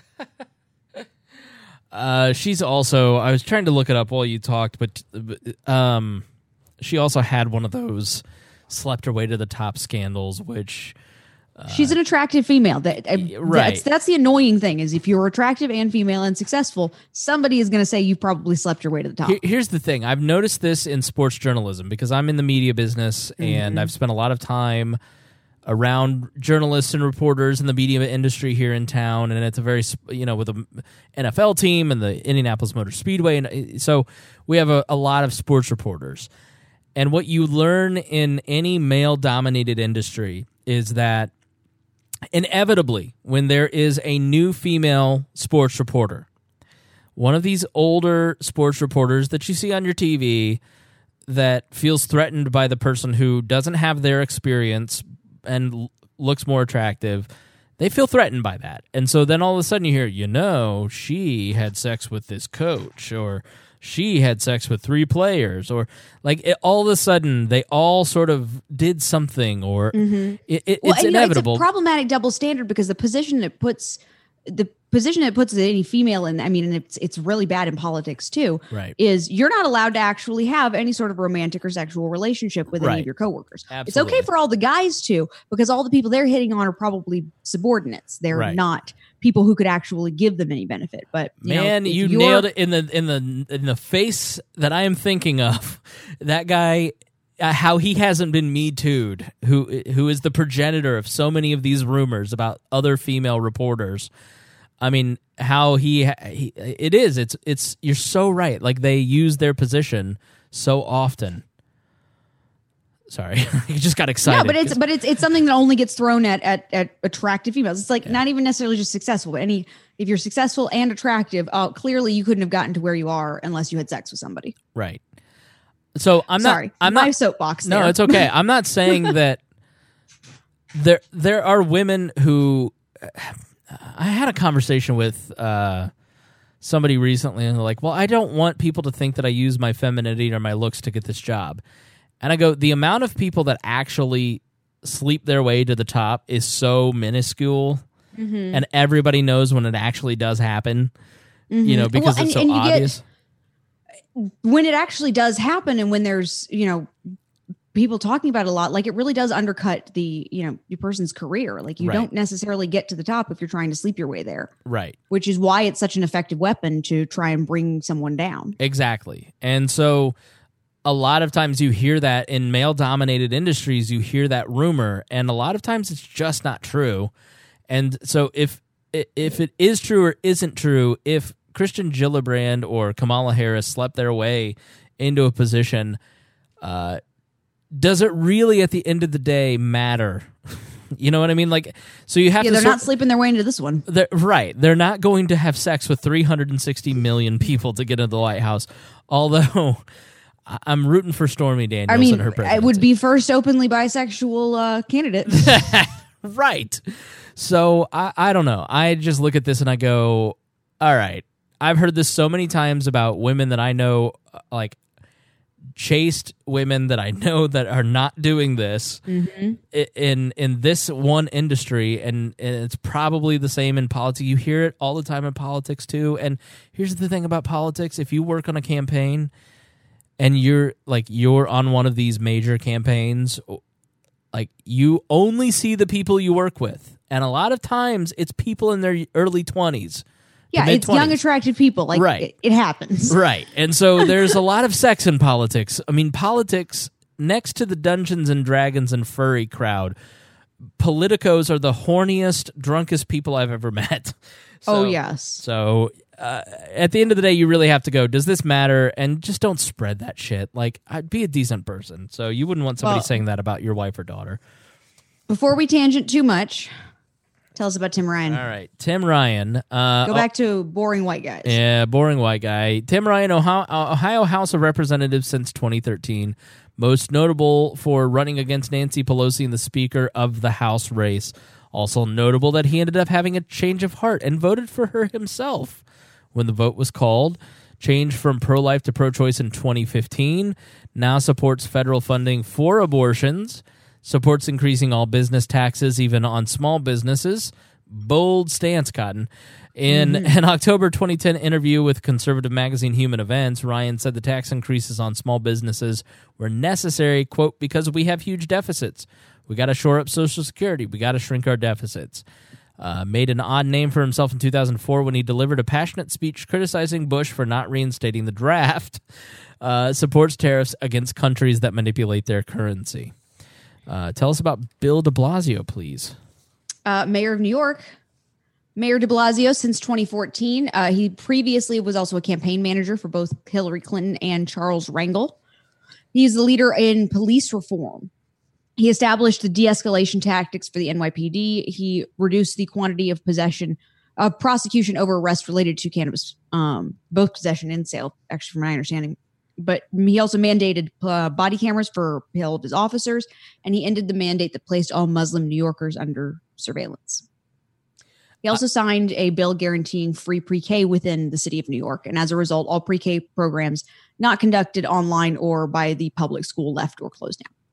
Speaker 1: uh, she's also, I was trying to look it up while you talked, but um, she also had one of those slept her way to the top scandals, which... Uh,
Speaker 5: she's an attractive female. That, uh,
Speaker 1: right.
Speaker 5: That's, that's the annoying thing, is if you're attractive and female and successful, somebody is going to say you probably slept your way to the top.
Speaker 1: Here, here's the thing. I've noticed this in sports journalism because I'm in the media business, mm-hmm. and I've spent a lot of time around journalists and reporters in the media industry here in town, and it's a very, you know, with the N F L team and the Indianapolis Motor Speedway, and so we have a, a lot of sports reporters. And what you learn in any male-dominated industry is that inevitably, when there is a new female sports reporter, one of these older sports reporters that you see on your T V that feels threatened by the person who doesn't have their experience and l- looks more attractive, they feel threatened by that. And so then all of a sudden you hear, you know, she had sex with this coach, or she had sex with three players, or like it, all of a sudden they all sort of did something, or mm-hmm. it, it,
Speaker 5: well,
Speaker 1: it's
Speaker 5: and, you know,
Speaker 1: inevitable.
Speaker 5: It's a problematic double standard because the position it puts the position it puts any female in, I mean, and it's it's really bad in politics too,
Speaker 1: right.
Speaker 5: is you're not allowed to actually have any sort of romantic or sexual relationship with
Speaker 1: right.
Speaker 5: any of your coworkers.
Speaker 1: Absolutely.
Speaker 5: It's okay for all the guys to, because all the people they're hitting on are probably subordinates. They're
Speaker 1: right.
Speaker 5: not people who could actually give them any benefit. But you
Speaker 1: man,
Speaker 5: know,
Speaker 1: you nailed it in the in the in the face that I am thinking of. That guy, uh, how he hasn't been Me Too'd, who who is the progenitor of so many of these rumors about other female reporters. I mean, how he, he it is. It's it's. You're so right. Like they use their position so often. Sorry, I just got excited.
Speaker 5: No, but it's but it's it's something that only gets thrown at at, at attractive females. It's like
Speaker 1: yeah.
Speaker 5: not even necessarily just successful, but any if you're successful and attractive, uh, clearly you couldn't have gotten to where you are unless you had sex with somebody.
Speaker 1: Right. So I'm
Speaker 5: sorry.
Speaker 1: not. I'm
Speaker 5: my
Speaker 1: not,
Speaker 5: soapbox.
Speaker 1: No,
Speaker 5: there.
Speaker 1: it's okay. I'm not saying that there there are women who. I had a conversation with uh, somebody recently, and they're like, well, I don't want people to think that I use my femininity or my looks to get this job. And I go, the amount of people that actually sleep their way to the top is so minuscule, mm-hmm. and everybody knows when it actually does happen, mm-hmm. you know, because
Speaker 5: well,
Speaker 1: it's
Speaker 5: and,
Speaker 1: so
Speaker 5: and
Speaker 1: obvious.
Speaker 5: Get, when it actually does happen, and when there's, you know, people talking about it a lot, like it really does undercut the, you know, your person's career. Like you
Speaker 1: right.
Speaker 5: don't necessarily get to the top if you're trying to sleep your way there.
Speaker 1: Right.
Speaker 5: Which is why it's such an effective weapon to try and bring someone down.
Speaker 1: Exactly. And so a lot of times you hear that in male dominated industries, you hear that rumor, and a lot of times it's just not true. And so if, if it is true or isn't true, if Christian Gillibrand or Kamala Harris slept their way into a position, uh, does it really at the end of the day matter? You know what I mean? Like, so you have
Speaker 5: yeah,
Speaker 1: to.
Speaker 5: They're
Speaker 1: sort,
Speaker 5: not sleeping their way into this one.
Speaker 1: They're, right. They're not going to have sex with three hundred sixty million people to get into the White House. Although I'm rooting for Stormy Daniels
Speaker 5: I mean,
Speaker 1: and her presidency.
Speaker 5: it would be first openly bisexual uh, candidate.
Speaker 1: Right. So I, I don't know. I just look at this and I go, all right. I've heard this so many times about women that I know, like, chaste women that I know that are not doing this mm-hmm. in in this one industry, and, and it's probably the same in politics. You hear it all the time in politics too. And here's the thing about politics: if you work on a campaign and you're like you're on one of these major campaigns, like you only see the people you work with, and a lot of times it's people in their early twenties.
Speaker 5: Yeah, it's young, attractive people. Like,
Speaker 1: right.
Speaker 5: it, it happens.
Speaker 1: Right. And so there's a lot of sex in politics. I mean, politics, next to the Dungeons and Dragons and furry crowd, politicos are the horniest, drunkest people I've ever met. So,
Speaker 5: oh, yes.
Speaker 1: So uh, at the end of the day, you really have to go, does this matter? And just don't spread that shit. Like, I'd be a decent person. So you wouldn't want somebody
Speaker 5: well,
Speaker 1: saying that about your wife or daughter.
Speaker 5: Before we tangent too much, tell us about Tim Ryan.
Speaker 1: All right. Tim Ryan. Uh,
Speaker 5: Go back to boring white guys.
Speaker 1: Yeah, boring white guy. Tim Ryan, Ohio, Ohio House of Representatives since twenty thirteen. Most notable for running against Nancy Pelosi in the Speaker of the House race. Also notable that he ended up having a change of heart and voted for her himself when the vote was called. Changed from pro-life to pro-choice in twenty fifteen. Now supports federal funding for abortions. Supports increasing all business taxes, even on small businesses. Bold stance, Cotton. In mm-hmm. an October twenty ten interview with conservative magazine Human Events, Ryan said the tax increases on small businesses were necessary, quote, because we have huge deficits. We got to shore up Social Security. We got to shrink our deficits. Uh, made an odd name for himself in two thousand four when he delivered a passionate speech criticizing Bush for not reinstating the draft. Uh, supports tariffs against countries that manipulate their currency. Uh, tell us about Bill de Blasio, please.
Speaker 5: Uh, Mayor of New York. Mayor de Blasio since twenty fourteen. Uh, he previously was also a campaign manager for both Hillary Clinton and Charles Rangel. He's the leader in police reform. He established the de-escalation tactics for the N Y P D. He reduced the quantity of possession, uh, prosecution over arrests related to cannabis, um, both possession and sale, actually, from my understanding. But he also mandated uh, body cameras for all of his officers, and he ended the mandate that placed all Muslim New Yorkers under surveillance. He also uh, signed a bill guaranteeing free pre-K within the city of New York, and as a result, all pre-K programs not conducted online or by the public school left or closed down.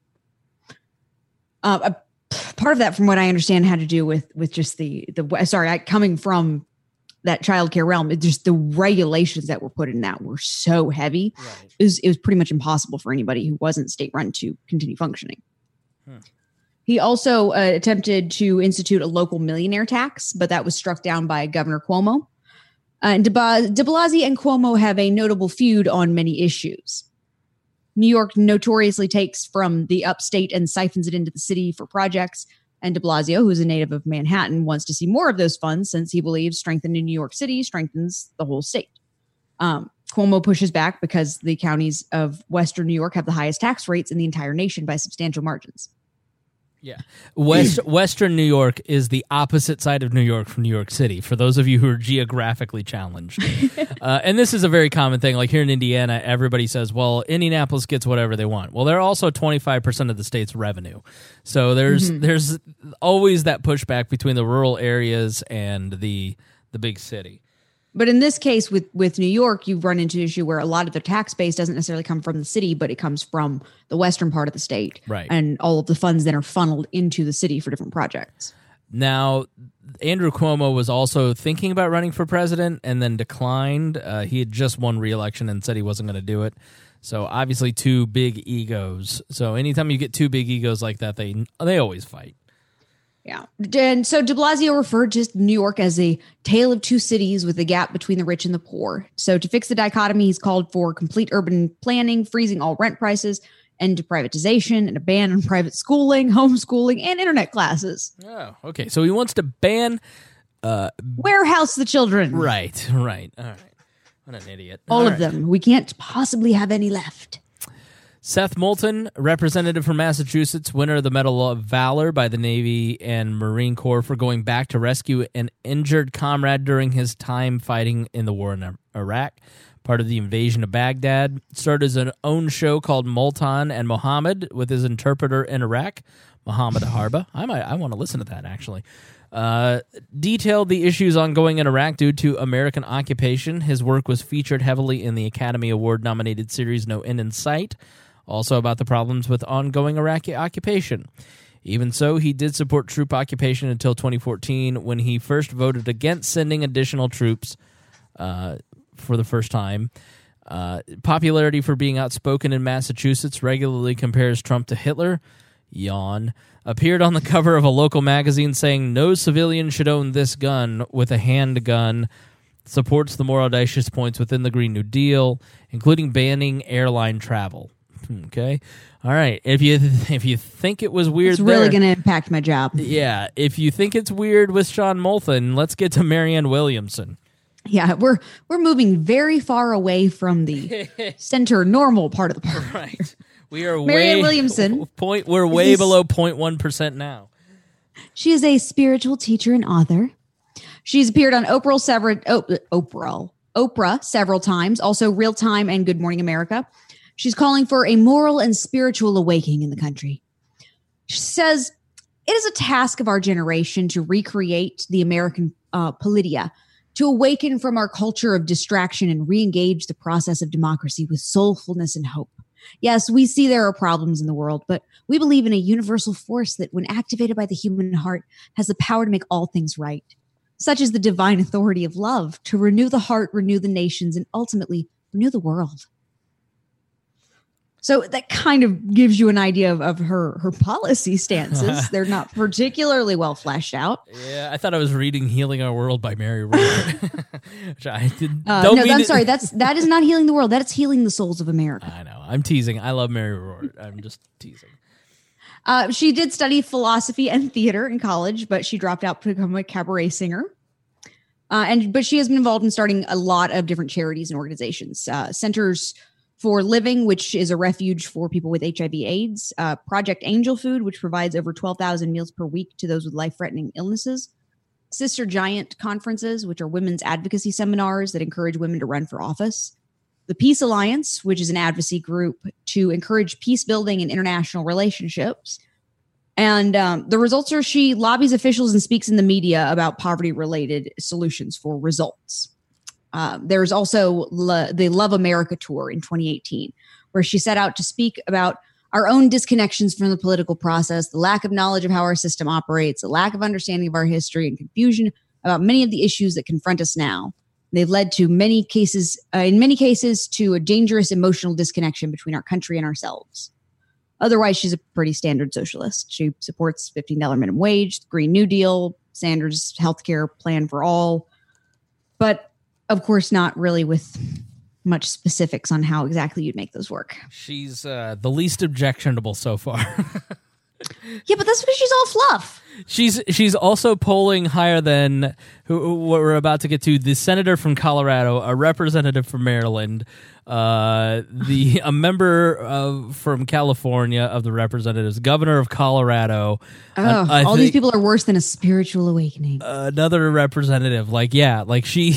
Speaker 5: Uh, a, part of that, from what I understand, had to do with with just the the sorry, I, coming from that childcare realm, it just the regulations that were put in that were so heavy. Right. It was it was pretty much impossible for anybody who wasn't state run to continue functioning. Hmm. He also uh, attempted to institute a local millionaire tax, but that was struck down by Governor Cuomo. Uh, and de, ba- de Blasio and Cuomo have a notable feud on many issues. New York notoriously takes from the upstate and siphons it into the city for projects. And de Blasio, who's a native of Manhattan, wants to see more of those funds since he believes strengthening New York City strengthens the whole state. Um, Cuomo pushes back because the counties of Western New York have the highest tax rates in the entire nation by substantial margins.
Speaker 1: Yeah. West Western New York is the opposite side of New York from New York City, for those of you who are geographically challenged. uh, and this is a very common thing. Like here in Indiana, everybody says, well, Indianapolis gets whatever they want. Well, they're also twenty-five percent of the state's revenue. So there's mm-hmm. there's always that pushback between the rural areas and the the big city.
Speaker 5: But in this case, with, with New York, you've run into an issue where a lot of the tax base doesn't necessarily come from the city, but it comes from the western part of the state.
Speaker 1: Right.
Speaker 5: And all of the funds then are funneled into the city for different projects.
Speaker 1: Now, Andrew Cuomo was also thinking about running for president and then declined. Uh, he had just won re-election and said he wasn't going to do it. So obviously two big egos. So anytime you get two big egos like that, they they always fight.
Speaker 5: Yeah. And so de Blasio referred to New York as a tale of two cities with a gap between the rich and the poor. So to fix the dichotomy, he's called for complete urban planning, freezing all rent prices, end to privatization, and a ban on private schooling, homeschooling, and internet classes.
Speaker 1: Oh, okay. So he wants to ban... Uh,
Speaker 5: Warehouse the children.
Speaker 1: Right, right. All right. What an idiot.
Speaker 5: All, all of
Speaker 1: right.
Speaker 5: them. We can't possibly have any left.
Speaker 1: Seth Moulton, representative from Massachusetts, winner of the Medal of Valor by the Navy and Marine Corps for going back to rescue an injured comrade during his time fighting in the war in Iraq, part of the invasion of Baghdad. Started his own show called Multan and Muhammad with his interpreter in Iraq, Muhammad Harba. I might, I want to listen to that, actually. Uh, detailed the issues ongoing in Iraq due to American occupation. His work was featured heavily in the Academy Award-nominated series No End in Sight, also about the problems with ongoing Iraqi occupation. Even so, he did support troop occupation until twenty fourteen, when he first voted against sending additional troops uh, for the first time. Uh, popularity for being outspoken in Massachusetts, regularly compares Trump to Hitler. Yawn. Appeared on the cover of a local magazine saying no civilian should own this gun with a handgun. Supports the more audacious points within the Green New Deal, including banning airline travel. Okay, all right. If you if you think it was weird,
Speaker 5: it's really going to impact my job.
Speaker 1: Yeah, if you think it's weird with Sean Moulton, let's get to Marianne Williamson.
Speaker 5: Yeah, we're we're moving very far away from the center normal part of the party.
Speaker 1: Right. We are
Speaker 5: Marianne
Speaker 1: way
Speaker 5: Williamson.
Speaker 1: Point. We're way below zero point one percent now.
Speaker 5: She is a spiritual teacher and author. She's appeared on Oprah several oh, Oprah Oprah several times, also Real Time and Good Morning America. She's calling for a moral and spiritual awakening in the country. She says, it is a task of our generation to recreate the American uh, politia, to awaken from our culture of distraction and re-engage the process of democracy with soulfulness and hope. Yes, we see there are problems in the world, but we believe in a universal force that, when activated by the human heart, has the power to make all things right. Such is the divine authority of love, to renew the heart, renew the nations, and ultimately renew the world. So that kind of gives you an idea of, of her, her policy stances. They're not particularly well fleshed out.
Speaker 1: Yeah, I thought I was reading Healing Our World by Mary Rohr. Which I did,
Speaker 5: uh,
Speaker 1: don't
Speaker 5: no,
Speaker 1: mean
Speaker 5: I'm
Speaker 1: to,
Speaker 5: sorry. That's, that is not healing the world. That is healing the souls of America.
Speaker 1: I know. I'm teasing. I love Mary Rohr. I'm just teasing.
Speaker 5: Uh, she did study philosophy and theater in college, but she dropped out to become a cabaret singer. Uh, and but she has been involved in starting a lot of different charities and organizations. Uh, centers For Living, which is a refuge for people with H I V AIDS, uh, Project Angel Food, which provides over twelve thousand meals per week to those with life-threatening illnesses, Sister Giant conferences, which are women's advocacy seminars that encourage women to run for office, the Peace Alliance, which is an advocacy group to encourage peace building and international relationships. And um, the results are she lobbies officials and speaks in the media about poverty-related solutions for results. Uh, there's also Le- the Love America tour in twenty eighteen, where she set out to speak about our own disconnections from the political process, the lack of knowledge of how our system operates, the lack of understanding of our history, and confusion about many of the issues that confront us now. They've led to many cases, uh, in many cases, to a dangerous emotional disconnection between our country and ourselves. Otherwise, she's a pretty standard socialist. She supports fifteen dollars minimum wage, Green New Deal, Sanders' healthcare plan for all, but of course, not really with much specifics on how exactly you'd make those work.
Speaker 1: She's uh, the least objectionable so far.
Speaker 5: Yeah, but that's because she's all fluff.
Speaker 1: She's she's also polling higher than who what we're about to get to. The senator from Colorado, a representative from Maryland, uh, the a member of, from California of the Representatives, governor of Colorado.
Speaker 5: Oh,
Speaker 1: uh,
Speaker 5: all these people are worse than a spiritual awakening.
Speaker 1: Another representative, like yeah, like she.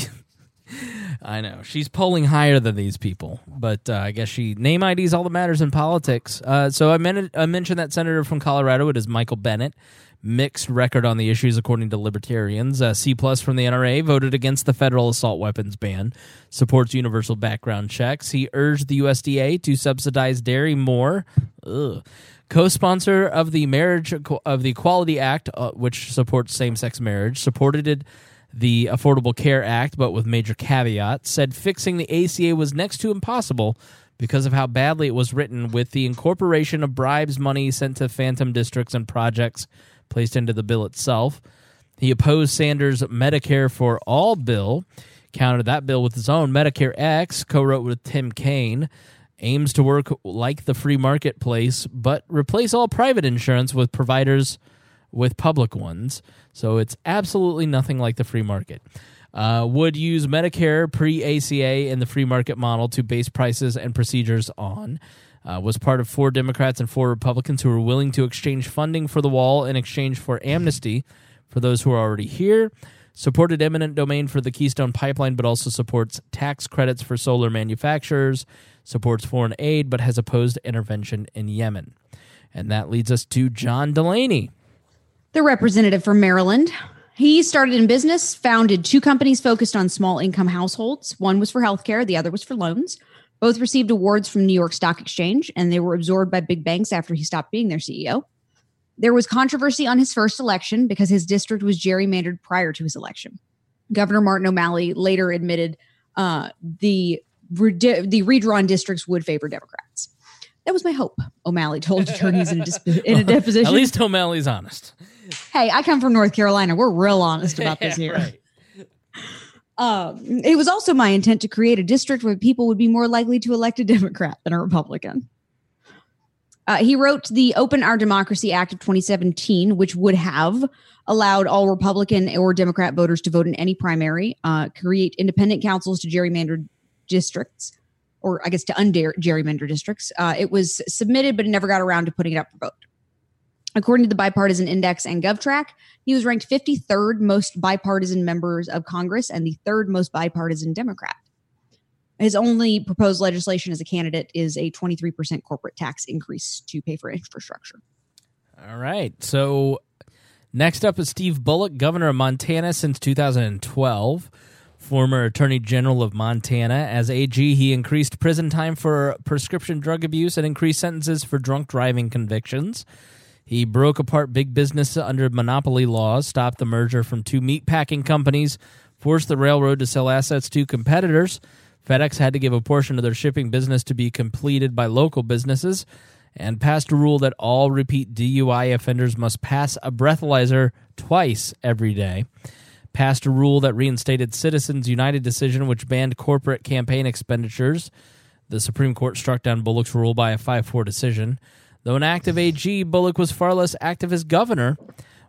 Speaker 1: I know. She's polling higher than these people, but uh, I guess she name I D is all that matters in politics. Uh, so I, men- I mentioned that senator from Colorado. It is Michael Bennet. Mixed record on the issues, according to libertarians. Uh, C plus from the N R A voted against the federal assault weapons ban, supports universal background checks. He urged the U S D A to subsidize dairy more. Ugh. Co-sponsor of the marriage of the Equality Act, uh, which supports same-sex marriage, supported it. The Affordable Care Act, but with major caveats, said fixing the A C A was next to impossible because of how badly it was written, with the incorporation of bribes money sent to phantom districts and projects placed into the bill itself. He opposed Sanders' Medicare for All bill, countered that bill with his own Medicare X, co-wrote with Tim Kaine, aims to work like the free marketplace, but replace all private insurance with providers with public ones. So it's absolutely nothing like the free market. Uh, would use Medicare pre-A C A and the free market model to base prices and procedures on. Uh, was part of four Democrats and four Republicans who were willing to exchange funding for the wall in exchange for amnesty for those who are already here. Supported eminent domain for the Keystone Pipeline, but also supports tax credits for solar manufacturers. Supports foreign aid, but has opposed intervention in Yemen. And that leads us to John Delaney.
Speaker 5: The representative from Maryland. He started in business, founded two companies focused on small income households. One was for healthcare, the other was for loans. Both received awards from New York Stock Exchange, and they were absorbed by big banks after he stopped being their C E O. There was controversy on his first election because his district was gerrymandered prior to his election. Governor Martin O'Malley later admitted uh, the, the redrawn districts would favor Democrats. That was my hope, O'Malley told attorneys in a, disp- in a deposition.
Speaker 1: At least O'Malley's honest.
Speaker 5: Hey, I come from North Carolina. We're real honest about this here.
Speaker 1: Right.
Speaker 5: Um, it was also my intent to create a district where people would be more likely to elect a Democrat than a Republican. Uh, he wrote the Open Our Democracy Act of twenty seventeen, which would have allowed all Republican or Democrat voters to vote in any primary, uh, create independent councils to gerrymandered districts, or I guess to un-gerrymandered districts. Uh, it was submitted, but it never got around to putting it up for vote. According to the Bipartisan Index and GovTrack, he was ranked fifty-third most bipartisan members of Congress and the third most bipartisan Democrat. His only proposed legislation as a candidate is a twenty-three percent corporate tax increase to pay for infrastructure.
Speaker 1: All right. So next up is Steve Bullock, governor of Montana since two thousand twelve. Former Attorney General of Montana. As A G, he increased prison time for prescription drug abuse and increased sentences for drunk driving convictions. He broke apart big business under monopoly laws, stopped the merger from two meatpacking companies, forced the railroad to sell assets to competitors. FedEx had to give a portion of their shipping business to be completed by local businesses, and passed a rule that all repeat D U I offenders must pass a breathalyzer twice every day. Passed a rule that reinstated Citizens United decision, which banned corporate campaign expenditures. The Supreme Court struck down Bullock's rule by a five four decision. Though an active A G, Bullock was far less active as governor.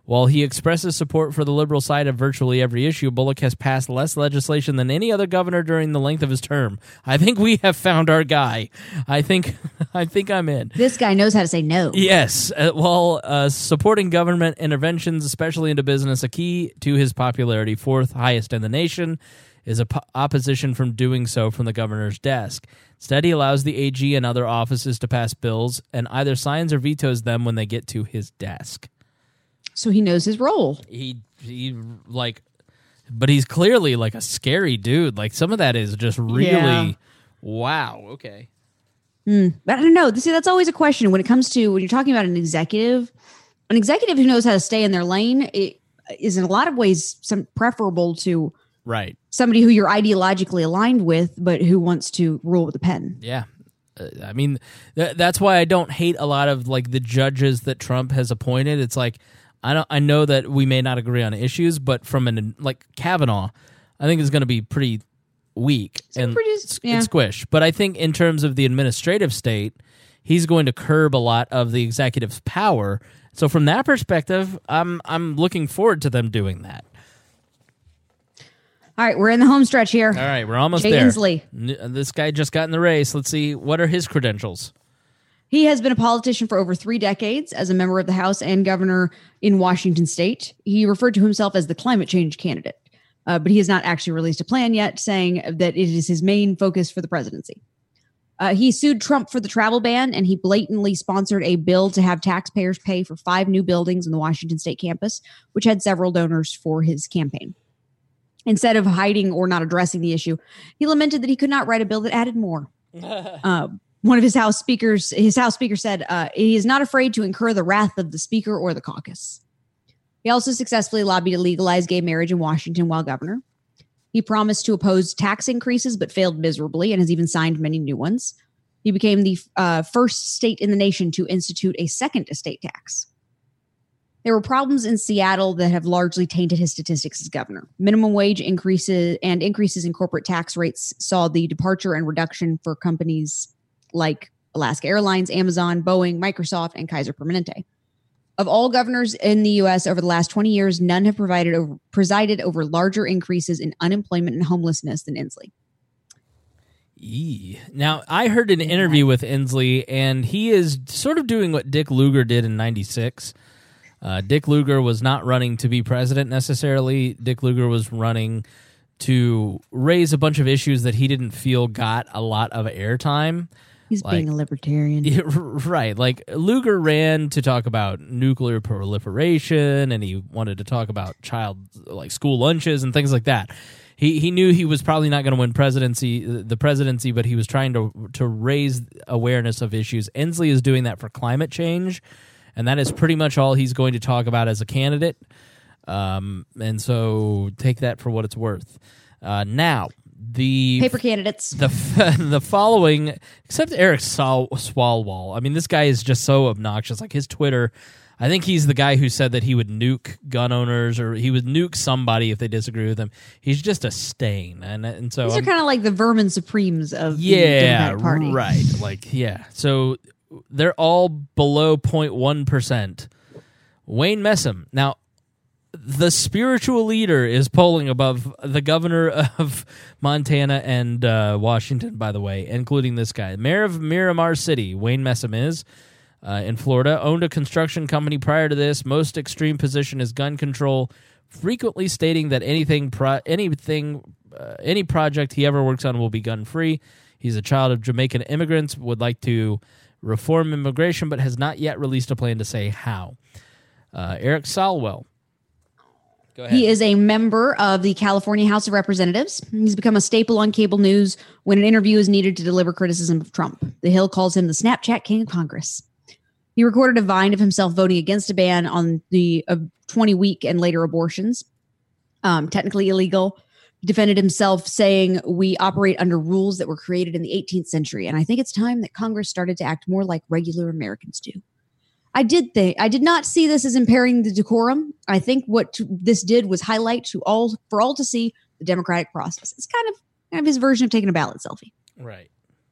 Speaker 1: While he expresses support for the liberal side of virtually every issue, Bullock has passed less legislation than any other governor during the length of his term. I think we have found our guy. I think I think I'm in.
Speaker 5: This guy knows how to say no.
Speaker 1: Yes. Uh, while uh, supporting government interventions, especially into business, a key to his popularity, fourth highest in the nation, is a po- opposition from doing so from the governor's desk. Instead, he allows the A G and other offices to pass bills and either signs or vetoes them when they get to his desk.
Speaker 5: So he knows his role.
Speaker 1: He, he, like, but he's clearly like a scary dude. Like, some of that is just really,
Speaker 5: Yeah.
Speaker 1: wow, okay.
Speaker 5: Mm, but I don't know. See, that's always a question when it comes to when you're talking about an executive. An executive who knows how to stay in their lane it, is in a lot of ways some preferable to
Speaker 1: Right.
Speaker 5: somebody who you're ideologically aligned with, but who wants to rule with a pen.
Speaker 1: Yeah. Uh, I mean, th- that's why I don't hate a lot of like the judges that Trump has appointed. It's like, I don't, I know that we may not agree on issues, but from an, like Kavanaugh, I think is going to be pretty weak and,
Speaker 5: pretty-
Speaker 1: s-
Speaker 5: yeah.
Speaker 1: and squish. But I think in terms of the administrative state, he's going to curb a lot of the executive's power. So from that perspective, I'm, I'm looking forward to them doing that.
Speaker 5: All right, we're in the home stretch here.
Speaker 1: All right, we're almost
Speaker 5: Jay
Speaker 1: there.
Speaker 5: Inslee.
Speaker 1: N- This guy just got in the race. Let's see, what are his credentials?
Speaker 5: He has been a politician for over three decades as a member of the House and governor in Washington state. He referred to himself as the climate change candidate, uh, but he has not actually released a plan yet, saying that it is his main focus for the presidency. Uh, he sued Trump for the travel ban, and he blatantly sponsored a bill to have taxpayers pay for five new buildings in the Washington state campus, which had several donors for his campaign. Instead of hiding or not addressing the issue, he lamented that he could not write a bill that added more. uh, one of his House speakers, his House speaker said, uh, he is not afraid to incur the wrath of the speaker or the caucus. He also successfully lobbied to legalize gay marriage in Washington while governor. He promised to oppose tax increases, but failed miserably and has even signed many new ones. He became the uh, first state in the nation to institute a second estate tax. There were problems in Seattle that have largely tainted his statistics as governor. Minimum wage increases and increases in corporate tax rates saw the departure and reduction for companies like Alaska Airlines, Amazon, Boeing, Microsoft, and Kaiser Permanente. Of all governors in the U S over the last twenty years, none have provided over, presided over larger increases in unemployment and homelessness than Inslee.
Speaker 1: Eee. Now, I heard an interview with Inslee, and he is sort of doing what Dick Lugar did in ninety-six. Uh, Dick Lugar was not running to be president necessarily. Dick Lugar was running to raise a bunch of issues that he didn't feel got a lot of airtime.
Speaker 5: He's
Speaker 1: Like-
Speaker 5: being a libertarian.
Speaker 1: Yeah, right. Like, Lugar ran to talk about nuclear proliferation, and he wanted to talk about child, like, school lunches and things like that. He he knew he was probably not going to win presidency, the presidency, but he was trying to to raise awareness of issues. Inslee is doing that for climate change, and that is pretty much all he's going to talk about as a candidate. Um, and so take that for what it's worth. Uh, now, the
Speaker 5: Paper candidates.
Speaker 1: the the following, except Eric Sol- Swalwell. I mean, this guy is just so obnoxious. Like, his Twitter, I think he's the guy who said that he would nuke gun owners, or he would nuke somebody if they disagree with him. He's just a stain, and and so
Speaker 5: These
Speaker 1: I'm-
Speaker 5: are kind of like the vermin supremes of the
Speaker 1: yeah,
Speaker 5: Democratic Party.
Speaker 1: right. Like, yeah. So they're all below zero point one percent. Wayne Messam. Now, the spiritual leader is polling above the governor of Montana and uh, Washington, by the way, including this guy. Mayor of Miramar City, Wayne Messam is, uh, in Florida, owned a construction company prior to this. Most extreme position is gun control, frequently stating that anything, pro- anything, uh, any project he ever works on will be gun-free. He's a child of Jamaican immigrants, would like to reform immigration, but has not yet released a plan to say how. Uh, Eric Swalwell. Go ahead.
Speaker 5: He is a member of the California House of Representatives. He's become a staple on cable news when an interview is needed to deliver criticism of Trump. The Hill calls him the Snapchat King of Congress. He recorded a vine of himself voting against a ban on the uh, twenty-week and later abortions, um, technically illegal. He defended himself, saying, "We operate under rules that were created in the eighteenth century, and I think it's time that Congress started to act more like regular Americans do." I did think I did not see this as impairing the decorum. I think what t- this did was highlight to all for all to see the democratic process. It's kind of kind of his version of taking a ballot selfie.
Speaker 1: Right.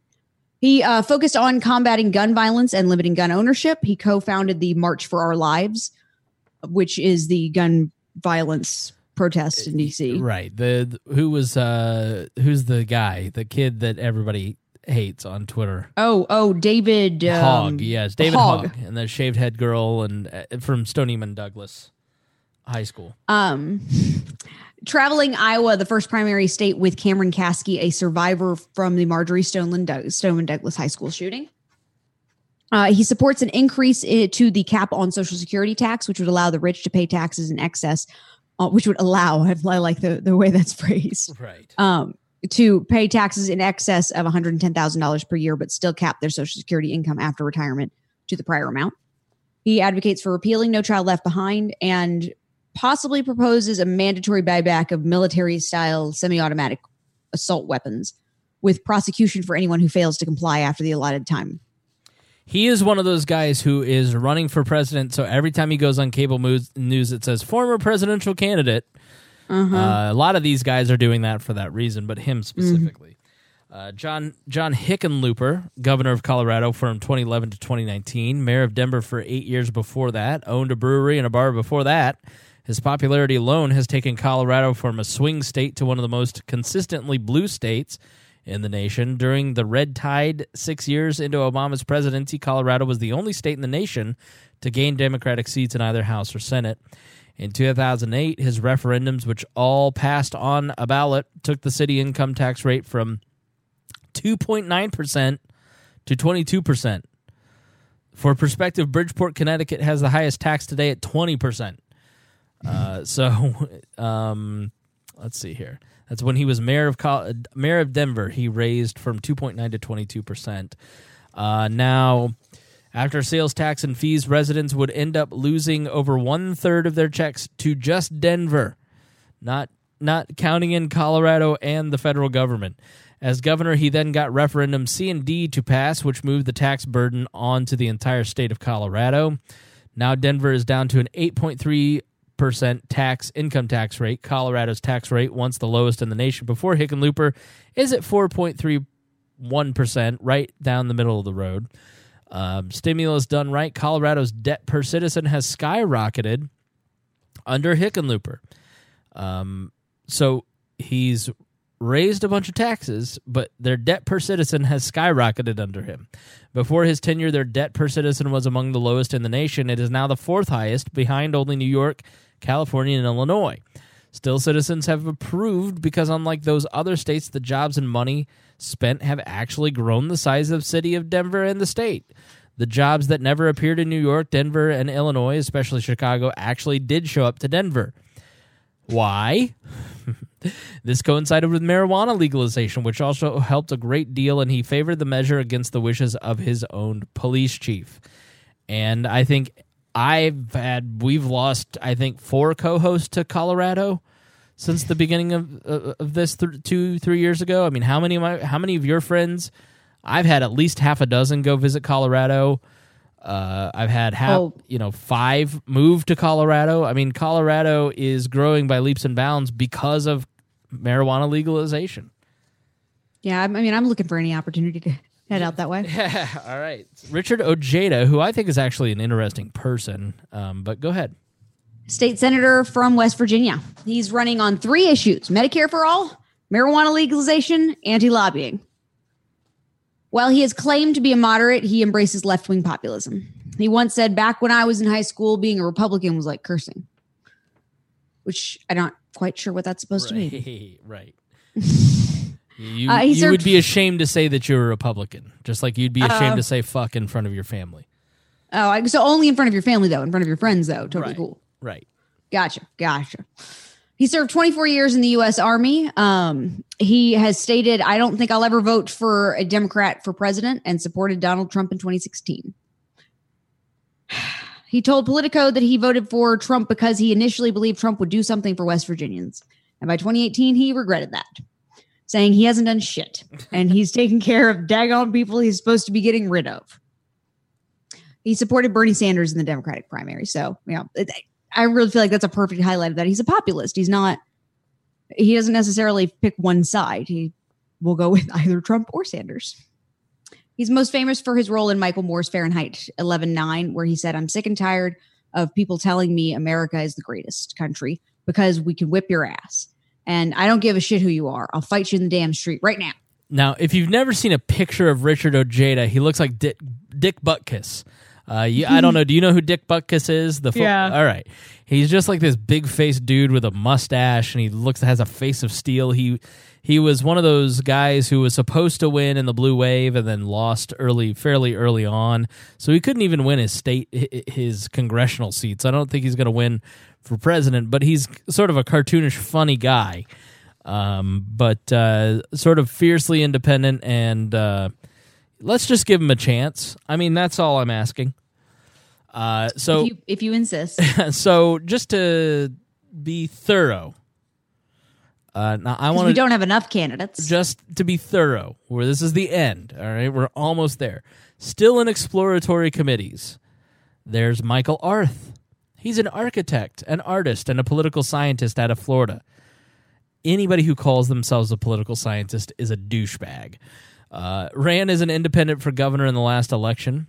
Speaker 5: He uh, focused on combating gun violence and limiting gun ownership. He co-founded the March for Our Lives which is the gun violence protest in D C.
Speaker 1: Right. The, the who was uh who's the guy, the kid that everybody hates on Twitter?
Speaker 5: Oh, oh, David um,
Speaker 1: Hogg. Yes, David
Speaker 5: Hogg.
Speaker 1: Hogg, and the shaved head girl, and uh, from Stoneman Douglas High School.
Speaker 5: Um, traveling Iowa, the first primary state, with Cameron Kasky, a survivor from the Marjorie Stoneman, Doug- Stoneman Douglas High School shooting. Uh, he supports an increase i- to the cap on Social Security tax, which would allow the rich to pay taxes in excess, uh, which would allow, I like the, the way that's phrased,
Speaker 1: Right.
Speaker 5: um, to pay taxes in excess of one hundred ten thousand dollars per year, but still cap their Social Security income after retirement to the prior amount. He advocates for repealing No Child Left Behind and possibly proposes a mandatory buyback of military-style semi-automatic assault weapons with prosecution for anyone who fails to comply after the allotted time.
Speaker 1: He is one of those guys who is running for president, so every time he goes on cable news, it says former presidential candidate.
Speaker 5: Uh-huh.
Speaker 1: Uh, a lot of these guys are doing that for that reason, but him specifically. Mm-hmm. Uh, John John Hickenlooper, governor of Colorado from twenty eleven to twenty nineteen, mayor of Denver for eight years before that, owned a brewery and a bar before that. His popularity alone has taken Colorado from a swing state to one of the most consistently blue states in the nation. During the red tide six years into Obama's presidency, Colorado was the only state in the nation to gain Democratic seats in either House or Senate. In two thousand eight, his referendums, which all passed on a ballot, took the city income tax rate from two point nine percent to twenty-two percent. For perspective, Bridgeport, Connecticut has the highest tax today at twenty percent. Uh, so, um, let's see here. That's when he was mayor of Col- mayor of Denver. He raised from two point nine to twenty-two percent. Uh, now, after sales tax and fees, residents would end up losing over one third of their checks to just Denver, not not counting in Colorado and the federal government. As governor, he then got referendum C and D to pass, which moved the tax burden onto the entire state of Colorado. Now Denver is down to an eight point three percent tax income tax rate. Colorado's tax rate, once the lowest in the nation before Hickenlooper, is at four point three one percent, right down the middle of the road. Um, stimulus done right, Colorado's debt per citizen has skyrocketed under Hickenlooper. Um, so he's raised a bunch of taxes, but their debt per citizen has skyrocketed under him. Before his tenure, their debt per citizen was among the lowest in the nation. It is now the fourth highest, behind only New York, California, and Illinois. Still, citizens have approved because, unlike those other states, the jobs and money spent have actually grown the size of the city of Denver and the state. The jobs that never appeared in New York, Denver, and Illinois, especially Chicago, actually did show up to Denver. Why? This coincided with marijuana legalization, which also helped a great deal, and he favored the measure against the wishes of his own police chief. And I think I've had, we've lost, I think, four co-hosts to Colorado since the beginning of uh, of this th- two, three years ago. I mean, how many of my, how many of your friends? I've had at least half a dozen go visit Colorado. Uh, I've had half,
Speaker 5: Oh.
Speaker 1: you know, five move to Colorado. I mean, Colorado is growing by leaps and bounds because of marijuana legalization.
Speaker 5: Yeah, I mean, I'm looking for any opportunity to head out that way.
Speaker 1: All right. Richard Ojeda, who I think is actually an interesting person, um, but go ahead.
Speaker 5: State senator from West Virginia. He's running on three issues: Medicare for all, marijuana legalization, anti-lobbying. While he has claimed to be a moderate, he embraces left-wing populism. He once said, back when I was in high school, being a Republican was like cursing, which I'm not quite sure what that's supposed to mean.
Speaker 1: Right. You,
Speaker 5: Uh, he
Speaker 1: you
Speaker 5: served-
Speaker 1: would be ashamed to say that you're a Republican, just like you'd be ashamed
Speaker 5: Uh,
Speaker 1: to say fuck in front of your family.
Speaker 5: Oh, I, so only in front of your family, though, in front of your friends, though. Totally
Speaker 1: Right.
Speaker 5: cool.
Speaker 1: Right.
Speaker 5: Gotcha. Gotcha. He served twenty-four years in the U S Army. Um, he has stated, I don't think I'll ever vote for a Democrat for president, and supported Donald Trump in twenty sixteen. He told Politico that he voted for Trump because he initially believed Trump would do something for West Virginians. And by twenty eighteen, he regretted that, saying he hasn't done shit and he's taking care of daggone people he's supposed to be getting rid of. He supported Bernie Sanders in the Democratic primary. So, you know, it, I really feel like that's a perfect highlight of that. He's a populist. He's not, he doesn't necessarily pick one side. He will go with either Trump or Sanders. He's most famous for his role in Michael Moore's Fahrenheit eleven nine, where he said, I'm sick and tired of people telling me America is the greatest country because we can whip your ass. And I don't give a shit who you are. I'll fight you in the damn street right now.
Speaker 1: Now, if you've never seen a picture of Richard Ojeda, he looks like Dick, Dick Butkus. Uh, you, I don't know. Do you know who Dick Butkus is? The fo-
Speaker 5: Yeah.
Speaker 1: All right. He's just like this big-faced dude with a mustache, and he looks has a face of steel. He he was one of those guys who was supposed to win in the Blue Wave and then lost early, fairly early on. So he couldn't even win his state, his congressional seats. I don't think he's going to win for president, but he's sort of a cartoonish, funny guy, um, but uh, sort of fiercely independent, and uh, let's just give him a chance. I mean, that's all I'm asking. Uh, so,
Speaker 5: if you, if you insist.
Speaker 1: so just to be thorough, uh, now I want
Speaker 5: we don't have enough candidates.
Speaker 1: just to be thorough, where this is the end. All right, we're almost there. Still in exploratory committees. There's Michael Arth. He's an architect, an artist, and a political scientist out of Florida. Anybody who calls themselves a political scientist is a douchebag. Uh, ran as an independent for governor in the last election.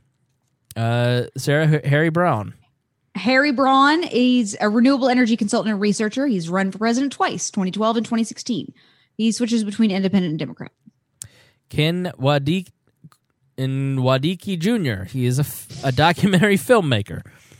Speaker 1: Uh, Sarah, H- Harry Brown.
Speaker 5: Harry Braun is a renewable energy consultant and researcher. He's run for president twice, twenty twelve and twenty sixteen. He switches between independent and Democrat.
Speaker 1: Ken Wadik in Wadiki Junior He is a, f- a documentary filmmaker.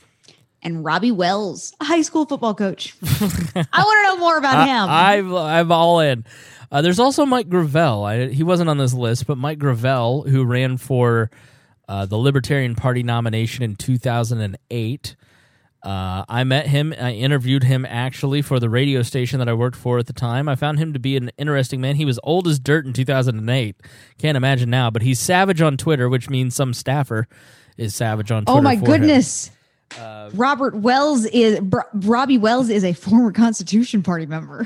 Speaker 5: And Robbie Wells, a high school football coach. I want to know more about him.
Speaker 1: I, I'm, I'm all in. Uh, there's also Mike Gravel. I, he wasn't on this list, but Mike Gravel, who ran for uh, the Libertarian Party nomination in two thousand eight. Uh, I met him. I interviewed him actually for the radio station that I worked for at the time. I found him to be an interesting man. He was old as dirt in two thousand eight. Can't imagine now, but he's savage on Twitter, which means some staffer is savage on Twitter.
Speaker 5: Oh my
Speaker 1: for
Speaker 5: goodness.
Speaker 1: Uh,
Speaker 5: Robert Wells is Br- Robbie Wells is a former Constitution Party member.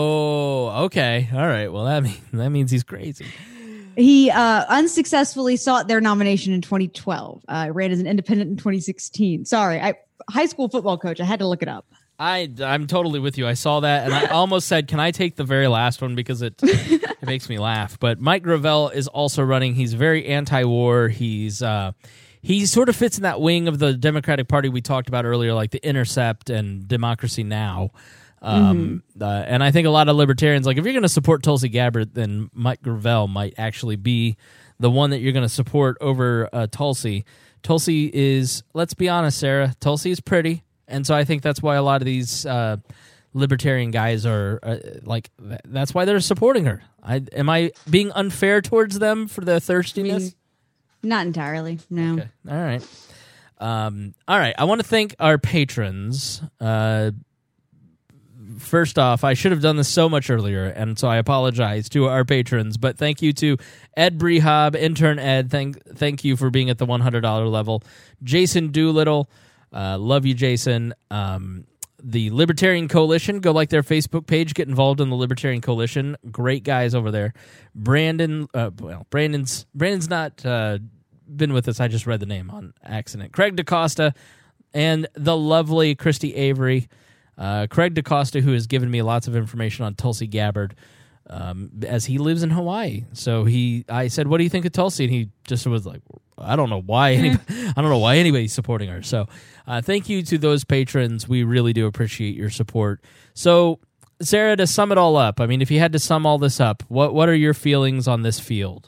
Speaker 1: Oh, okay. All right. Well, that means, that means he's crazy.
Speaker 5: He uh, unsuccessfully sought their nomination in twenty twelve. Uh, ran as an independent in twenty sixteen. Sorry, I high school football coach. I had to look it up.
Speaker 1: I, I'm totally with you. I saw that, and I almost said, can I take the very last one because it it makes me laugh. But Mike Gravel is also running. He's very anti-war. He's uh, he sort of fits in that wing of the Democratic Party we talked about earlier, like the Intercept and Democracy Now! Um, mm-hmm. uh, and I think a lot of libertarians, like if you're going to support Tulsi Gabbard, then Mike Gravel might actually be the one that you're going to support over uh, Tulsi. Tulsi is, let's be honest, Sarah, Tulsi is pretty. And so I think that's why a lot of these uh, libertarian guys are uh, like, th- that's why they're supporting her. I, am I being unfair towards them for their thirstiness?
Speaker 5: I mean, not entirely, no.
Speaker 1: Okay. All right. Um, all right. I want to thank our patrons. Uh, First off, I should have done this so much earlier, and so I apologize to our patrons. But thank you to Ed Brehab, intern Ed. Thank, thank you for being at the one hundred dollars level. Jason Doolittle, uh, love you, Jason. Um, the Libertarian Coalition, go like their Facebook page, get involved in the Libertarian Coalition. Great guys over there. Brandon, uh, well, Brandon's Brandon's not uh, been with us. I just read the name on accident. Craig DaCosta and the lovely Christy Avery. Uh, Craig DaCosta, who has given me lots of information on Tulsi Gabbard, um, as he lives in Hawaii. So he, I said, "What do you think of Tulsi?" And he just was like, "I don't know why. Anybody, I don't know why anybody's supporting her." So, uh, thank you to those patrons. We really do appreciate your support. So, Sarah, to sum it all up, I mean, if you had to sum all this up, what what are your feelings on this field?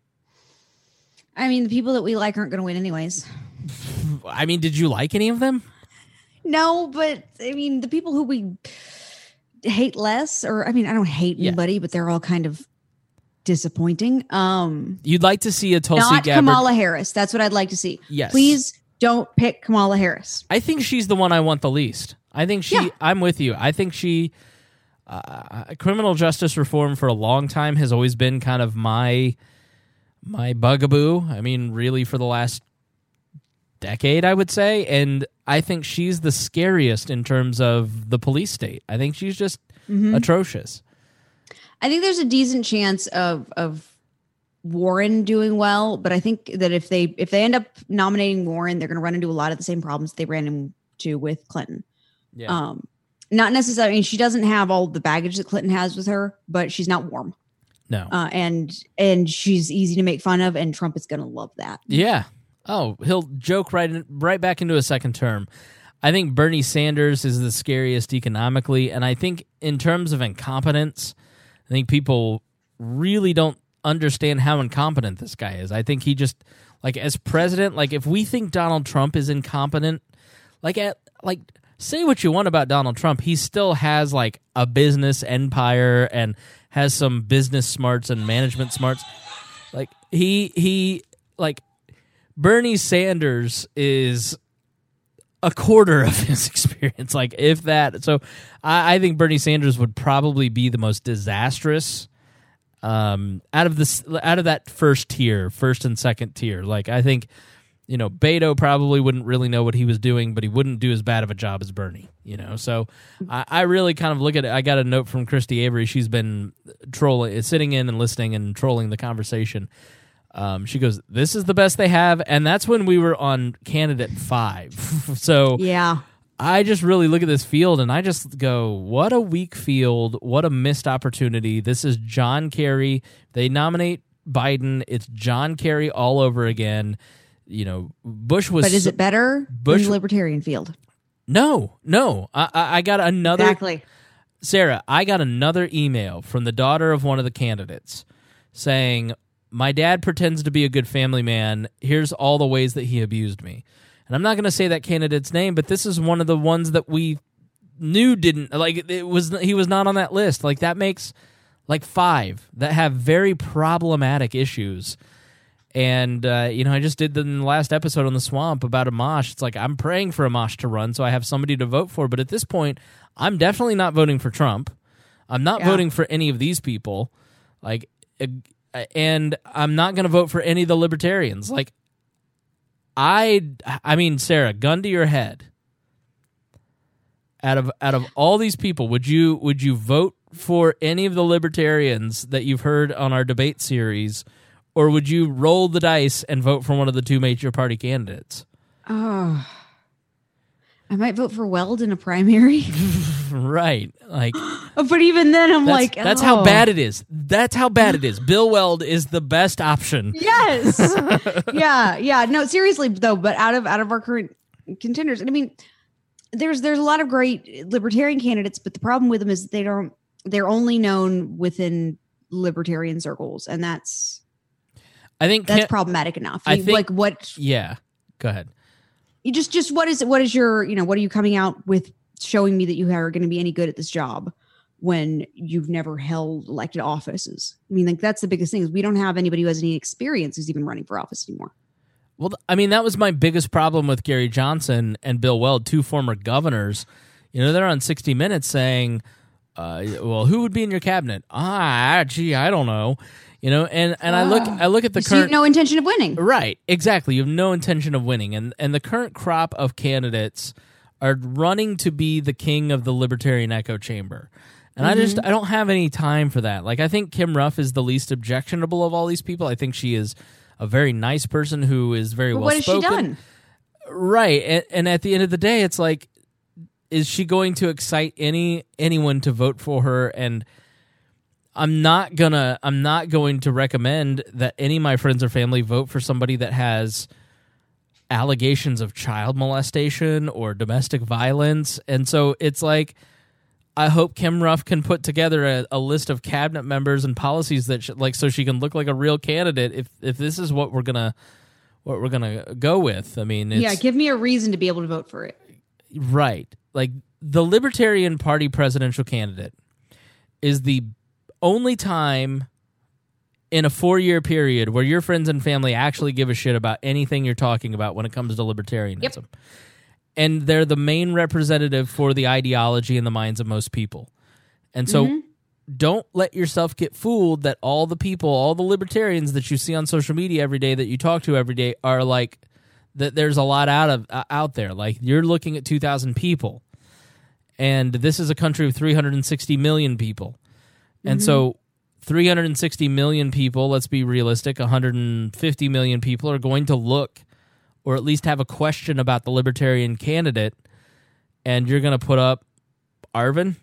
Speaker 5: I mean, the people that we like aren't going to win anyways.
Speaker 1: I mean, did you like any of them?
Speaker 5: No, but I mean, the people who we hate less, or I mean, I don't hate
Speaker 1: yeah.
Speaker 5: anybody, but they're all kind of disappointing. Um,
Speaker 1: You'd like to see a Tulsi
Speaker 5: not
Speaker 1: Gabbard.
Speaker 5: Kamala Harris. That's what I'd like to see.
Speaker 1: Yes.
Speaker 5: Please don't pick Kamala Harris.
Speaker 1: I think she's the one I want the least. I think she,
Speaker 5: Yeah.
Speaker 1: I'm with you. I think she, uh, criminal justice reform for a long time has always been kind of my, my bugaboo. I mean, really for the last decade, I would say. And I think she's the scariest in terms of the police state. I think she's just mm-hmm. atrocious.
Speaker 5: I think there's a decent chance of of Warren doing well, but I think that if they if they end up nominating Warren, they're going to run into a lot of the same problems they ran into with Clinton.
Speaker 1: Yeah.
Speaker 5: Um, not necessarily. I mean, she doesn't have all the baggage that Clinton has with her, but she's not warm.
Speaker 1: No.
Speaker 5: Uh, and and she's easy to make fun of, and Trump is going to love that.
Speaker 1: Yeah. Oh, he'll joke right in, right back into a second term. I think Bernie Sanders is the scariest economically, and I think in terms of incompetence, I think people really don't understand how incompetent this guy is. I think he just, like, as president, like, if we think Donald Trump is incompetent, like, at, like, say what you want about Donald Trump, he still has, like, a business empire and has some business smarts and management smarts. Like, he, he, like, Bernie Sanders is a quarter of his experience, like, if that. So I, I think Bernie Sanders would probably be the most disastrous um, out of this, out of that first tier, first and second tier. Like, I think, you know, Beto probably wouldn't really know what he was doing, but he wouldn't do as bad of a job as Bernie, you know? So I, I really kind of look at it. I got a note from Christy Avery. She's been trolling, sitting in and listening and trolling the conversation. Um, she goes, this is the best they have. And that's when we were on candidate five. So
Speaker 5: yeah,
Speaker 1: I just really look at this field and I just go, what a weak field. What a missed opportunity. This is John Kerry. They nominate Biden. It's John Kerry all over again. You know, Bush was.
Speaker 5: But is it better
Speaker 1: Bush,
Speaker 5: than the Libertarian field?
Speaker 1: No, no. I, I, I got another.
Speaker 5: Exactly.
Speaker 1: Sarah, I got another email from the daughter of one of the candidates saying, my dad pretends to be a good family man. Here's all the ways that he abused me. And I'm not going to say that candidate's name, but this is one of the ones that we knew didn't, like, it was, he was not on that list. Like, that makes like five that have very problematic issues. And, uh, you know, I just did the last episode on the Swamp about Amash. It's like, I'm praying for Amash to run so I have somebody to vote for. But at this point, I'm definitely not voting for Trump. I'm not
Speaker 5: yeah.
Speaker 1: voting for any of these people. Like, uh, and I'm not going to vote for any of the libertarians. Like, I, I mean, Sarah, gun to your head. Out of out of all these people, would you would you vote for any of the libertarians that you've heard on our debate series, or would you roll the dice and vote for one of the two major party candidates?
Speaker 5: Oh, I might vote for Weld in a primary.
Speaker 1: Right. Like,
Speaker 5: but even then, I'm
Speaker 1: that's,
Speaker 5: like,
Speaker 1: that's
Speaker 5: oh.
Speaker 1: how bad it is. That's how bad it is. Bill Weld is the best option.
Speaker 5: Yes. yeah. Yeah. No, seriously though, but out of, out of our current contenders, and I mean, there's, there's a lot of great libertarian candidates, but the problem with them is they don't, they're only known within libertarian circles. And that's,
Speaker 1: I think
Speaker 5: that's
Speaker 1: can,
Speaker 5: problematic enough.
Speaker 1: I
Speaker 5: You,
Speaker 1: think,
Speaker 5: like what,
Speaker 1: yeah, go ahead.
Speaker 5: You just, just what is it? What is your, you know, what are you coming out with showing me that you are going to be any good at this job when you've never held elected offices? I mean, like, that's the biggest thing is we don't have anybody who has any experience who's even running for office anymore.
Speaker 1: Well, I mean, that was my biggest problem with Gary Johnson and Bill Weld, two former governors. You know, they're on sixty minutes saying, uh, well, who would be in your cabinet? Ah, gee, I don't know. You know, and, and I look I look at the
Speaker 5: so you
Speaker 1: current...
Speaker 5: have no intention of winning.
Speaker 1: Right, exactly. You have no intention of winning. And and the current crop of candidates are running to be the king of the libertarian echo chamber. And mm-hmm. I just, I don't have any time for that. Like, I think Kim Ruff is the least objectionable of all these people. I think she is a very nice person who is very
Speaker 5: but
Speaker 1: well
Speaker 5: what has
Speaker 1: spoken.
Speaker 5: she done?
Speaker 1: Right. And, and at the end of the day, it's like, is she going to excite any anyone to vote for her? And I'm not gonna I'm not going to recommend that any of my friends or family vote for somebody that has allegations of child molestation or domestic violence. And so it's like, I hope Kim Ruff can put together a, a list of cabinet members and policies that should, like, so she can look like a real candidate if if this is what we're gonna what we're gonna go with. I mean, it's,
Speaker 5: yeah, give me a reason to be able to vote for it.
Speaker 1: Right. Like, the Libertarian Party presidential candidate is the only time in a four-year period where your friends and family actually give a shit about anything you're talking about when it comes to libertarianism.
Speaker 5: Yep.
Speaker 1: And they're the main representative for the ideology in the minds of most people. And so mm-hmm. don't let yourself get fooled that all the people, all the libertarians that you see on social media every day, that you talk to every day, are like, that there's a lot out of uh, out there. Like, you're looking at two thousand people. And this is a country of three hundred sixty million people. And mm-hmm. so three hundred sixty million people, let's be realistic, one hundred fifty million people are going to look or at least have a question about the libertarian candidate, and you're going to put up Arvin,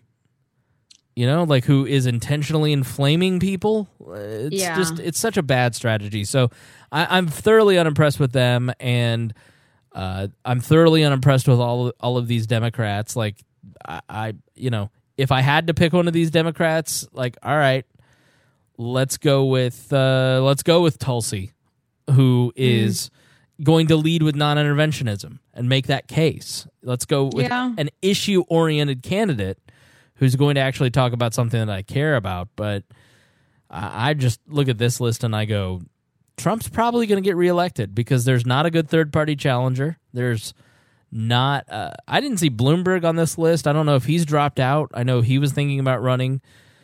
Speaker 1: you know, like, who is intentionally inflaming people. It's
Speaker 5: yeah.
Speaker 1: just, it's such a bad strategy. So I, I'm thoroughly unimpressed with them, and Uh, I'm thoroughly unimpressed with all all of these Democrats. Like, I, I, you know, if I had to pick one of these Democrats, like, all right, let's go with uh, let's go with Tulsi, who is mm. going to lead with non-interventionism and make that case. Let's go with
Speaker 5: yeah.
Speaker 1: an issue-oriented candidate who's going to actually talk about something that I care about. But I, I just look at this list and I go, Trump's probably going to get reelected because there's not a good third-party challenger. There's not... Uh, I didn't see Bloomberg on this list. I don't know if he's dropped out. I know he was thinking about running.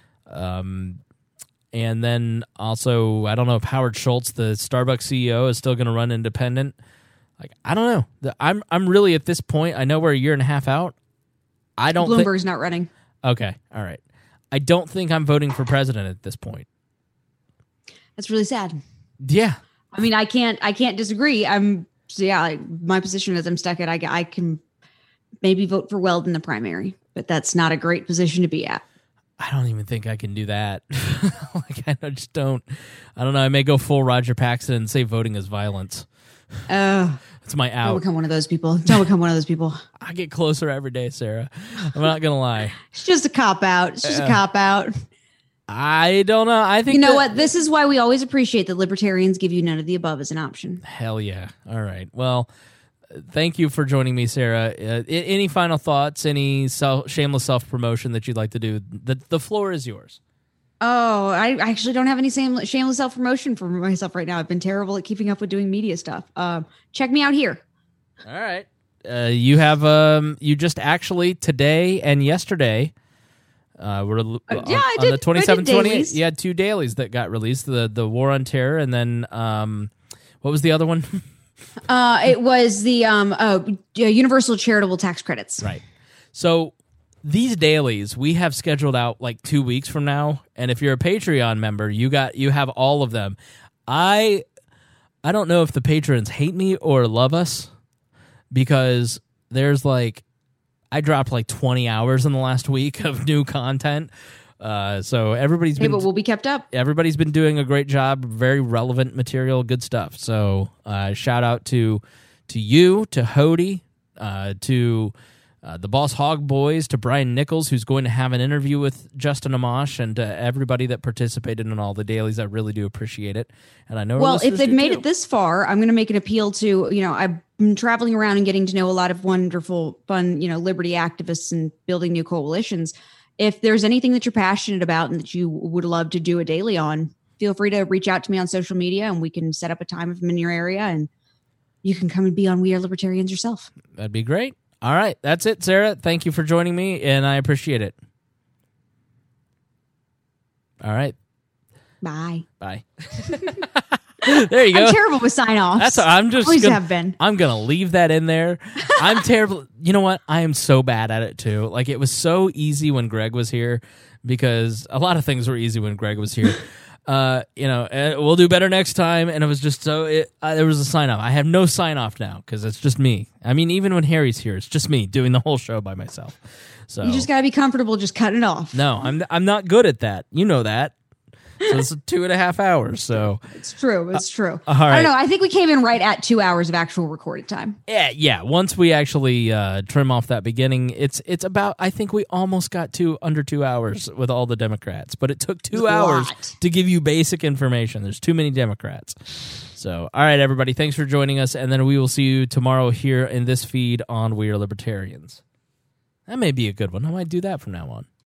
Speaker 1: Um, and then also, I don't know if Howard Schultz, the Starbucks C E O, is still going to run independent. Like, I don't know. The, I'm I'm really at this point, I know we're a year and a half out. I don't
Speaker 5: Bloomberg's
Speaker 1: thi-
Speaker 5: not running.
Speaker 1: Okay, all right. I don't think I'm voting for president at this point.
Speaker 5: That's really sad.
Speaker 1: Yeah.
Speaker 5: I mean, I can't, I can't disagree. I'm, so yeah, like, my position is I'm stuck at, I, I can maybe vote for Weld in the primary, but that's not a great position to be at.
Speaker 1: I don't even think I can do that. Like, I just don't, I don't know. I may go full Roger Paxton and say voting is violence.
Speaker 5: Uh,
Speaker 1: That's my
Speaker 5: don't
Speaker 1: out.
Speaker 5: become one of those people. Don't become one of those people.
Speaker 1: I get closer every day, Sarah. I'm not going to lie.
Speaker 5: It's just a cop out. It's just
Speaker 1: Uh,
Speaker 5: a cop out.
Speaker 1: I don't know. I think
Speaker 5: You know
Speaker 1: that-
Speaker 5: what? This is why we always appreciate that libertarians give you none of the above as an option.
Speaker 1: Hell yeah. All right. Well, thank you for joining me, Sarah. Uh, I- any final thoughts, any self, shameless self-promotion that you'd like to do? The, the floor is yours.
Speaker 5: Oh, I actually don't have any same shameless self-promotion for myself right now. I've been terrible at keeping up with doing media stuff. Um, check me out here.
Speaker 1: All right. Uh, you have, um, you just actually today and yesterday, uh, were uh,
Speaker 5: yeah,
Speaker 1: on,
Speaker 5: I
Speaker 1: on
Speaker 5: did-
Speaker 1: the twenty-seventh,
Speaker 5: I did
Speaker 1: twenty-eighth.
Speaker 5: dailies.
Speaker 1: You had two dailies that got released, the, the War on Terror, and then, um, what was the other one?
Speaker 5: Uh, it was the um, uh, universal charitable tax credits.
Speaker 1: Right. So these dailies we have scheduled out like two weeks from now, and if you're a Patreon member, you got you have all of them. I I don't know if the patrons hate me or love us because there's like I dropped like twenty hours in the last week of new content. Uh, so everybody's
Speaker 5: Hey,
Speaker 1: been
Speaker 5: but we'll be kept up.
Speaker 1: everybody's been doing a great job, very relevant material, good stuff. So uh, shout out to to you, to Hody, uh, to uh, the Boss Hog Boys, to Brian Nichols, who's going to have an interview with Justin Amash, and to everybody that participated in all the dailies. I really do appreciate it. And I know our
Speaker 5: Well, if
Speaker 1: listeners
Speaker 5: they've
Speaker 1: do
Speaker 5: made
Speaker 1: too.
Speaker 5: it this far, I'm going to make an appeal to, you know, I've been traveling around and getting to know a lot of wonderful, fun, you know, liberty activists and building new coalitions. If there's anything that you're passionate about and that you would love to do a daily on, feel free to reach out to me on social media and we can set up a time if I'm in your area and you can come and be on We Are Libertarians yourself.
Speaker 1: That'd be great. All right, that's it, Sarah. Thank you for joining me, and I appreciate it. All right,
Speaker 5: Bye.
Speaker 1: bye. There you go.
Speaker 5: I'm terrible with sign offs.
Speaker 1: That's I'm just
Speaker 5: Always
Speaker 1: gonna,
Speaker 5: have been.
Speaker 1: I'm gonna leave that in there. I'm terrible. You know what? I am so bad at it too. Like it was so easy when Greg was here because a lot of things were easy when Greg was here. Uh, you know, uh, we'll do better next time. And it was just so it, uh, there was a sign off. I have no sign off now because it's just me. I mean, even when Harry's here, it's just me doing the whole show by myself. So
Speaker 5: You just got to be comfortable just cutting it off.
Speaker 1: no, I'm I'm not good at that. You know that. So it's two and a half hours. So
Speaker 5: It's true. It's true.
Speaker 1: all
Speaker 5: I
Speaker 1: right.
Speaker 5: don't know. I think we came in right at two hours of actual recorded time.
Speaker 1: yeah, yeah. Once we actually uh, trim off that beginning, it's it's about. I think we almost got to under two hours with all the Democrats, but it took two
Speaker 5: A
Speaker 1: hours
Speaker 5: lot.
Speaker 1: to give you basic information. There's too many Democrats. So, all right, everybody, thanks for joining us, and then we will see you tomorrow here in this feed on We Are Libertarians. That may be a good one. I might do that from now on.